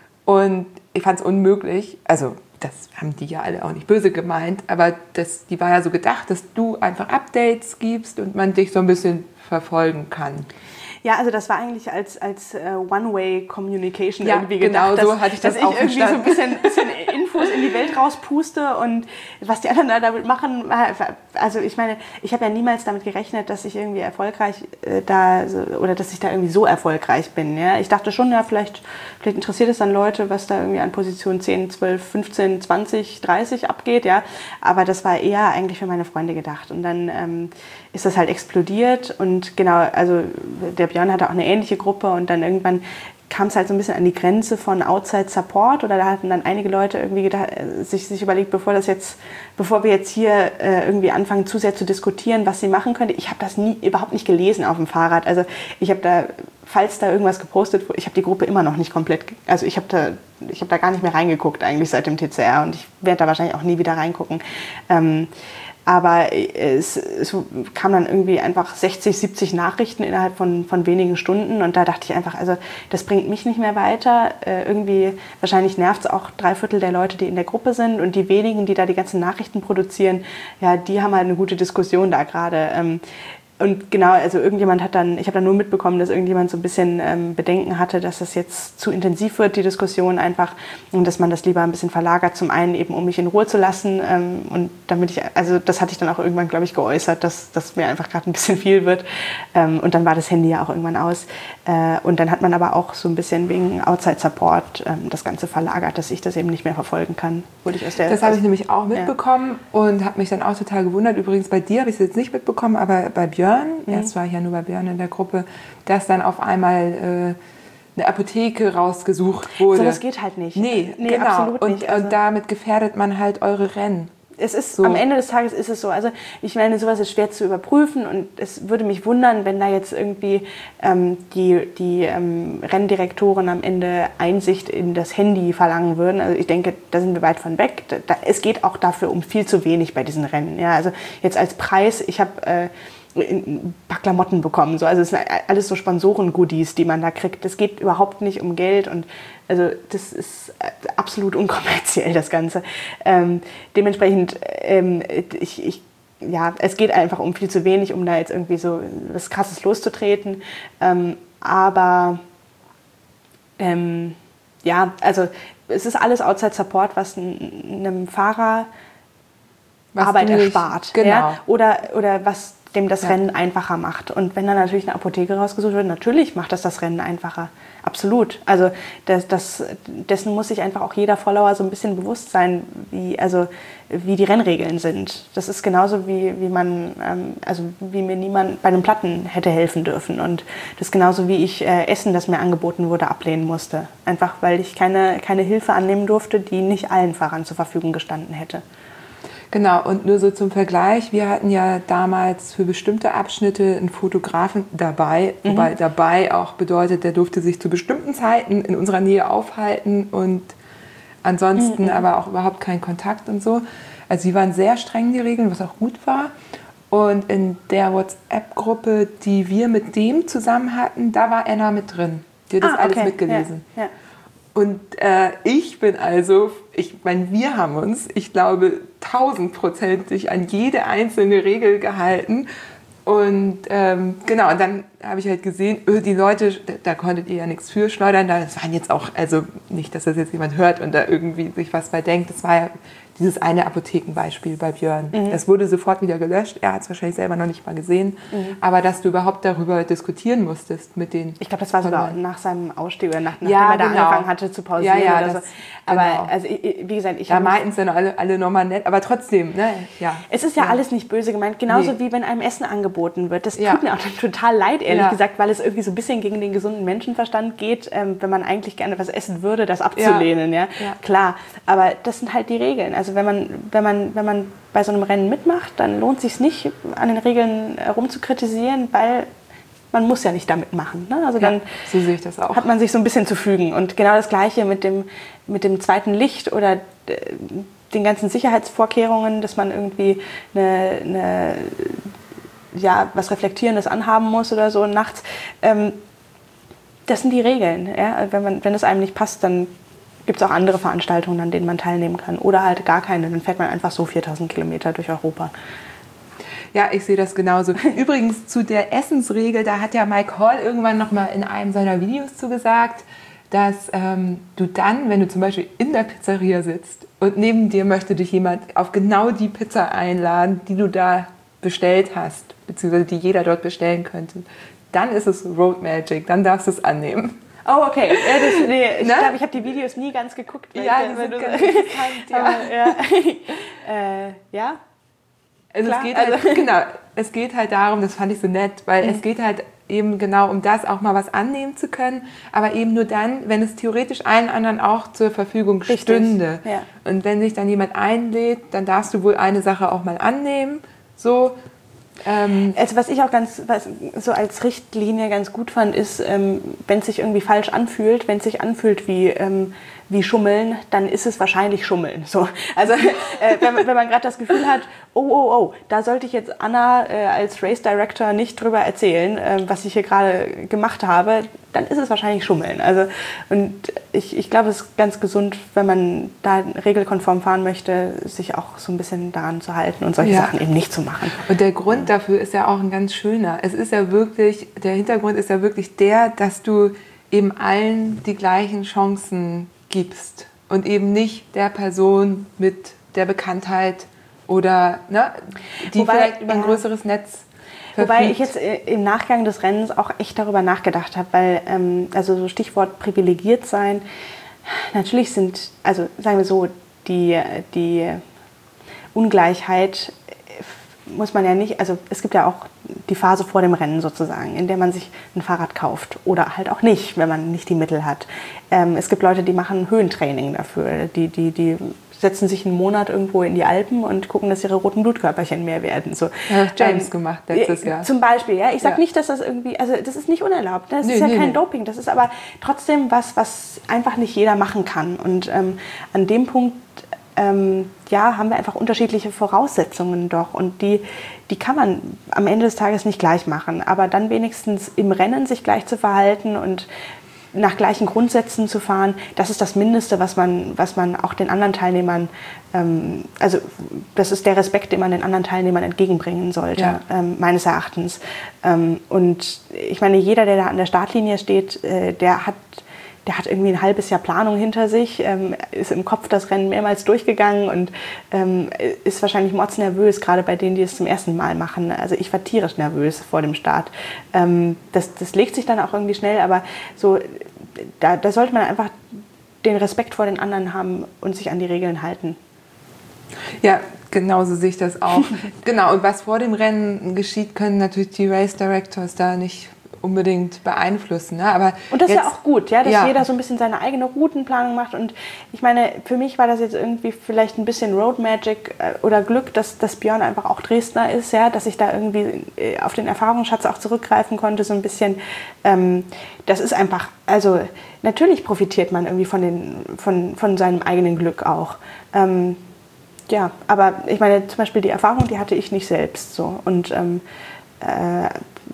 und ich fand es unmöglich, also das haben die ja alle auch nicht böse gemeint, aber das, die war ja so gedacht, dass du einfach Updates gibst und man dich so ein bisschen verfolgen kann. Ja, also das war eigentlich als, als uh, One-Way-Communication ja, irgendwie gedacht. Genau, dass, so hatte ich das dass auch ich irgendwie verstanden. so ein bisschen, bisschen Infos in die Welt rauspuste und was die anderen da damit machen. Also ich meine, ich habe ja niemals damit gerechnet, dass ich irgendwie erfolgreich äh, da oder dass ich da irgendwie so erfolgreich bin. Ja? Ich dachte schon, ja, vielleicht, vielleicht interessiert es dann Leute, was da irgendwie an Position zehn, zwölf, fünfzehn, zwanzig, dreißig abgeht. Ja? Aber das war eher eigentlich für meine Freunde gedacht. Und dann ähm, ist das halt explodiert und genau, also der Björn hatte auch eine ähnliche Gruppe und dann irgendwann kam es halt so ein bisschen an die Grenze von Outside Support oder da hatten dann einige Leute irgendwie gedacht, sich, sich überlegt, bevor das jetzt, bevor wir jetzt hier äh, irgendwie anfangen zu sehr zu diskutieren, was sie machen könnte. Ich habe das nie überhaupt nicht gelesen auf dem Fahrrad. Also ich habe da, falls da irgendwas gepostet wurde, ich habe die Gruppe immer noch nicht komplett, also ich habe da, ich habe da gar nicht mehr reingeguckt eigentlich seit dem T C R und ich werde da wahrscheinlich auch nie wieder reingucken. Ähm, Aber es, es kam dann irgendwie einfach sechzig, siebzig Nachrichten innerhalb von, von wenigen Stunden. Und da dachte ich einfach, also das bringt mich nicht mehr weiter. Äh, irgendwie, wahrscheinlich nervt es auch drei Viertel der Leute, die in der Gruppe sind. Und die wenigen, die da die ganzen Nachrichten produzieren, ja, die haben halt eine gute Diskussion da gerade. Ähm, Und genau, also irgendjemand hat dann, ich habe dann nur mitbekommen, dass irgendjemand so ein bisschen ähm, Bedenken hatte, dass das jetzt zu intensiv wird, die Diskussion einfach, und dass man das lieber ein bisschen verlagert, zum einen eben, um mich in Ruhe zu lassen ähm, und damit ich, also das hatte ich dann auch irgendwann, glaube ich, geäußert, dass das mir einfach gerade ein bisschen viel wird ähm, und dann war das Handy ja auch irgendwann aus äh, und dann hat man aber auch so ein bisschen wegen Outside Support ähm, das Ganze verlagert, dass ich das eben nicht mehr verfolgen kann. Wurde ich aus der, das habe ich nämlich auch mitbekommen ja. und habe mich dann auch total gewundert, übrigens bei dir habe ich es jetzt nicht mitbekommen, aber bei Björn, Mhm. erst war ich ja nur bei Björn in der Gruppe, dass dann auf einmal äh, eine Apotheke rausgesucht wurde. So, das geht halt nicht. Nee, nee genau. Absolut und, nicht. Also, und damit gefährdet man halt eure Rennen. Es ist, so. Am Ende des Tages ist es so. Also ich meine, sowas ist schwer zu überprüfen und es würde mich wundern, wenn da jetzt irgendwie ähm, die, die ähm, Renndirektoren am Ende Einsicht in das Handy verlangen würden. Also ich denke, da sind wir weit von weg. Da, da, es geht auch dafür um viel zu wenig bei diesen Rennen. Ja, also jetzt als Preis, ich habe äh, ein paar Klamotten bekommen. So. Also es sind alles so Sponsoren-Goodies, die man da kriegt. Es geht überhaupt nicht um Geld und also das ist absolut unkommerziell, das Ganze. Ähm, dementsprechend, ähm, ich, ich, ja, es geht einfach um viel zu wenig, um da jetzt irgendwie so was Krasses loszutreten. Ähm, aber ähm, ja, also es ist alles Outside Support, was einem Fahrer was Arbeit erspart. Genau. Ja? Oder, oder was dem das ja. Rennen einfacher macht. Und wenn dann natürlich eine Apotheke rausgesucht wird, natürlich macht das das Rennen einfacher. Absolut. Also das, das, dessen muss sich einfach auch jeder Follower so ein bisschen bewusst sein, wie, also, wie die Rennregeln sind. Das ist genauso wie, wie man, ähm, also wie mir niemand bei einem Platten hätte helfen dürfen. Und das ist genauso wie ich äh, Essen, das mir angeboten wurde, ablehnen musste. Einfach weil ich keine, keine Hilfe annehmen durfte, die nicht allen Fahrern zur Verfügung gestanden hätte. Genau, und nur so zum Vergleich, wir hatten ja damals für bestimmte Abschnitte einen Fotografen dabei, mhm. wobei dabei auch bedeutet, der durfte sich zu bestimmten Zeiten in unserer Nähe aufhalten und ansonsten mhm. aber auch überhaupt keinen Kontakt und so. Also die waren sehr streng, die Regeln, was auch gut war. Und in der WhatsApp-Gruppe, die wir mit dem zusammen hatten, da war Anna mit drin. Die hat das ah, alles okay. mitgelesen. Ja, ja. Und äh, ich bin also, ich meine, wir haben uns, ich glaube, tausendprozentig an jede einzelne Regel gehalten. Und ähm, genau, und dann habe ich halt gesehen, die Leute, da, da konntet ihr ja nichts für schleudern. Das waren jetzt auch, also nicht, dass das jetzt jemand hört und da irgendwie sich was bei denkt. Das war ja dieses eine Apothekenbeispiel bei Björn. Mhm. Das wurde sofort wieder gelöscht. Er hat es wahrscheinlich selber noch nicht mal gesehen. Mhm. Aber dass du überhaupt darüber diskutieren musstest mit den... Ich glaube, das war sogar nach seinem Ausstieg oder nach, nachdem ja, er da genau. angefangen hatte zu pausieren ja, ja, oder das, so. Aber genau. also, wie gesagt, ich da meinten es dann alle, alle nochmal nett. Aber trotzdem, ne? Ja. Es ist ja, ja alles nicht böse gemeint. Genauso nee. wie wenn einem Essen angeboten wird. Das ja. tut mir auch total leid, ehrlich ja. gesagt, weil es irgendwie so ein bisschen gegen den gesunden Menschenverstand geht, ähm, wenn man eigentlich gerne was essen würde, das abzulehnen. Ja. Ja. Ja. Klar, aber das sind halt die Regeln. Also Also wenn man, wenn man, wenn man bei so einem Rennen mitmacht, dann lohnt es sich nicht, an den Regeln rumzukritisieren, weil man muss ja nicht damit machen. Ne? Also dann ja, so sehe ich das auch. Hat man sich so ein bisschen zu fügen. Und genau das Gleiche mit dem, mit dem zweiten Licht oder den ganzen Sicherheitsvorkehrungen, dass man irgendwie eine, eine, ja, was Reflektierendes anhaben muss oder so nachts. Ähm, das sind die Regeln. Ja? Wenn man, wenn es einem nicht passt, dann gibt es auch andere Veranstaltungen, an denen man teilnehmen kann. Oder halt gar keine. Dann fährt man einfach so viertausend Kilometer durch Europa. Ja, ich sehe das genauso. Übrigens zu der Essensregel, da hat ja Mike Hall irgendwann noch mal in einem seiner Videos zugesagt, dass ähm, du dann, wenn du zum Beispiel in der Pizzeria sitzt und neben dir möchte dich jemand auf genau die Pizza einladen, die du da bestellt hast, beziehungsweise die jeder dort bestellen könnte, dann ist es Road Magic, dann darfst du es annehmen. Oh, okay. Ja, das, nee, ich ne? glaube, ich habe die Videos nie ganz geguckt. Ja, ich, die sind du, ganz interessant, ja. Aber, ja. äh, ja. Also Klar, es geht halt, also. genau, es geht halt darum, das fand ich so nett, weil mhm. es geht halt eben genau um das, auch mal was annehmen zu können, aber eben nur dann, wenn es theoretisch allen anderen auch zur Verfügung Richtig. stünde. Ja. Und wenn sich dann jemand einlädt, dann darfst du wohl eine Sache auch mal annehmen, so. Ähm, also was ich auch ganz, was so als Richtlinie ganz gut fand, ist, ähm, wenn es sich irgendwie falsch anfühlt, wenn es sich anfühlt wie, ähm, wie Schummeln, dann ist es wahrscheinlich Schummeln. So. Also äh, wenn, wenn man gerade das Gefühl hat, oh, oh, oh, da sollte ich jetzt Anna äh, als Race Director nicht drüber erzählen, äh, was ich hier gerade gemacht habe, dann ist es wahrscheinlich Schummeln. Also, und ich, ich glaube, es ist ganz gesund, wenn man da regelkonform fahren möchte, sich auch so ein bisschen daran zu halten und solche ja. Sachen eben nicht zu machen. Und der Grund dafür ist ja auch ein ganz schöner. Es ist ja wirklich, der Hintergrund ist ja wirklich der, dass du eben allen die gleichen Chancen gibst und eben nicht der Person mit der Bekanntheit oder ne, die Wobei, vielleicht über ein ja. größeres Netz verfügt. Wobei ich jetzt im Nachgang des Rennens auch echt darüber nachgedacht habe, weil, ähm, also so Stichwort privilegiert sein, natürlich sind, also sagen wir so, die, die Ungleichheit muss man ja nicht, also es gibt ja auch die Phase vor dem Rennen sozusagen, in der man sich ein Fahrrad kauft oder halt auch nicht, wenn man nicht die Mittel hat. Ähm, es gibt Leute, die machen Höhentraining dafür, die, die, die setzen sich einen Monat irgendwo in die Alpen und gucken, dass ihre roten Blutkörperchen mehr werden. So. Ja, James ähm, gemacht letztes Jahr. Zum Beispiel, ja. Ich sage ja. nicht, dass das irgendwie, also das ist nicht unerlaubt, das nee, ist ja nee, kein nee. Doping, das ist aber trotzdem was, was einfach nicht jeder machen kann. Und ähm, an dem Punkt Ähm, ja, haben wir einfach unterschiedliche Voraussetzungen doch und die, die kann man am Ende des Tages nicht gleich machen, aber dann wenigstens im Rennen sich gleich zu verhalten und nach gleichen Grundsätzen zu fahren, das ist das Mindeste, was man, was man auch den anderen Teilnehmern, ähm, also das ist der Respekt, den man den anderen Teilnehmern entgegenbringen sollte, ja. ähm, meines Erachtens. Ähm, und ich meine, jeder, der da an der Startlinie steht, äh, der hat Der hat irgendwie ein halbes Jahr Planung hinter sich, ähm, ist im Kopf das Rennen mehrmals durchgegangen und ähm, ist wahrscheinlich mordsnervös, gerade bei denen, die es zum ersten Mal machen. Also ich war tierisch nervös vor dem Start. Ähm, das, das legt sich dann auch irgendwie schnell, aber so, da, da sollte man einfach den Respekt vor den anderen haben und sich an die Regeln halten. Ja, genauso sehe ich das auch. Genau, und was vor dem Rennen geschieht, können natürlich die Race Directors da nicht unbedingt beeinflussen. Ne? Aber und das jetzt, ist ja auch gut, ja, dass ja. jeder so ein bisschen seine eigene Routenplanung macht. Und ich meine, für mich war das jetzt irgendwie vielleicht ein bisschen Road Magic oder Glück, dass, dass Björn einfach auch Dresdner ist, ja, dass ich da irgendwie auf den Erfahrungsschatz auch zurückgreifen konnte, so ein bisschen. Ähm, das ist einfach, also natürlich profitiert man irgendwie von, den, von, von seinem eigenen Glück auch. Ähm, ja, aber ich meine, zum Beispiel die Erfahrung, die hatte ich nicht selbst so. Und ähm, äh,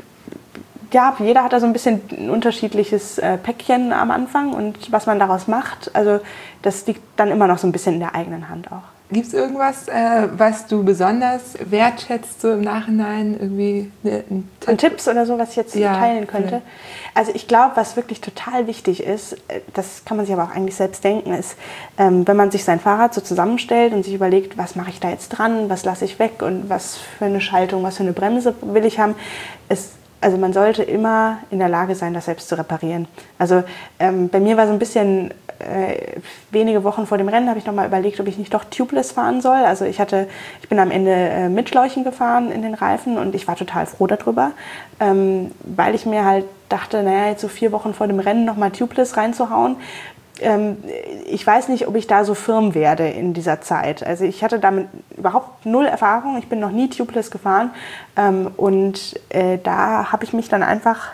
ja, jeder hat da so ein bisschen ein unterschiedliches äh, Päckchen am Anfang und was man daraus macht, also das liegt dann immer noch so ein bisschen in der eigenen Hand auch. Gibt es irgendwas, äh, was du besonders wertschätzt, so im Nachhinein irgendwie? Ne, ein Tipp? An Tipps oder so, was ich jetzt ja, teilen könnte? vielleicht. Also ich glaube, was wirklich total wichtig ist, das kann man sich aber auch eigentlich selbst denken, ist, ähm, wenn man sich sein Fahrrad so zusammenstellt und sich überlegt, was mache ich da jetzt dran, was lasse ich weg und was für eine Schaltung, was für eine Bremse will ich haben, ist Also man sollte immer in der Lage sein, das selbst zu reparieren. Also ähm, bei mir war so ein bisschen, äh, wenige Wochen vor dem Rennen habe ich nochmal überlegt, ob ich nicht doch tubeless fahren soll. Also ich hatte, ich bin am Ende äh, mit Schläuchen gefahren in den Reifen und ich war total froh darüber, ähm, weil ich mir halt dachte, naja, jetzt so vier Wochen vor dem Rennen nochmal tubeless reinzuhauen. ähm, ich weiß nicht, ob ich da so firm werde in dieser Zeit. Also ich hatte damit überhaupt null Erfahrung. Ich bin noch nie Tubeless gefahren. Ähm, und äh, da habe ich mich dann einfach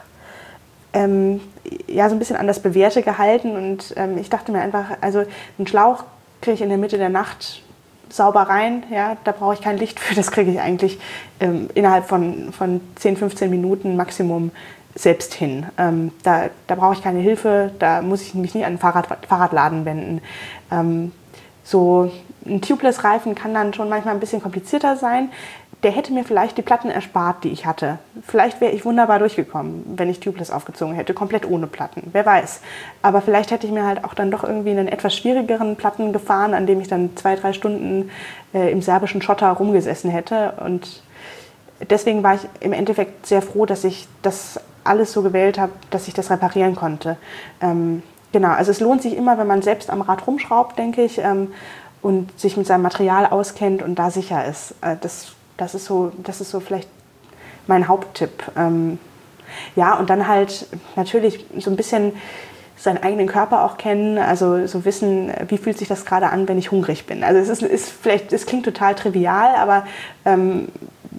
ähm, ja, so ein bisschen an das Bewährte gehalten. Und ähm, ich dachte mir einfach, also einen Schlauch kriege ich in der Mitte der Nacht sauber rein, ja, da brauche ich kein Licht für, das kriege ich eigentlich ähm, innerhalb von, von zehn, fünfzehn Minuten Maximum selbst hin. Ähm, da, da brauche ich keine Hilfe, da muss ich mich nicht an den Fahrrad, Fahrradladen wenden. Ähm, so ein Tubeless-Reifen kann dann schon manchmal ein bisschen komplizierter sein. Der hätte mir vielleicht die Platten erspart, die ich hatte. Vielleicht wäre ich wunderbar durchgekommen, wenn ich Tubeless aufgezogen hätte, komplett ohne Platten, wer weiß. Aber vielleicht hätte ich mir halt auch dann doch irgendwie einen etwas schwierigeren Platten gefahren, an dem ich dann zwei, drei Stunden äh, im serbischen Schotter rumgesessen hätte. Und deswegen war ich im Endeffekt sehr froh, dass ich das alles so gewählt habe, dass ich das reparieren konnte. Ähm, genau, also es lohnt sich immer, wenn man selbst am Rad rumschraubt, denke ich, ähm, und sich mit seinem Material auskennt und da sicher ist. Äh, das Das ist so, das ist so vielleicht mein Haupttipp. Ähm, ja, und dann halt natürlich so ein bisschen seinen eigenen Körper auch kennen, also so wissen, wie fühlt sich das gerade an, wenn ich hungrig bin. Also es ist, ist vielleicht, es klingt total trivial, aber ähm,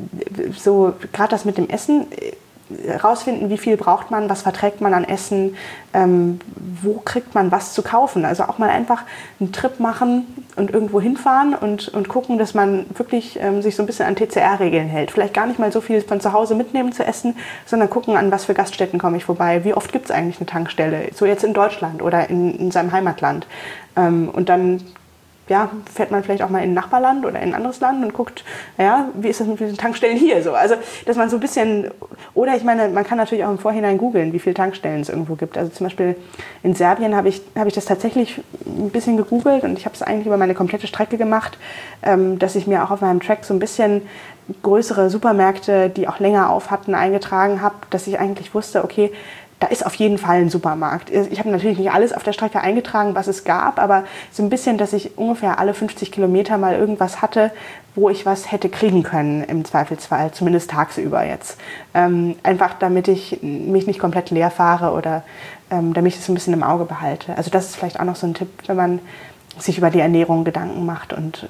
so gerade das mit dem Essen, rausfinden, wie viel braucht man, was verträgt man an Essen, ähm, wo kriegt man was zu kaufen. Also auch mal einfach einen Trip machen und irgendwo hinfahren und, und gucken, dass man wirklich ähm, sich so ein bisschen an T C R-Regeln hält. Vielleicht gar nicht mal so viel von zu Hause mitnehmen zu essen, sondern gucken, an was für Gaststätten komme ich vorbei. Wie oft gibt es eigentlich eine Tankstelle? So jetzt in Deutschland oder in, in seinem Heimatland. Ähm, und dann ja, fährt man vielleicht auch mal in ein Nachbarland oder in ein anderes Land und guckt, ja, wie ist das mit den Tankstellen hier so? Also, dass man so ein bisschen, oder ich meine, man kann natürlich auch im Vorhinein googeln, wie viele Tankstellen es irgendwo gibt. Also zum Beispiel in Serbien habe ich, habe ich das tatsächlich ein bisschen gegoogelt und ich habe es eigentlich über meine komplette Strecke gemacht, ähm, dass ich mir auch auf meinem Track so ein bisschen größere Supermärkte, die auch länger auf hatten, eingetragen habe, dass ich eigentlich wusste, okay, da ist auf jeden Fall ein Supermarkt. Ich habe natürlich nicht alles auf der Strecke eingetragen, was es gab, aber so ein bisschen, dass ich ungefähr alle fünfzig Kilometer mal irgendwas hatte, wo ich was hätte kriegen können im Zweifelsfall, zumindest tagsüber jetzt. Ähm, einfach damit ich mich nicht komplett leer fahre oder ähm, damit ich das so ein bisschen im Auge behalte. Also das ist vielleicht auch noch so ein Tipp, wenn man sich über die Ernährung Gedanken macht und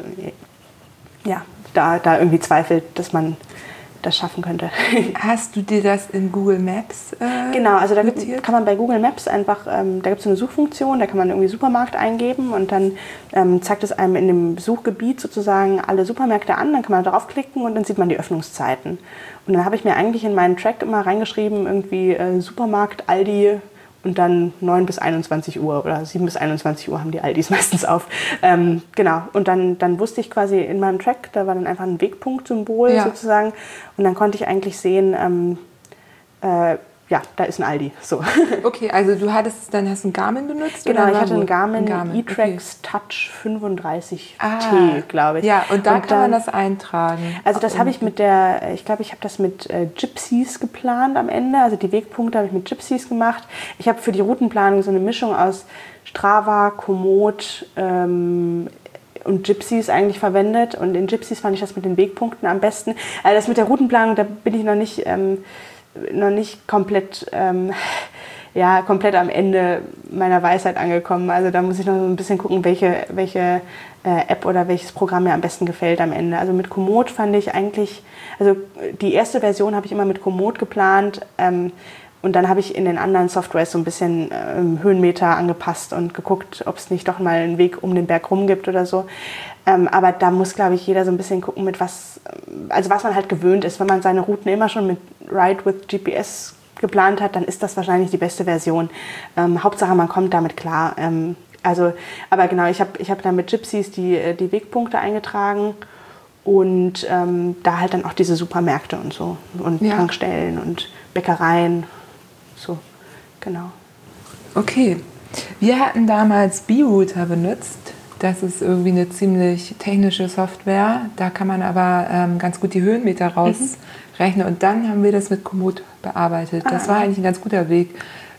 äh, ja, da, da irgendwie zweifelt, dass man das schaffen könnte. Hast du dir das in Google Maps äh, Genau, also da notiert? gibt, kann man bei Google Maps einfach, ähm, da gibt es eine Suchfunktion, da kann man irgendwie Supermarkt eingeben und dann ähm, zeigt es einem in dem Suchgebiet sozusagen alle Supermärkte an, dann kann man draufklicken und dann sieht man die Öffnungszeiten. Und dann habe ich mir eigentlich in meinen Track immer reingeschrieben, irgendwie äh, Supermarkt, Aldi und dann neun bis einundzwanzig Uhr oder sieben bis einundzwanzig Uhr haben die Aldis meistens auf. Ähm, genau, und dann, dann wusste ich quasi in meinem Track, da war dann einfach ein Wegpunktsymbol ja. sozusagen und dann konnte ich eigentlich sehen, ähm, äh, ja, da ist ein Aldi. So. Okay, also du hattest, dann hast du einen Garmin benutzt? Genau, oder ich hatte einen Garmin, Garmin. E-Trax okay. Touch fünfunddreißig T, ah, glaube ich. Ja, und da und kann dann, man das eintragen. Also das habe ich mit der, ich glaube, ich habe das mit äh, Gypsies geplant am Ende. Also die Wegpunkte habe ich mit Gypsies gemacht. Ich habe für die Routenplanung so eine Mischung aus Strava, Komoot ähm, und Gypsies eigentlich verwendet. Und in Gypsies fand ich das mit den Wegpunkten am besten. Also das mit der Routenplanung, da bin ich noch nicht... Ähm, noch nicht komplett, ähm, ja, komplett am Ende meiner Weisheit angekommen. Also da muss ich noch so ein bisschen gucken, welche, welche äh, App oder welches Programm mir am besten gefällt am Ende. Also mit Komoot fand ich eigentlich, also die erste Version habe ich immer mit Komoot geplant ähm, und dann habe ich in den anderen Softwares so ein bisschen ähm, Höhenmeter angepasst und geguckt, ob es nicht doch mal einen Weg um den Berg rum gibt oder so. Ähm, aber da muss, glaube ich, jeder so ein bisschen gucken, mit was, also was man halt gewöhnt ist. Wenn man seine Routen immer schon mit Ride with G P S geplant hat, dann ist das wahrscheinlich die beste Version. Ähm, Hauptsache, man kommt damit klar. Ähm, also, aber genau, ich habe ich hab dann mit Gypsies die, die Wegpunkte eingetragen und ähm, da halt dann auch diese Supermärkte und so und ja. Tankstellen und Bäckereien. So, genau. Okay, wir hatten damals B-Router benutzt. Das ist irgendwie eine ziemlich technische Software. Da kann man aber ähm, ganz gut die Höhenmeter rausrechnen. Mhm. Und dann haben wir das mit Komoot bearbeitet. Ah, das war eigentlich ein ganz guter Weg.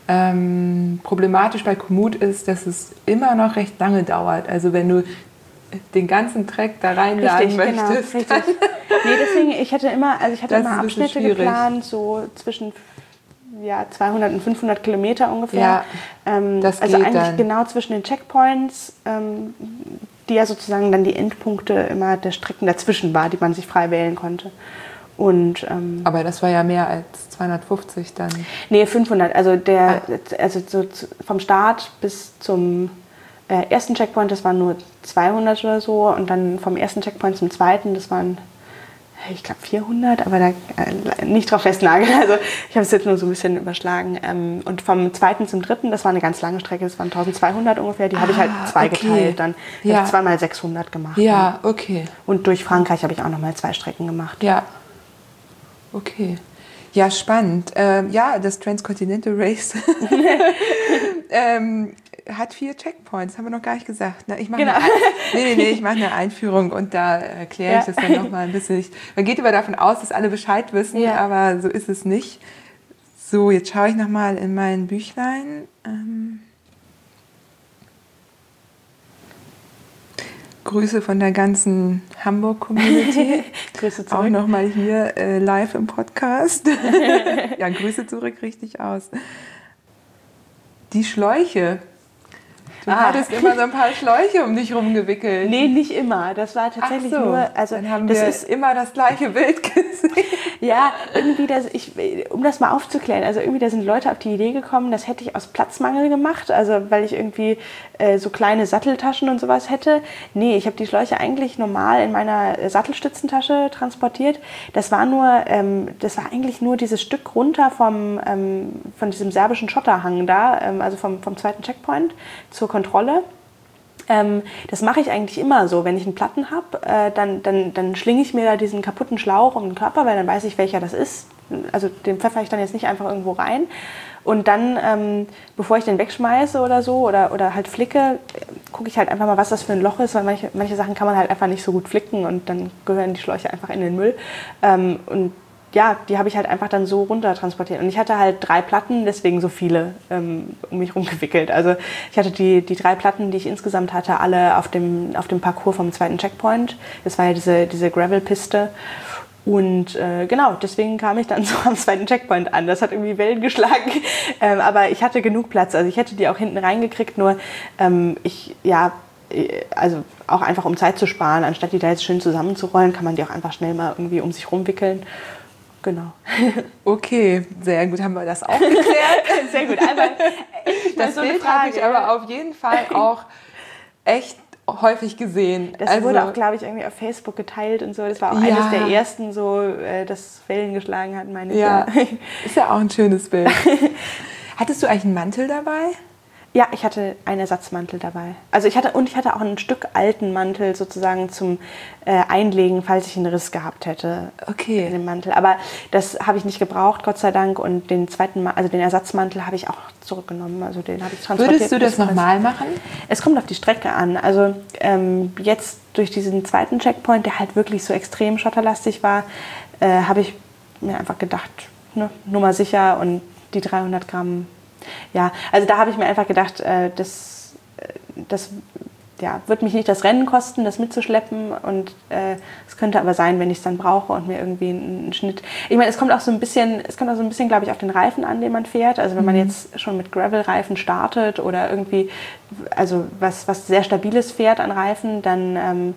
Ähm, problematisch bei Komoot ist, dass es immer noch recht lange dauert. Also wenn du den ganzen Track da reinladen richtig, möchtest. Genau, richtig. Nee, deswegen, ich hatte immer, also ich hatte immer Abschnitte geplant, so zwischen ja, zweihundert und fünfhundert Kilometer ungefähr. Ja, ähm, das also geht eigentlich dann. genau zwischen den Checkpoints, ähm, die ja sozusagen dann die Endpunkte immer der Strecken dazwischen war, die man sich frei wählen konnte. Und, ähm, Aber das war ja mehr als zweihundertfünfzig dann. nee, fünfhundert. Also, der, Ah. also so zu- vom Start bis zum äh, ersten Checkpoint, das waren nur zweihundert oder so. Und dann vom ersten Checkpoint zum zweiten, das waren, ich glaube, vierhundert. Aber da äh, nicht drauf festnageln. Also ich habe es jetzt nur so ein bisschen überschlagen. Ähm, und vom zweiten zum dritten, das war eine ganz lange Strecke. Das waren eintausendzweihundert ungefähr. Die habe ich halt Ah, zwei okay. geteilt. Dann Ja. habe ich zweimal sechshundert gemacht. Ja, okay. Und durch Frankreich habe ich auch nochmal zwei Strecken gemacht. Ja. Okay. Ja, spannend. Ähm, ja, das Transcontinental Race ähm, hat vier Checkpoints, haben wir noch gar nicht gesagt. Ne? Ich mache Genau. eine, nee, nee, nee, ich mache eine Einführung und da erkläre ich Ja. das dann nochmal ein bisschen. Ich, man geht immer davon aus, dass alle Bescheid wissen, Ja. aber so ist es nicht. So, jetzt schaue ich nochmal in mein Büchlein. Ähm, Grüße von der ganzen Hamburg-Community. Grüße Auch zurück. nochmal hier äh, live im Podcast. Ja, Grüße zurück, richtig aus. Die Schläuche. Du Ah. hattest immer so ein paar Schläuche um dich rumgewickelt. Nee, nicht immer. Das war tatsächlich Ach so. nur. Also Dann haben das wir ist immer das gleiche Bild gesehen. ja irgendwie das. Ich, um das mal aufzuklären. Also irgendwie da sind Leute auf die Idee gekommen, das hätte ich aus Platzmangel gemacht. Also weil ich irgendwie äh, so kleine Satteltaschen und sowas hätte. Nee, ich habe die Schläuche eigentlich normal in meiner Sattelstützentasche transportiert. Das war nur, ähm, das war eigentlich nur dieses Stück runter vom ähm, von diesem serbischen Schotterhang da, ähm, also vom vom zweiten Checkpoint zur Kontrolle. Ähm, das mache ich eigentlich immer so, wenn ich einen Platten habe, äh, dann, dann, dann schlinge ich mir da diesen kaputten Schlauch um den Körper, weil dann weiß ich, welcher das ist. Also den pfeffere ich dann jetzt nicht einfach irgendwo rein. Und dann, ähm, bevor ich den wegschmeiße oder so oder, oder halt flicke, gucke ich halt einfach mal, was das für ein Loch ist, weil manche, manche Sachen kann man halt einfach nicht so gut flicken und dann gehören die Schläuche einfach in den Müll. Ähm, und ja, die habe ich halt einfach dann so runter transportiert. Und ich hatte halt drei Platten, deswegen so viele ähm, um mich rumgewickelt. Also ich hatte die, die drei Platten, die ich insgesamt hatte, alle auf dem, auf dem Parcours vom zweiten Checkpoint. Das war ja diese, diese Gravel-Piste. Und äh, genau, deswegen kam ich dann so am zweiten Checkpoint an. Das hat irgendwie Wellen geschlagen. Ähm, aber ich hatte genug Platz. Also ich hätte die auch hinten reingekriegt. Nur ähm, ich, ja... Also auch einfach um Zeit zu sparen, anstatt die da jetzt schön zusammenzurollen, kann man die auch einfach schnell mal irgendwie um sich rumwickeln. Genau. Okay, sehr gut, haben wir das auch geklärt. Sehr gut. Einmal Das so eine Bild habe ich Frage. aber auf jeden Fall auch echt häufig gesehen. Das Also, wurde auch, glaube ich, irgendwie auf Facebook geteilt und so. Das war auch Ja. eines der ersten, so, äh, das Wellen geschlagen hat, meine ich. ja, ist ja auch ein schönes Bild. Hattest du eigentlich einen Mantel dabei? Ja, ich hatte einen Ersatzmantel dabei. Also ich hatte und ich hatte auch ein Stück alten Mantel sozusagen zum äh, Einlegen, falls ich einen Riss gehabt hätte Okay. in dem Mantel. Aber das habe ich nicht gebraucht, Gott sei Dank. Und den zweiten, Ma- also den Ersatzmantel habe ich auch zurückgenommen. Also den habe ich transportiert. Würdest du das bis- nochmal machen? Es kommt auf die Strecke an. Also ähm, jetzt durch diesen zweiten Checkpoint, der halt wirklich so extrem schotterlastig war, äh, habe ich mir einfach gedacht, ne, Nummer sicher und die dreihundert Gramm. Ja, also da habe ich mir einfach gedacht, äh, das, äh, das ja, wird mich nicht das Rennen kosten, das mitzuschleppen. Und äh, es könnte aber sein, wenn ich es dann brauche und mir irgendwie einen, einen Schnitt. Ich meine, es kommt auch so ein bisschen, es kommt auch so ein bisschen, glaube ich, auf den Reifen an, den man fährt. Also wenn man jetzt schon mit Gravel-Reifen startet oder irgendwie, also was, was sehr Stabiles fährt an Reifen, dann ähm,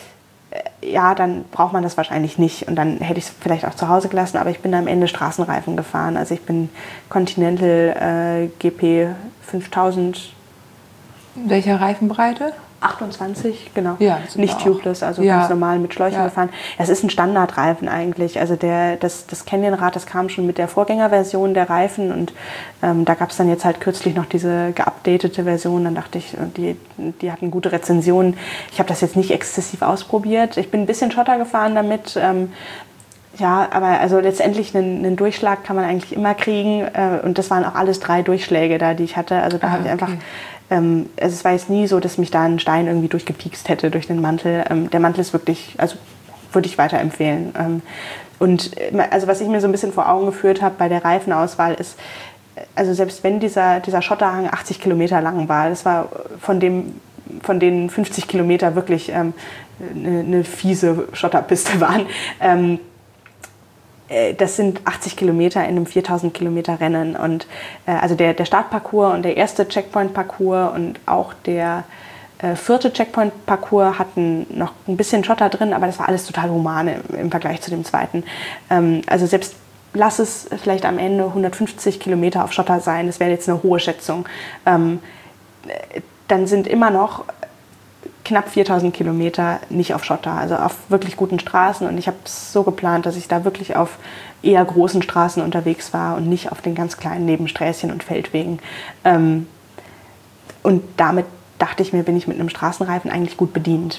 ja, dann braucht man das wahrscheinlich nicht. Und dann hätte ich es vielleicht auch zu Hause gelassen. Aber ich bin am Ende Straßenreifen gefahren. Also ich bin Continental äh, G P fünftausend. Welcher Reifenbreite? achtundzwanzig, genau. Ja, sind nicht wir auch. tubeless, also Ja. ganz normal mit Schläuchen Ja. gefahren. Das ist ein Standardreifen eigentlich. Also der, das, das Canyon-Rad, das kam schon mit der Vorgängerversion der Reifen und ähm, da gab es dann jetzt halt kürzlich noch diese geupdatete Version. Dann dachte ich, die, die hatten gute Rezensionen. Ich habe das jetzt nicht exzessiv ausprobiert. Ich bin ein bisschen Schotter gefahren damit. Ähm, Ja, aber also letztendlich einen, einen Durchschlag kann man eigentlich immer kriegen. Äh, und das waren auch alles drei Durchschläge da, die ich hatte. Also da Ah, habe ich einfach, okay. ähm, also es war jetzt nie so, dass mich da ein Stein irgendwie durchgepiekst hätte durch den Mantel. Ähm, der Mantel ist wirklich, also würde ich weiterempfehlen. Ähm, und äh, also was ich mir so ein bisschen vor Augen geführt habe bei der Reifenauswahl ist, also selbst wenn dieser, dieser Schotterhang achtzig Kilometer lang war, das war von dem von denen fünfzig Kilometer wirklich ähm, eine, eine fiese Schotterpiste waren. Ähm, äh, das sind achtzig Kilometer in einem viertausend Kilometer Rennen. Und äh, also der, der Startparcours und der erste Checkpoint-Parcours und auch der äh, vierte Checkpoint-Parcours hatten noch ein bisschen Schotter drin, aber das war alles total human im, im Vergleich zu dem zweiten. Ähm, also selbst lass es vielleicht am Ende hundertfünfzig Kilometer auf Schotter sein, das wäre jetzt eine hohe Schätzung, ähm, dann sind immer noch knapp viertausend Kilometer nicht auf Schotter, also auf wirklich guten Straßen. Und ich habe es so geplant, dass ich da wirklich auf eher großen Straßen unterwegs war und nicht auf den ganz kleinen Nebensträßchen und Feldwegen. Ähm, und damit dachte ich mir, bin ich mit einem Straßenreifen eigentlich gut bedient.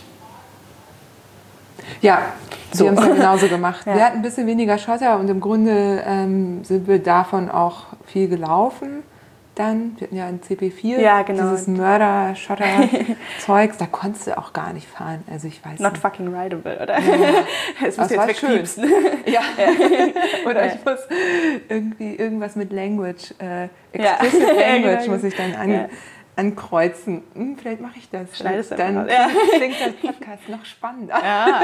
Ja, So. wir haben es ja genauso gemacht. Ja. Wir hatten ein bisschen weniger Schotter und im Grunde ähm, sind wir davon auch viel gelaufen. Dann, wir hatten ja ein C P vier, Ja, genau. dieses Mörder-Schotter-Zeugs, da konntest du auch gar nicht fahren. Also ich weiß Not nicht. fucking rideable, oder? Ja. Das Das muss war jetzt schön. wegpiepsen. Ja. Oder Ja. ich muss irgendwie irgendwas mit Language, äh, Ja. explicit Language Genau. muss ich dann an, Ja. ankreuzen. Hm, vielleicht mache ich das. Schneidest du dann einfach raus. Ja. klingt der Podcast noch spannender. Ja.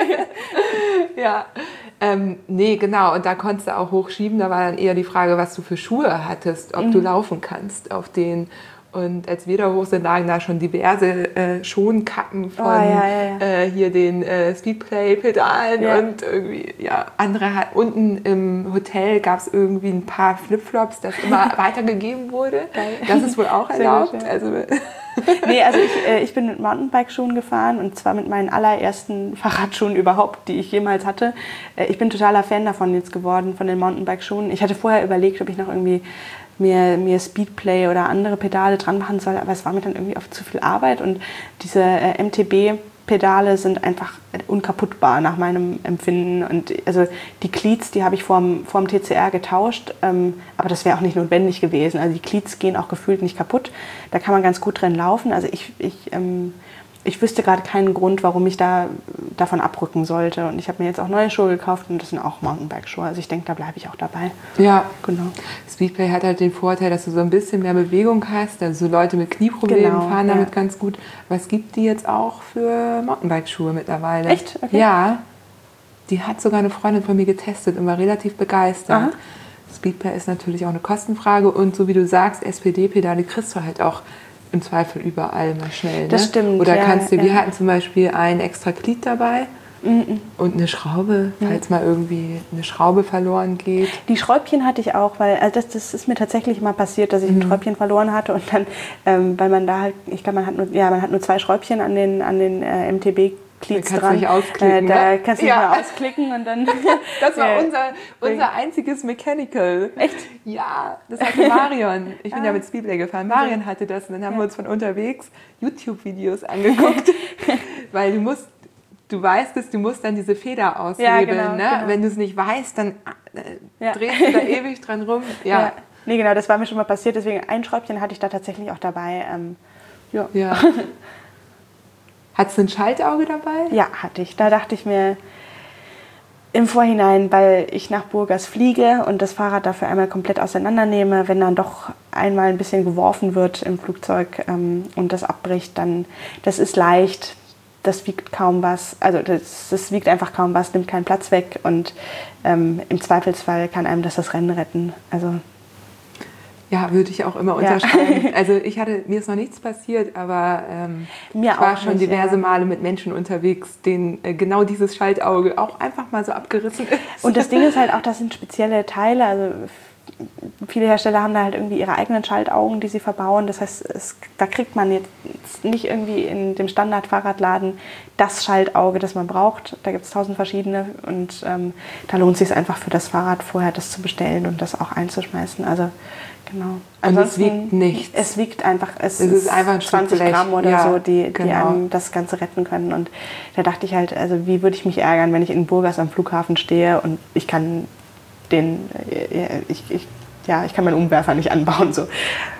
Ja, ähm, nee, genau. Und da konntest du auch hochschieben. Da war dann eher die Frage, was du für Schuhe hattest, ob Mhm. du laufen kannst auf denen. Und als wir da hoch sind, lagen da schon diverse äh, Schonkappen von Oh, ja, ja, ja. Äh, hier den äh, Speedplay-Pedalen Ja. und irgendwie, ja, andere hat, unten im Hotel gab es irgendwie ein paar Flipflops, das immer weitergegeben wurde. Geil. Das ist wohl auch Sehr erlaubt. gut, ja. Also, Nee, also ich, äh, ich bin mit Mountainbike-Schuhen gefahren und zwar mit meinen allerersten Fahrradschuhen überhaupt, die ich jemals hatte. Äh, ich bin totaler Fan davon jetzt geworden, von den Mountainbike-Schuhen. Ich hatte vorher überlegt, ob ich noch irgendwie mir, mir Speedplay oder andere Pedale dran machen soll, aber es war mir dann irgendwie oft zu viel Arbeit und diese äh, M T B-Pedale sind einfach unkaputtbar nach meinem Empfinden. Und also die Cleats, die habe ich vorm, vorm T C R getauscht, ähm, aber das wäre auch nicht notwendig gewesen. Also die Cleats gehen auch gefühlt nicht kaputt. Da kann man ganz gut drin laufen. Also ich, ich, ähm, ich wüsste gerade keinen Grund, warum ich da davon abrücken sollte. Und ich habe mir jetzt auch neue Schuhe gekauft und das sind auch Mountainbike-Schuhe. Also ich denke, da bleibe ich auch dabei. ja, Genau. Speedplay hat halt den Vorteil, dass du so ein bisschen mehr Bewegung hast. Also so Leute mit Knieproblemen Genau, fahren ja. damit ganz gut. Aber es gibt die jetzt auch für Mountainbike-Schuhe mittlerweile. Echt? Okay. Ja. Die hat sogar eine Freundin von mir getestet und war relativ begeistert. Aha. Speedplay ist natürlich auch eine Kostenfrage. Und so wie du sagst, S P D-Pedale kriegst du halt auch im Zweifel überall mal schnell. Das ne? stimmt, Oder ja, kannst du, wir ja. hatten zum Beispiel ein extra Glied dabei. Mhm. Und eine Schraube, falls mal irgendwie eine Schraube verloren geht. Die Schräubchen hatte ich auch, weil also das, das ist mir tatsächlich mal passiert, dass ich Mhm. ein Schräubchen verloren hatte und dann, ähm, weil man da halt, ich glaube, man hat nur, ja, man hat nur zwei Schräubchen an den, an den äh, M T B-Cleats Da kannst du dran. nicht ausklicken, Äh, da ne? kannst du Ja. nicht mal ausklicken und dann. Das war Ja. unser, unser einziges Mechanical. Echt? Ja, das hatte Marion. Ich bin Ah. ja mit Speedplay gefahren. Marion hatte das und dann haben wir uns von unterwegs YouTube-Videos angeguckt. Weil du musst, du weißt es, du musst dann diese Feder aushebeln. genau, ne? genau. Wenn du es nicht weißt, dann äh, Ja. drehst du da ewig dran rum. Ja. Ja. Nee, genau, das war mir schon mal passiert, deswegen ein Schräubchen hatte ich da tatsächlich auch dabei. Ähm, ja. ja. Hattest du ein Schaltauge dabei? Ja, hatte ich. Da dachte ich mir im Vorhinein, weil ich nach Burgas fliege und das Fahrrad dafür einmal komplett auseinandernehme, wenn dann doch einmal ein bisschen geworfen wird im Flugzeug ähm, und das abbricht, dann das ist leicht, das wiegt kaum was, also das, das wiegt einfach kaum was, nimmt keinen Platz weg und ähm, im Zweifelsfall kann einem das das Rennen retten. Also Ja, würde ich auch immer Ja. unterschreiben. Also ich hatte, mir ist noch nichts passiert, aber ähm, Mir ich war auch schon nicht, diverse ja. Male mit Menschen unterwegs, denen äh, genau dieses Schaltauge auch einfach mal so abgerissen ist. Und das Ding ist halt auch, das sind spezielle Teile. Also viele Hersteller haben da halt irgendwie ihre eigenen Schaltaugen, die sie verbauen. Das heißt, es, da kriegt man jetzt nicht irgendwie in dem Standard-Fahrradladen das Schaltauge, das man braucht. Da gibt es tausend verschiedene und ähm, da lohnt es sich einfach für das Fahrrad vorher das zu bestellen und das auch einzuschmeißen. Also genau. Und es Ansonsten, wiegt nichts. Es wiegt einfach, es, Es ist einfach ein Stück zwanzig Blech. Gramm oder Ja, so, die, die genau. einem das Ganze retten können. Und da dachte ich halt, also wie würde ich mich ärgern, wenn ich in Burgas am Flughafen stehe und ich kann den, äh, ich, ich, ja, ich kann meinen Umwerfer nicht anbauen. So.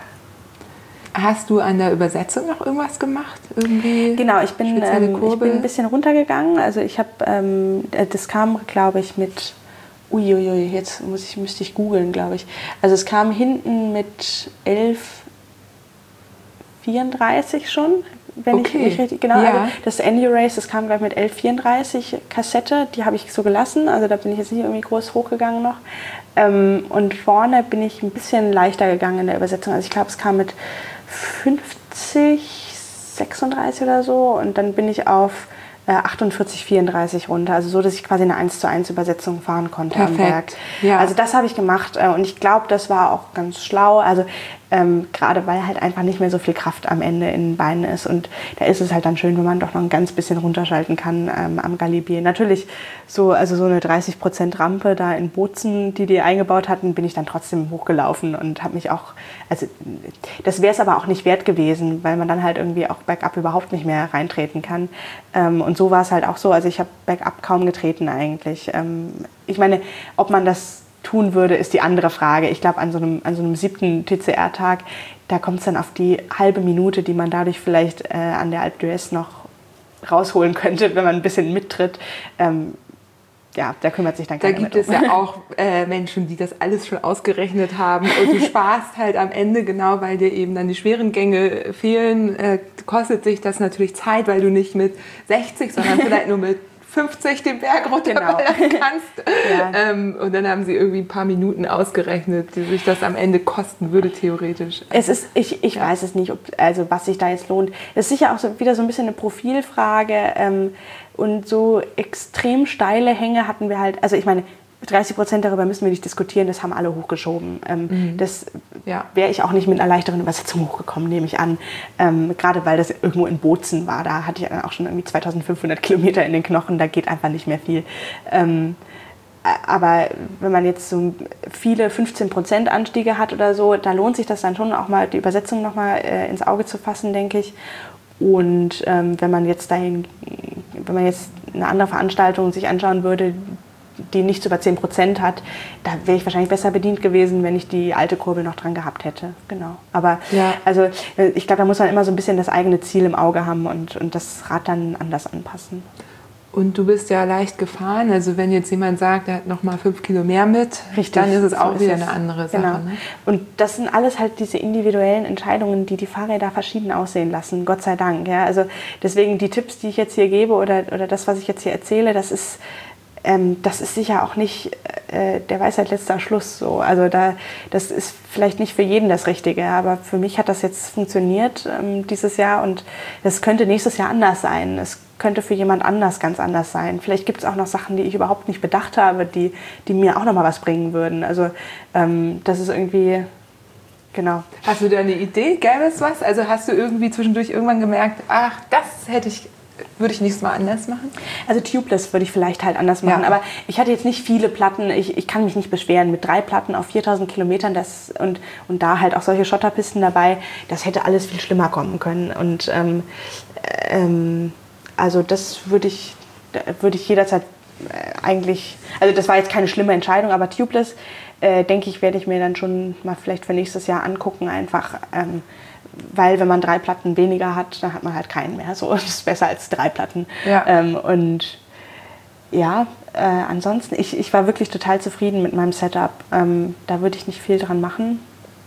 Hast du an der Übersetzung noch irgendwas gemacht? Irgendwie Genau, ich bin, spezielle ähm, ich Kurbel? bin ein bisschen runtergegangen. Also ich habe, ähm, das kam, glaube ich, mit, uiuiui, jetzt muss ich, müsste ich googeln, glaube ich. Also es kam hinten mit elf vierunddreißig schon, wenn okay. ich mich richtig, genau, ja. also das Endurace, das kam gleich mit elf vierunddreißig Kassette, die habe ich so gelassen, also da bin ich jetzt nicht irgendwie groß hochgegangen noch. Ähm, und vorne bin ich ein bisschen leichter gegangen in der Übersetzung, also ich glaube, es kam mit fünfzig, sechsunddreißig oder so und dann bin ich auf äh, achtundvierzig, vierunddreißig runter, also so, dass ich quasi eine eins zu eins Übersetzung fahren konnte. Perfekt. Am Berg. Ja. Also das habe ich gemacht äh, und ich glaube, das war auch ganz schlau, also ähm, gerade weil halt einfach nicht mehr so viel Kraft am Ende in den Beinen ist und da ist es halt dann schön, wenn man doch noch ein ganz bisschen runterschalten kann ähm, am Galibier. Natürlich so, also so eine dreißig Prozent Rampe da in Bozen, die die eingebaut hatten, bin ich dann trotzdem hochgelaufen und habe mich auch, also das wäre es aber auch nicht wert gewesen, weil man dann halt irgendwie auch bergab überhaupt nicht mehr reintreten kann. Ähm, und so war es halt auch so, also ich habe bergab kaum getreten eigentlich. Ähm, ich meine, ob man das tun würde, ist die andere Frage. Ich glaube, an so einem, an so einem siebten T C R-Tag, da kommt es dann auf die halbe Minute, die man dadurch vielleicht äh, an der Alpe d'Huez noch rausholen könnte, wenn man ein bisschen mittritt. Ähm, ja, da kümmert sich dann keiner. Da gibt es um. ja auch äh, Menschen, die das alles schon ausgerechnet haben und du sparst halt am Ende, genau weil dir eben dann die schweren Gänge fehlen, äh, kostet sich das natürlich Zeit, weil du nicht mit sechzig, sondern vielleicht nur mit fünfzig den Berg runterballern genau. kannst. Ja. Ähm, und dann haben sie irgendwie ein paar Minuten ausgerechnet, die sich das am Ende kosten würde, theoretisch. Es ist, ich ich ja. weiß es nicht, ob, also was sich da jetzt lohnt. Es ist sicher auch so, wieder so ein bisschen eine Profilfrage. Ähm, und so extrem steile Hänge hatten wir halt, also ich meine, dreißig Prozent darüber müssen wir nicht diskutieren, das haben alle hochgeschoben. Ähm, mhm. Das ja. wäre ich auch nicht mit einer leichteren Übersetzung hochgekommen, nehme ich an. Ähm, gerade weil das irgendwo in Bozen war, da hatte ich dann auch schon irgendwie zweitausendfünfhundert Kilometer in den Knochen, da geht einfach nicht mehr viel. Ähm, aber wenn man jetzt so viele fünfzehn Prozent Anstiege hat oder so, da lohnt sich das dann schon auch mal, die Übersetzung nochmal äh, ins Auge zu fassen, denke ich. Und ähm, wenn man jetzt dahin, wenn man jetzt eine andere Veranstaltung sich anschauen würde, die nichts über zehn Prozent hat, da wäre ich wahrscheinlich besser bedient gewesen, wenn ich die alte Kurbel noch dran gehabt hätte. Genau. Aber ja. also ich glaube, da muss man immer so ein bisschen das eigene Ziel im Auge haben und, und das Rad dann anders anpassen. Und du bist ja leicht gefahren, also wenn jetzt jemand sagt, er hat noch mal fünf Kilo mehr mit, Richtig, dann ist es auch so wieder es. eine andere Sache. Genau. Ne? Und das sind alles halt diese individuellen Entscheidungen, die die Fahrräder verschieden aussehen lassen, Gott sei Dank. Ja? Also deswegen die Tipps, die ich jetzt hier gebe oder, oder das, was ich jetzt hier erzähle, das ist Ähm, das ist sicher auch nicht äh, der Weisheit letzter Schluss so. Also da, das ist vielleicht nicht für jeden das Richtige, aber für mich hat das jetzt funktioniert ähm, dieses Jahr und das könnte nächstes Jahr anders sein. Es könnte für jemand anders ganz anders sein. Vielleicht gibt es auch noch Sachen, die ich überhaupt nicht bedacht habe, die, die mir auch noch mal was bringen würden. Also ähm, das ist irgendwie, genau. Hast du da eine Idee? Gäbe es was? Also hast du irgendwie zwischendurch irgendwann gemerkt, ach, das hätte ich... Würde ich nächstes Mal anders machen? Also Tubeless würde ich vielleicht halt anders machen. Ja. Aber ich hatte jetzt nicht viele Platten. Ich, ich kann mich nicht beschweren. Mit drei Platten auf viertausend Kilometern das, und, und da halt auch solche Schotterpisten dabei, das hätte alles viel schlimmer kommen können. Und ähm, ähm, also das würde ich, würde ich jederzeit äh, eigentlich... Also das war jetzt keine schlimme Entscheidung, aber Tubeless, äh, denke ich, werde ich mir dann schon mal vielleicht für nächstes Jahr angucken. Einfach... Ähm, weil wenn man drei Platten weniger hat, dann hat man halt keinen mehr. So, das ist besser als drei Platten. Ja. Ähm, und ja, äh, ansonsten, ich, ich war wirklich total zufrieden mit meinem Setup. Ähm, da würde ich nicht viel dran machen.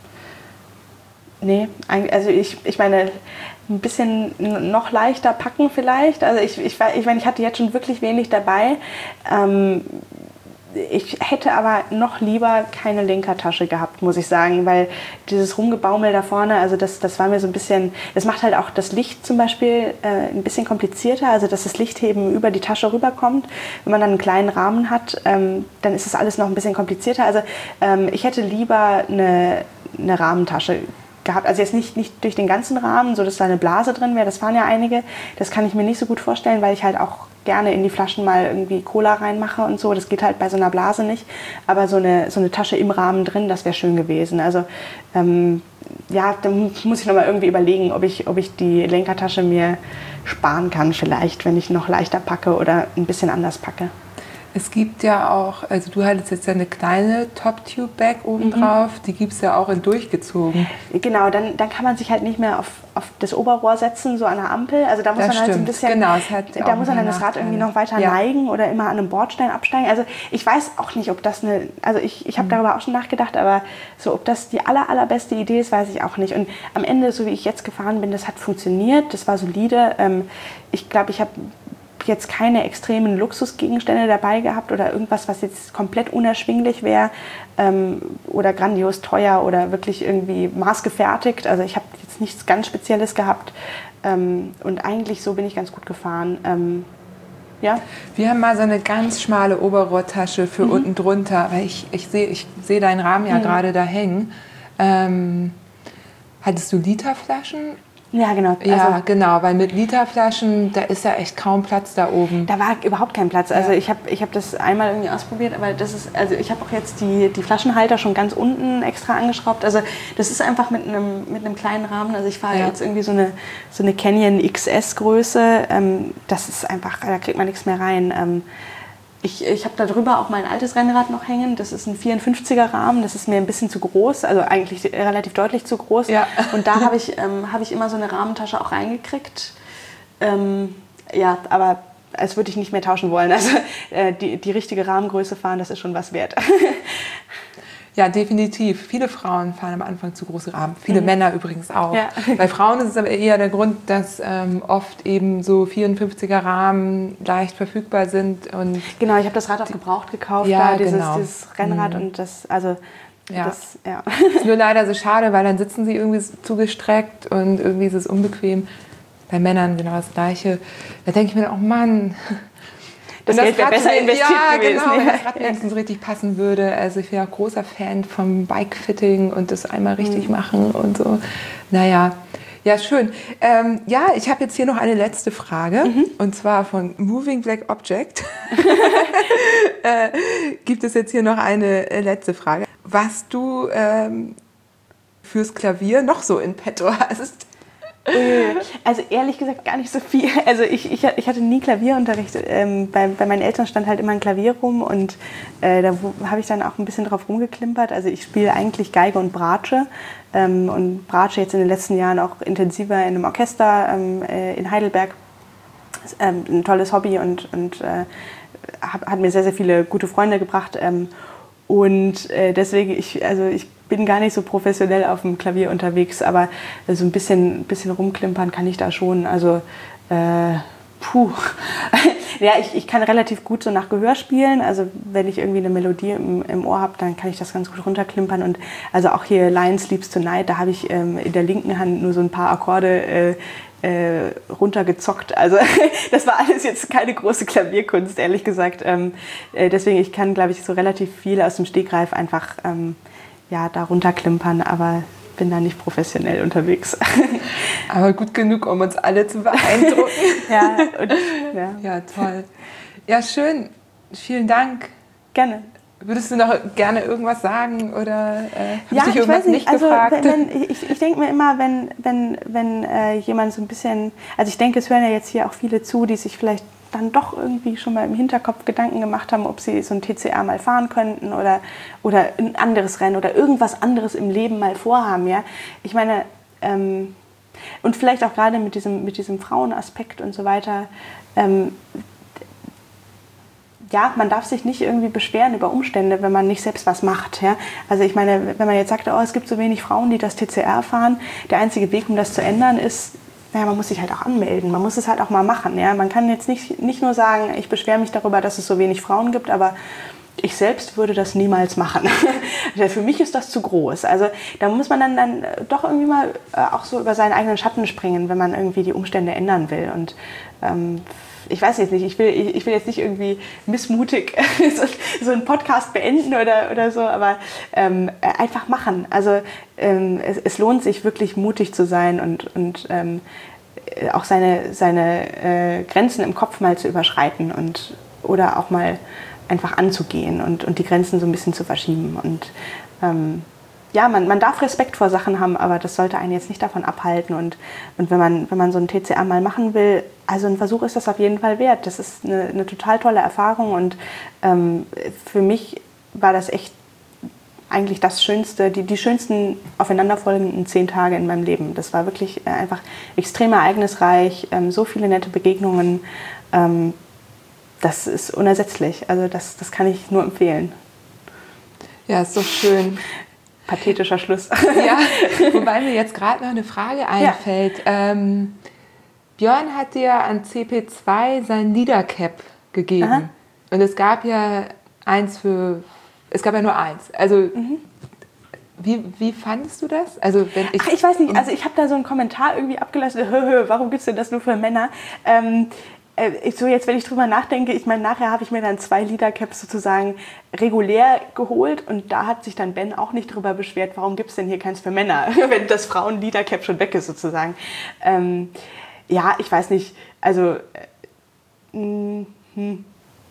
Nee, also ich, ich meine, ein bisschen noch leichter packen vielleicht. Also ich, ich, ich meine, ich hatte jetzt schon wirklich wenig dabei. Ähm, Ich hätte aber noch lieber keine Lenkertasche gehabt, muss ich sagen, weil dieses Rumgebaumel da vorne, also das, das war mir so ein bisschen, das macht halt auch das Licht zum Beispiel äh, ein bisschen komplizierter, also dass das Licht eben über die Tasche rüberkommt. Wenn man dann einen kleinen Rahmen hat, ähm, dann ist das alles noch ein bisschen komplizierter. Also ähm, ich hätte lieber eine, eine Rahmentasche gehabt, also jetzt nicht, nicht durch den ganzen Rahmen, so dass da eine Blase drin wäre, das waren ja einige, das kann ich mir nicht so gut vorstellen, weil ich halt auch gerne in die Flaschen mal irgendwie Cola reinmache und so, das geht halt bei so einer Blase nicht, aber so eine, so eine Tasche im Rahmen drin, das wäre schön gewesen, also ähm, ja, dann muss ich nochmal irgendwie überlegen, ob ich, ob ich die Lenkertasche mir sparen kann vielleicht, wenn ich noch leichter packe oder ein bisschen anders packe. Es gibt ja auch, also du hattest jetzt ja eine kleine Top-Tube-Bag obendrauf, mhm. die gibt es ja auch in durchgezogen. Genau, dann, dann kann man sich halt nicht mehr auf, auf das Oberrohr setzen, so an der Ampel. Also da muss das man halt so ein bisschen, genau, es hat da muss man dann das Rad irgendwie noch weiter ja. neigen oder immer an einem Bordstein absteigen. Also ich weiß auch nicht, ob das eine, also ich, ich habe mhm. darüber auch schon nachgedacht, aber so, ob das die aller, allerbeste Idee ist, weiß ich auch nicht. Und am Ende, so wie ich jetzt gefahren bin, das hat funktioniert, das war solide. Ähm, ich glaube, ich habe jetzt keine extremen Luxusgegenstände dabei gehabt oder irgendwas, was jetzt komplett unerschwinglich wäre ähm, oder grandios teuer oder wirklich irgendwie maßgefertigt. Also ich habe jetzt nichts ganz Spezielles gehabt ähm, und eigentlich so bin ich ganz gut gefahren. Ähm, ja. Wir haben mal so eine ganz schmale Oberrohrtasche für mhm. unten drunter, weil ich, ich sehe ich seh deinen Rahmen ja mhm. gerade da hängen. Ähm, hattest du Literflaschen? Ja, genau. Ja, also, genau, weil mit Literflaschen, da ist ja echt kaum Platz da oben. Da war überhaupt kein Platz. Also ja. ich habe ich hab das einmal irgendwie ausprobiert, aber das ist, also ich habe auch jetzt die, die Flaschenhalter schon ganz unten extra angeschraubt. Also das ist einfach mit einem, mit einem kleinen Rahmen. Also ich fahre ja. jetzt irgendwie so eine, so eine Canyon X S-Größe. Ähm, das ist einfach, da kriegt man nichts mehr rein. Ähm, Ich, ich habe da drüber auch mein altes Rennrad noch hängen. Das ist ein vierundfünfziger Rahmen. Das ist mir ein bisschen zu groß, also eigentlich relativ deutlich zu groß. Ja. Und da habe ich, ähm, hab ich immer so eine Rahmentasche auch reingekriegt. Ähm, ja, aber als würde ich nicht mehr tauschen wollen. Also äh, die, die richtige Rahmengröße fahren, das ist schon was wert. Ja, definitiv. Viele Frauen fahren am Anfang zu große Rahmen. Viele mhm. Männer übrigens auch. Ja. Bei Frauen ist es aber eher der Grund, dass ähm, oft eben so vierundfünfziger Rahmen leicht verfügbar sind. Und genau, ich habe das Rad auch gebraucht gekauft, ja, da, dieses, genau. dieses Rennrad mhm. und das, also ja. das, ja. Ist nur leider so schade, weil dann sitzen sie irgendwie zugestreckt und irgendwie ist es unbequem. Bei Männern genau das Gleiche. Da denke ich mir, oh Mann, das, das Geld wäre besser investiert ja, gewesen. Genau, wenn das Rad wenigstens richtig passen würde. Also ich wäre auch großer Fan vom Bike-Fitting und das einmal richtig mhm. machen und so. Naja, ja, schön. Ähm, ja, ich habe jetzt hier noch eine letzte Frage. Mhm. Und zwar von Moving Black Object. äh, gibt es jetzt hier noch eine letzte Frage. Was du ähm, fürs Klavier noch so in petto hast? Also ehrlich gesagt gar nicht so viel. Also ich, ich, ich hatte nie Klavierunterricht. Ähm, bei, bei meinen Eltern stand halt immer ein Klavier rum und äh, da habe ich dann auch ein bisschen drauf rumgeklimpert. Also ich spiele eigentlich Geige und Bratsche ähm, und Bratsche jetzt in den letzten Jahren auch intensiver in einem Orchester ähm, äh, in Heidelberg. Ähm, ein tolles Hobby und, und äh, hat, hat mir sehr, sehr viele gute Freunde gebracht. Ähm, und äh, deswegen, ich, also ich bin gar nicht so professionell auf dem Klavier unterwegs, aber so ein bisschen, bisschen rumklimpern kann ich da schon. Also, äh, puh. Ja, ich, ich kann relativ gut so nach Gehör spielen. Also, wenn ich irgendwie eine Melodie im, im Ohr habe, dann kann ich das ganz gut runterklimpern. Und also auch hier Lion Sleeps Tonight, da habe ich ähm, in der linken Hand nur so ein paar Akkorde äh, äh, runtergezockt. Also, das war alles jetzt keine große Klavierkunst, ehrlich gesagt. Ähm, äh, deswegen, ich kann, glaube ich, so relativ viel aus dem Stegreif einfach ähm, ja, da runterklimpern, aber bin da nicht professionell unterwegs. Aber gut genug, um uns alle zu beeindrucken. ja, und, ja. ja, toll. Ja, schön. Vielen Dank. Gerne. Würdest du noch gerne irgendwas sagen oder äh, ja, dich ich irgendwas weiß nicht, nicht also, gefragt? Wenn, wenn, ich ich denke mir immer, wenn, wenn, wenn äh, jemand so ein bisschen, also ich denke, es hören ja jetzt hier auch viele zu, die sich vielleicht dann doch irgendwie schon mal im Hinterkopf Gedanken gemacht haben, ob sie so ein T C R mal fahren könnten oder, oder ein anderes Rennen oder irgendwas anderes im Leben mal vorhaben. Ja? Ich meine, ähm, und vielleicht auch gerade mit diesem, mit diesem Frauenaspekt und so weiter, ähm, ja, man darf sich nicht irgendwie beschweren über Umstände, wenn man nicht selbst was macht. Ja? Also ich meine, wenn man jetzt sagt, oh, es gibt so wenig Frauen, die das T C R fahren, der einzige Weg, um das zu ändern, ist, naja, man muss sich halt auch anmelden, man muss es halt auch mal machen. Ja? Man kann jetzt nicht, nicht nur sagen, ich beschwere mich darüber, dass es so wenig Frauen gibt, aber ich selbst würde das niemals machen. Für mich ist das zu groß. Also da muss man dann, dann doch irgendwie mal auch so über seinen eigenen Schatten springen, wenn man irgendwie die Umstände ändern will. Und ähm, ich weiß jetzt nicht, ich will, ich will jetzt nicht irgendwie missmutig so, so einen Podcast beenden oder, oder so, aber ähm, einfach machen. Also ähm, es, es lohnt sich wirklich mutig zu sein und, und ähm, auch seine, seine äh, Grenzen im Kopf mal zu überschreiten und, oder auch mal einfach anzugehen und, und die Grenzen so ein bisschen zu verschieben. Und ähm, ja, man, man darf Respekt vor Sachen haben, aber das sollte einen jetzt nicht davon abhalten. Und, und wenn man, wenn man so ein T C A mal machen will, also ein Versuch ist das auf jeden Fall wert. Das ist eine, eine total tolle Erfahrung und ähm, für mich war das echt eigentlich das Schönste, die, die schönsten aufeinanderfolgenden zehn Tage in meinem Leben. Das war wirklich äh, einfach extrem ereignisreich, ähm, so viele nette Begegnungen. Ähm, das ist unersetzlich. Also das, das kann ich nur empfehlen. Ja, ist doch schön. Pathetischer Schluss. Ja, wobei mir jetzt gerade noch eine Frage einfällt. Ja. Ähm, Björn hat dir an C P zwei sein Leader-Cap gegeben. Aha. Und es gab ja eins für, es gab ja nur eins. Also mhm. wie, wie fandest du das? Also wenn ich, Ach, ich weiß nicht, also ich habe da so einen Kommentar irgendwie abgelassen, warum gibt es denn das nur für Männer? Ähm, So jetzt, wenn ich drüber nachdenke, ich meine, nachher habe ich mir dann zwei Leader-Caps sozusagen regulär geholt und da hat sich dann Ben auch nicht drüber beschwert, warum gibt es denn hier keins für Männer, wenn das Frauen-Leader-Cap schon weg ist sozusagen. Ähm, ja, ich weiß nicht, also äh, hm,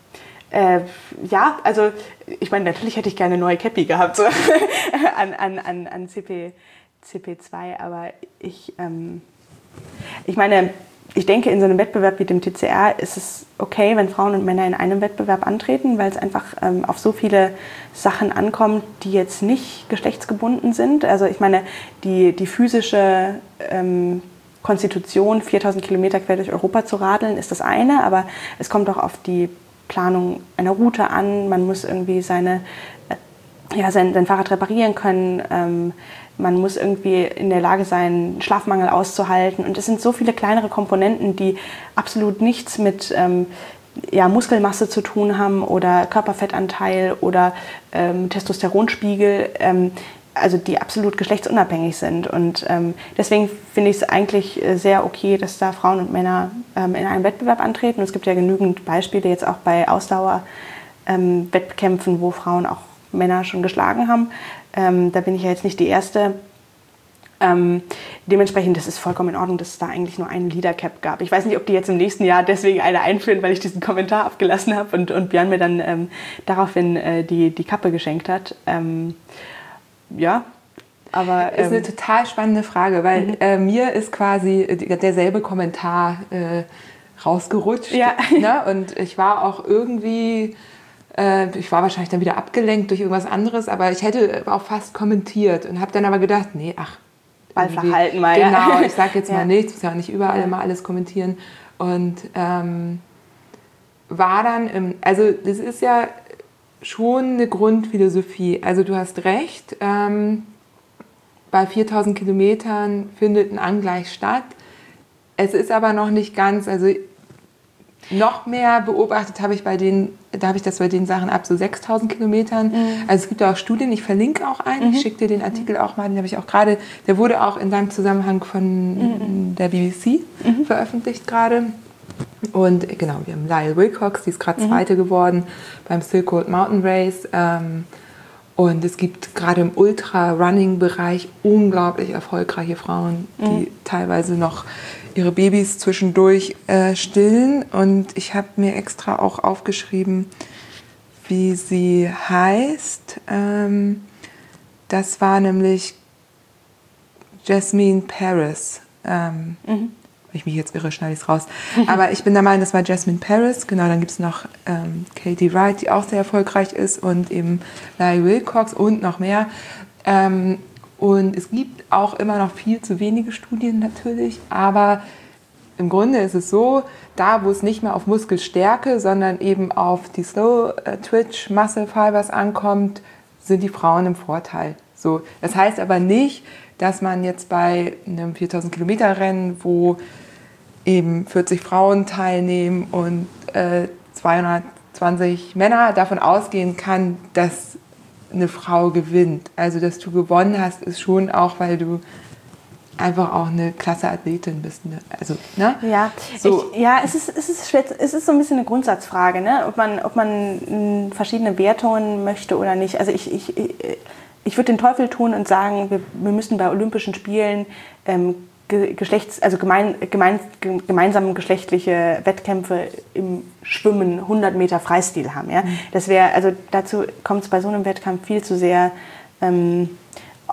äh, ja, also ich meine, natürlich hätte ich gerne eine neue Cappy gehabt so, an, an, an, an C P zwei, aber ich, ähm, ich meine, ich denke, in so einem Wettbewerb wie dem T C R ist es okay, wenn Frauen und Männer in einem Wettbewerb antreten, weil es einfach ähm, auf so viele Sachen ankommt, die jetzt nicht geschlechtsgebunden sind. Also ich meine, die, die physische ähm, Konstitution, viertausend Kilometer quer durch Europa zu radeln, ist das eine, aber es kommt auch auf die Planung einer Route an. Man muss irgendwie seine, äh, ja, sein, sein Fahrrad reparieren können. Ähm, Man muss irgendwie in der Lage sein, Schlafmangel auszuhalten. Und es sind so viele kleinere Komponenten, die absolut nichts mit ähm, ja, Muskelmasse zu tun haben oder Körperfettanteil oder ähm, Testosteronspiegel, ähm, also die absolut geschlechtsunabhängig sind. Und ähm, deswegen finde ich es eigentlich sehr okay, dass da Frauen und Männer ähm, in einem Wettbewerb antreten. Und es gibt ja genügend Beispiele jetzt auch bei Ausdauerwettkämpfen, ähm, wo Frauen auch Männer schon geschlagen haben. Ähm, da bin ich ja jetzt nicht die Erste. Ähm, dementsprechend, das ist vollkommen in Ordnung, dass es da eigentlich nur einen Leader-Cap gab. Ich weiß nicht, ob die jetzt im nächsten Jahr deswegen eine einführen, weil ich diesen Kommentar abgelassen habe und, und Björn mir dann ähm, daraufhin äh, die, die Kappe geschenkt hat. Ähm, ja, aber... Ähm, ist eine total spannende Frage, weil mhm. äh, mir ist quasi derselbe Kommentar äh, rausgerutscht. Ja. Ne? Und ich war auch irgendwie... Ich war wahrscheinlich dann wieder abgelenkt durch irgendwas anderes, aber ich hätte auch fast kommentiert und habe dann aber gedacht, nee, ach. Ball verhalten mal. Genau, ja. ich sage jetzt ja. mal nichts, muss ja auch nicht überall ja. immer alles kommentieren. Und ähm, war dann, im, also das ist ja schon eine Grundphilosophie. Also du hast recht, ähm, bei viertausend Kilometern findet ein Angleich statt. Es ist aber noch nicht ganz, also noch mehr beobachtet habe ich bei den, da habe ich das bei den Sachen ab so sechstausend Kilometern. Mhm. Also es gibt auch Studien, ich verlinke auch einen, mhm. ich schicke dir den Artikel auch mal, den habe ich auch gerade, der wurde auch in seinem Zusammenhang von mhm. der B B C mhm. veröffentlicht gerade. Und genau, wir haben Lyle Wilcox, die ist gerade mhm. Zweite geworden beim Silk Road Mountain Race. Ähm, und es gibt gerade im Ultra-Running-Bereich unglaublich erfolgreiche Frauen, die mhm. teilweise noch ihre Babys zwischendurch äh, stillen. Und ich habe mir extra auch aufgeschrieben, wie sie heißt. Ähm, das war nämlich Jasmine Paris. Ähm, mhm. Wenn ich mich jetzt irre, schneide ich es raus. Aber ich bin der Meinung, das war Jasmine Paris. Genau, dann gibt es noch ähm, Katie Wright, die auch sehr erfolgreich ist. Und eben Lyle Wilcox und noch mehr. Ähm, Und es gibt auch immer noch viel zu wenige Studien natürlich, aber im Grunde ist es so, da wo es nicht mehr auf Muskelstärke, sondern eben auf die Slow-Twitch Muscle Fibers ankommt, sind die Frauen im Vorteil. So, das heißt aber nicht, dass man jetzt bei einem viertausend Kilometer Rennen, wo eben vierzig Frauen teilnehmen und äh, zweihundertzwanzig Männer, davon ausgehen kann, dass eine Frau gewinnt. Also, dass du gewonnen hast, ist schon auch, weil du einfach auch eine klasse Athletin bist. Ne? Also, ne? Ja, so. ich, ja es, ist, es, ist, es ist so ein bisschen eine Grundsatzfrage, ne? ob man, ob man verschiedene Wertungen möchte oder nicht. Also ich, ich, ich würde den Teufel tun und sagen, wir, wir müssen bei Olympischen Spielen ähm, Geschlechts, also gemein, gemein, gemeinsam geschlechtliche Wettkämpfe im Schwimmen hundert Meter Freistil haben. Ja? Das wäre, also dazu kommt es bei so einem Wettkampf viel zu sehr ähm,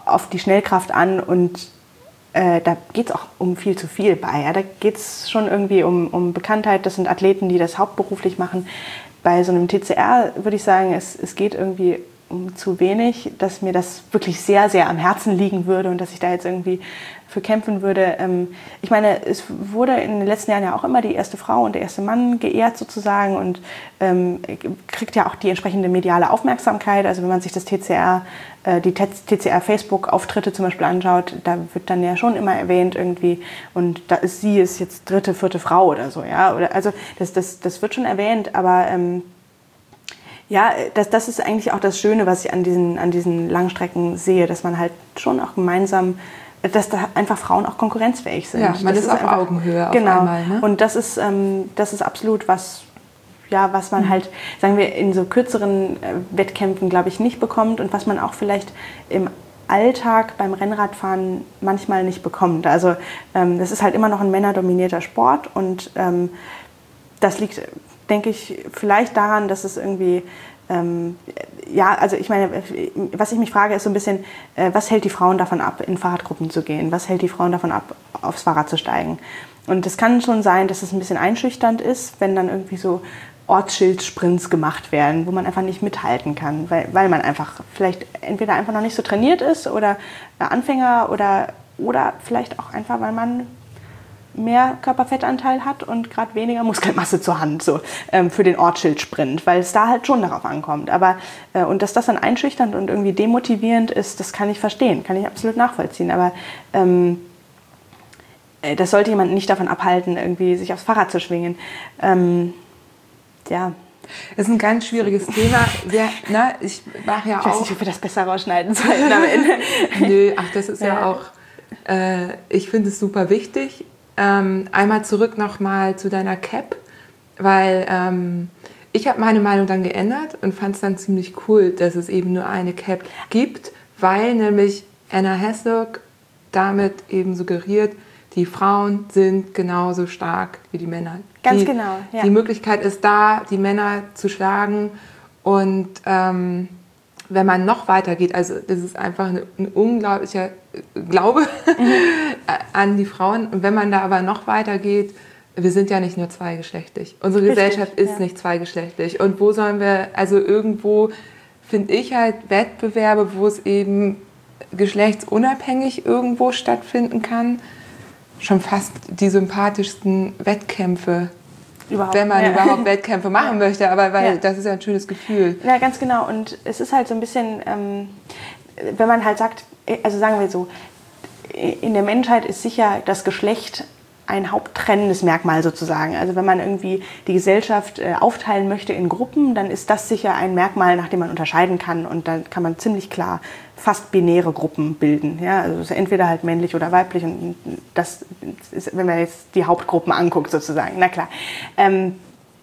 auf die Schnellkraft an und äh, da geht es auch um viel zu viel bei. Ja? Da geht es schon irgendwie um, um Bekanntheit. Das sind Athleten, die das hauptberuflich machen. Bei so einem T C R würde ich sagen, es, es geht irgendwie um zu wenig, dass mir das wirklich sehr, sehr am Herzen liegen würde und dass ich da jetzt irgendwie für kämpfen würde. Ich meine, es wurde in den letzten Jahren ja auch immer die erste Frau und der erste Mann geehrt sozusagen und ähm, kriegt ja auch die entsprechende mediale Aufmerksamkeit. Also wenn man sich das T C R, äh, die T C R-Facebook-Auftritte zum Beispiel anschaut, da wird dann ja schon immer erwähnt irgendwie und da ist sie ist jetzt dritte, vierte Frau oder so. Ja? Oder, also das, das, das wird schon erwähnt, aber ähm, ja, das, das ist eigentlich auch das Schöne, was ich an diesen, an diesen Langstrecken sehe, dass man halt schon auch gemeinsam, dass da einfach Frauen auch konkurrenzfähig sind. Ja, man das ist auf einfach, Augenhöhe genau. auf einmal. Ne? Und das ist, ähm, das ist absolut was, ja, was man mhm. halt, sagen wir, in so kürzeren äh, Wettkämpfen, glaube ich, nicht bekommt und was man auch vielleicht im Alltag beim Rennradfahren manchmal nicht bekommt. Also ähm, das ist halt immer noch ein männerdominierter Sport und ähm, das liegt, denke ich, vielleicht daran, dass es irgendwie, ähm, ja, also ich meine, was ich mich frage, ist so ein bisschen, äh, was hält die Frauen davon ab, in Fahrradgruppen zu gehen? Was hält die Frauen davon ab, aufs Fahrrad zu steigen? Und es kann schon sein, dass es ein bisschen einschüchternd ist, wenn dann irgendwie so Ortsschildsprints gemacht werden, wo man einfach nicht mithalten kann, weil, weil man einfach vielleicht entweder einfach noch nicht so trainiert ist oder Anfänger oder, oder vielleicht auch einfach, weil man mehr Körperfettanteil hat und gerade weniger Muskelmasse zur Hand so, ähm, für den Ortsschildsprint, weil es da halt schon darauf ankommt. Aber, äh, und dass das dann einschüchternd und irgendwie demotivierend ist, das kann ich verstehen, kann ich absolut nachvollziehen. Aber ähm, äh, das sollte jemanden nicht davon abhalten, irgendwie sich aufs Fahrrad zu schwingen. Ähm, ja. Das ist ein ganz schwieriges Thema. Wir, ne, ich mache ja ich weiß auch... nicht, ob wir das besser rausschneiden sollten am Ende. Nö, ach, das ist ja, ja auch... Äh, ich finde es super wichtig. Ähm, einmal zurück nochmal zu deiner Cap, weil ähm, ich habe meine Meinung dann geändert und fand es dann ziemlich cool, dass es eben nur eine Cap gibt, weil nämlich Anna Hasluck damit eben suggeriert, die Frauen sind genauso stark wie die Männer. Ganz die, genau, ja. Die Möglichkeit ist da, die Männer zu schlagen und ähm, wenn man noch weiter geht, also das ist einfach ein, ein unglaublicher Glaube mhm. an die Frauen. Und wenn man da aber noch weiter geht, wir sind ja nicht nur zweigeschlechtlich. Unsere Richtig, Gesellschaft ist ja. nicht zweigeschlechtlich. Und wo sollen wir, also irgendwo finde ich halt Wettbewerbe, wo es eben geschlechtsunabhängig irgendwo stattfinden kann, schon fast die sympathischsten Wettkämpfe. Überhaupt. Wenn man ja. überhaupt Wettkämpfe machen ja. möchte, aber weil ja. das ist ja ein schönes Gefühl. Ja, ganz genau. Und es ist halt so ein bisschen, ähm, wenn man halt sagt, also sagen wir so, in der Menschheit ist sicher das Geschlecht ein haupttrennendes Merkmal sozusagen. Also wenn man irgendwie die Gesellschaft äh, aufteilen möchte in Gruppen, dann ist das sicher ein Merkmal, nach dem man unterscheiden kann. Und dann kann man ziemlich klar fast binäre Gruppen bilden. Ja? Also es ist entweder halt männlich oder weiblich. Und das ist, wenn man jetzt die Hauptgruppen anguckt sozusagen, na klar. Ähm,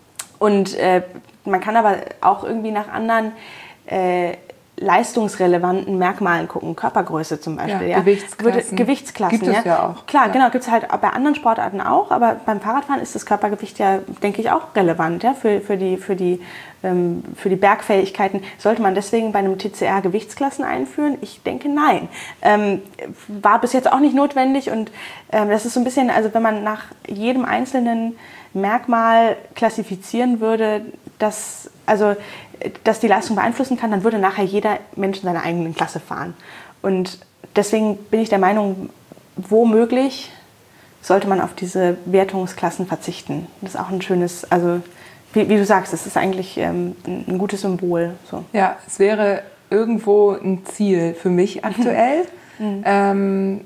und äh, man kann aber auch irgendwie nach anderen äh, leistungsrelevanten Merkmalen gucken, Körpergröße zum Beispiel. Ja, ja. Gewichtsklassen. Gewichtsklassen. Gibt es ja, ja auch. Klar, ja. genau, gibt es halt bei anderen Sportarten auch, aber beim Fahrradfahren ist das Körpergewicht ja, denke ich, auch relevant, ja, für, für, die, für, die, ähm, für die Bergfähigkeiten. Sollte man deswegen bei einem T C R Gewichtsklassen einführen? Ich denke, nein. Ähm, war bis jetzt auch nicht notwendig und ähm, das ist so ein bisschen, also wenn man nach jedem einzelnen Merkmal klassifizieren würde, dass, also, dass die Leistung beeinflussen kann, dann würde nachher jeder Mensch in seiner eigenen Klasse fahren. Und deswegen bin ich der Meinung, womöglich sollte man auf diese Wertungsklassen verzichten. Das ist auch ein schönes, also wie, wie du sagst, das ist eigentlich ähm, ein gutes Symbol. So. Ja, es wäre irgendwo ein Ziel für mich aktuell. Mhm. Ähm,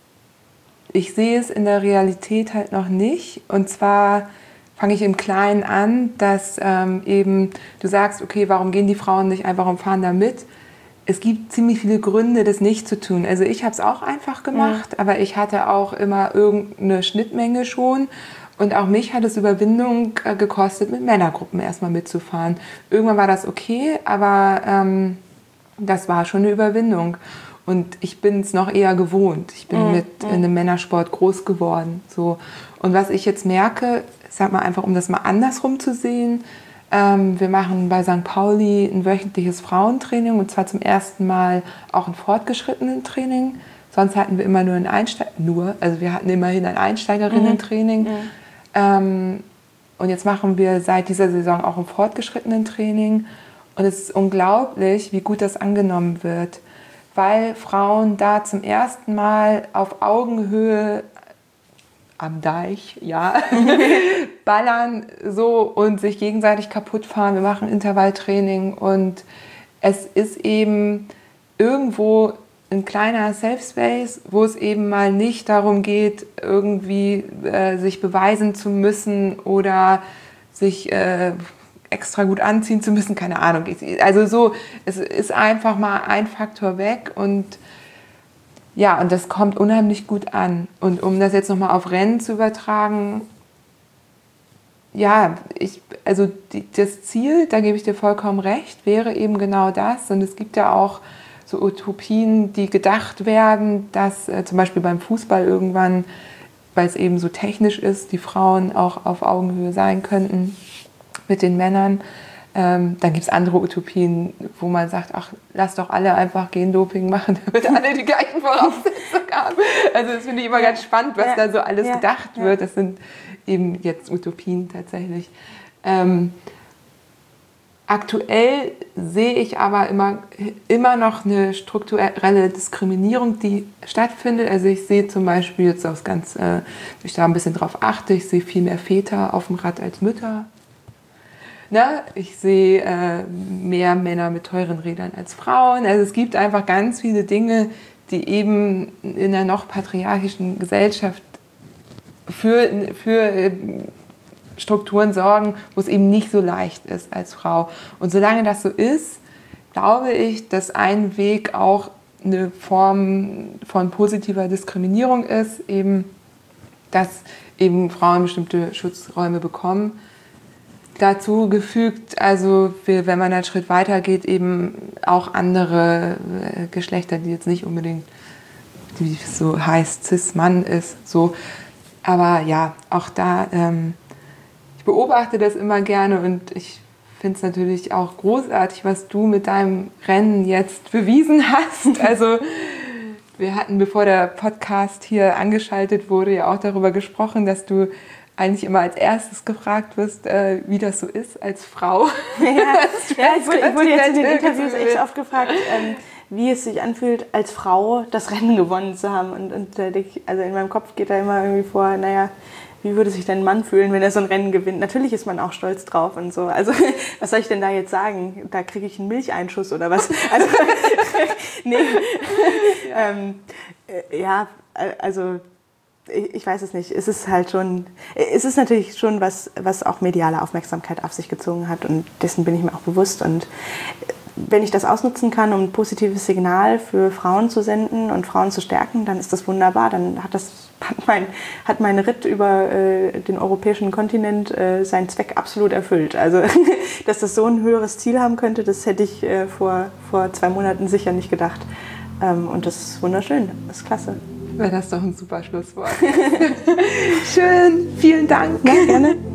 ich sehe es in der Realität halt noch nicht. Und zwar fange ich im Kleinen an, dass ähm, eben du sagst, okay, warum gehen die Frauen nicht einfach und fahren da mit? Es gibt ziemlich viele Gründe, das nicht zu tun. Also ich habe es auch einfach gemacht, mhm. aber ich hatte auch immer irgendeine Schnittmenge schon. Und auch mich hat es Überwindung äh, gekostet, mit Männergruppen erstmal mitzufahren. Irgendwann war das okay, aber ähm, das war schon eine Überwindung. Und ich bin es noch eher gewohnt. Ich bin mhm. mit in einem Männersport groß geworden. So. Und was ich jetzt merke, sag mal einfach, um das mal andersrum zu sehen, Ähm, wir machen bei Sankt Pauli ein wöchentliches Frauentraining und zwar zum ersten Mal auch ein fortgeschrittenen Training. Sonst hatten wir immer nur ein Einsteiger, nur, also wir hatten immerhin ein Einsteigerinnen-Training. Mhm. Mhm. Ähm, und jetzt machen wir seit dieser Saison auch ein fortgeschrittenen Training. Und es ist unglaublich, wie gut das angenommen wird, weil Frauen da zum ersten Mal auf Augenhöhe am Deich, ja, ballern so und sich gegenseitig kaputt fahren. Wir machen Intervalltraining und es ist eben irgendwo ein kleiner Safe Space, wo es eben mal nicht darum geht, irgendwie äh, sich beweisen zu müssen oder sich äh, extra gut anziehen zu müssen, keine Ahnung. Also so, es ist einfach mal ein Faktor weg und ja, und das kommt unheimlich gut an. Und um das jetzt nochmal auf Rennen zu übertragen, ja, ich, also die, das Ziel, da gebe ich dir vollkommen recht, wäre eben genau das. Und es gibt ja auch so Utopien, die gedacht werden, dass äh, zum Beispiel beim Fußball irgendwann, weil es eben so technisch ist, die Frauen auch auf Augenhöhe sein könnten mit den Männern. Ähm, dann gibt es andere Utopien, wo man sagt, ach, lass doch alle einfach Gendoping machen, damit alle die gleichen Voraussetzungen haben. Also das finde ich immer ganz spannend, was ja, da so alles ja, gedacht ja. wird. Das sind eben jetzt Utopien tatsächlich. Ähm, aktuell sehe ich aber immer, immer noch eine strukturelle Diskriminierung, die stattfindet. Also ich sehe zum Beispiel jetzt aus ganz, äh, ich da ein bisschen drauf achte, ich sehe viel mehr Väter auf dem Rad als Mütter. Na, ich sehe äh, mehr Männer mit teuren Rädern als Frauen. Also es gibt einfach ganz viele Dinge, die eben in einer noch patriarchischen Gesellschaft für, für äh, Strukturen sorgen, wo es eben nicht so leicht ist als Frau. Und solange das so ist, glaube ich, dass ein Weg auch eine Form von positiver Diskriminierung ist, eben, dass eben Frauen bestimmte Schutzräume bekommen. Dazu gefügt, also wenn man einen Schritt weiter geht, eben auch andere Geschlechter, die jetzt nicht unbedingt, wie es so heißt, Cis-Mann ist, so. Aber ja, auch da, ähm, ich beobachte das immer gerne und ich finde es natürlich auch großartig, was du mit deinem Rennen jetzt bewiesen hast. Also wir hatten, bevor der Podcast hier angeschaltet wurde, ja auch darüber gesprochen, dass du eigentlich immer als erstes gefragt wirst, äh, wie das so ist als Frau. Ja, ja ich, wurde, ich wurde jetzt in den Interviews echt oft gefragt, ähm, wie es sich anfühlt, als Frau das Rennen gewonnen zu haben. Und, und äh, also in meinem Kopf geht da immer irgendwie vor, naja, wie würde sich dein Mann fühlen, wenn er so ein Rennen gewinnt? Natürlich ist man auch stolz drauf und so. Also was soll ich denn da jetzt sagen? Da kriege ich einen Milcheinschuss oder was? Also, nee. ähm, äh, ja, also ich weiß es nicht. Es ist halt schon, es ist natürlich schon was, was auch mediale Aufmerksamkeit auf sich gezogen hat und dessen bin ich mir auch bewusst. Und wenn ich das ausnutzen kann, um ein positives Signal für Frauen zu senden und Frauen zu stärken, dann ist das wunderbar. Dann hat das hat mein, hat mein Ritt über äh, den europäischen Kontinent äh, seinen Zweck absolut erfüllt. Also, dass das so ein höheres Ziel haben könnte, das hätte ich äh, vor, vor zwei Monaten sicher nicht gedacht. Ähm, und das ist wunderschön, das ist klasse. Wäre das doch ein super Schlusswort. Schön, vielen Dank. Ja, gerne.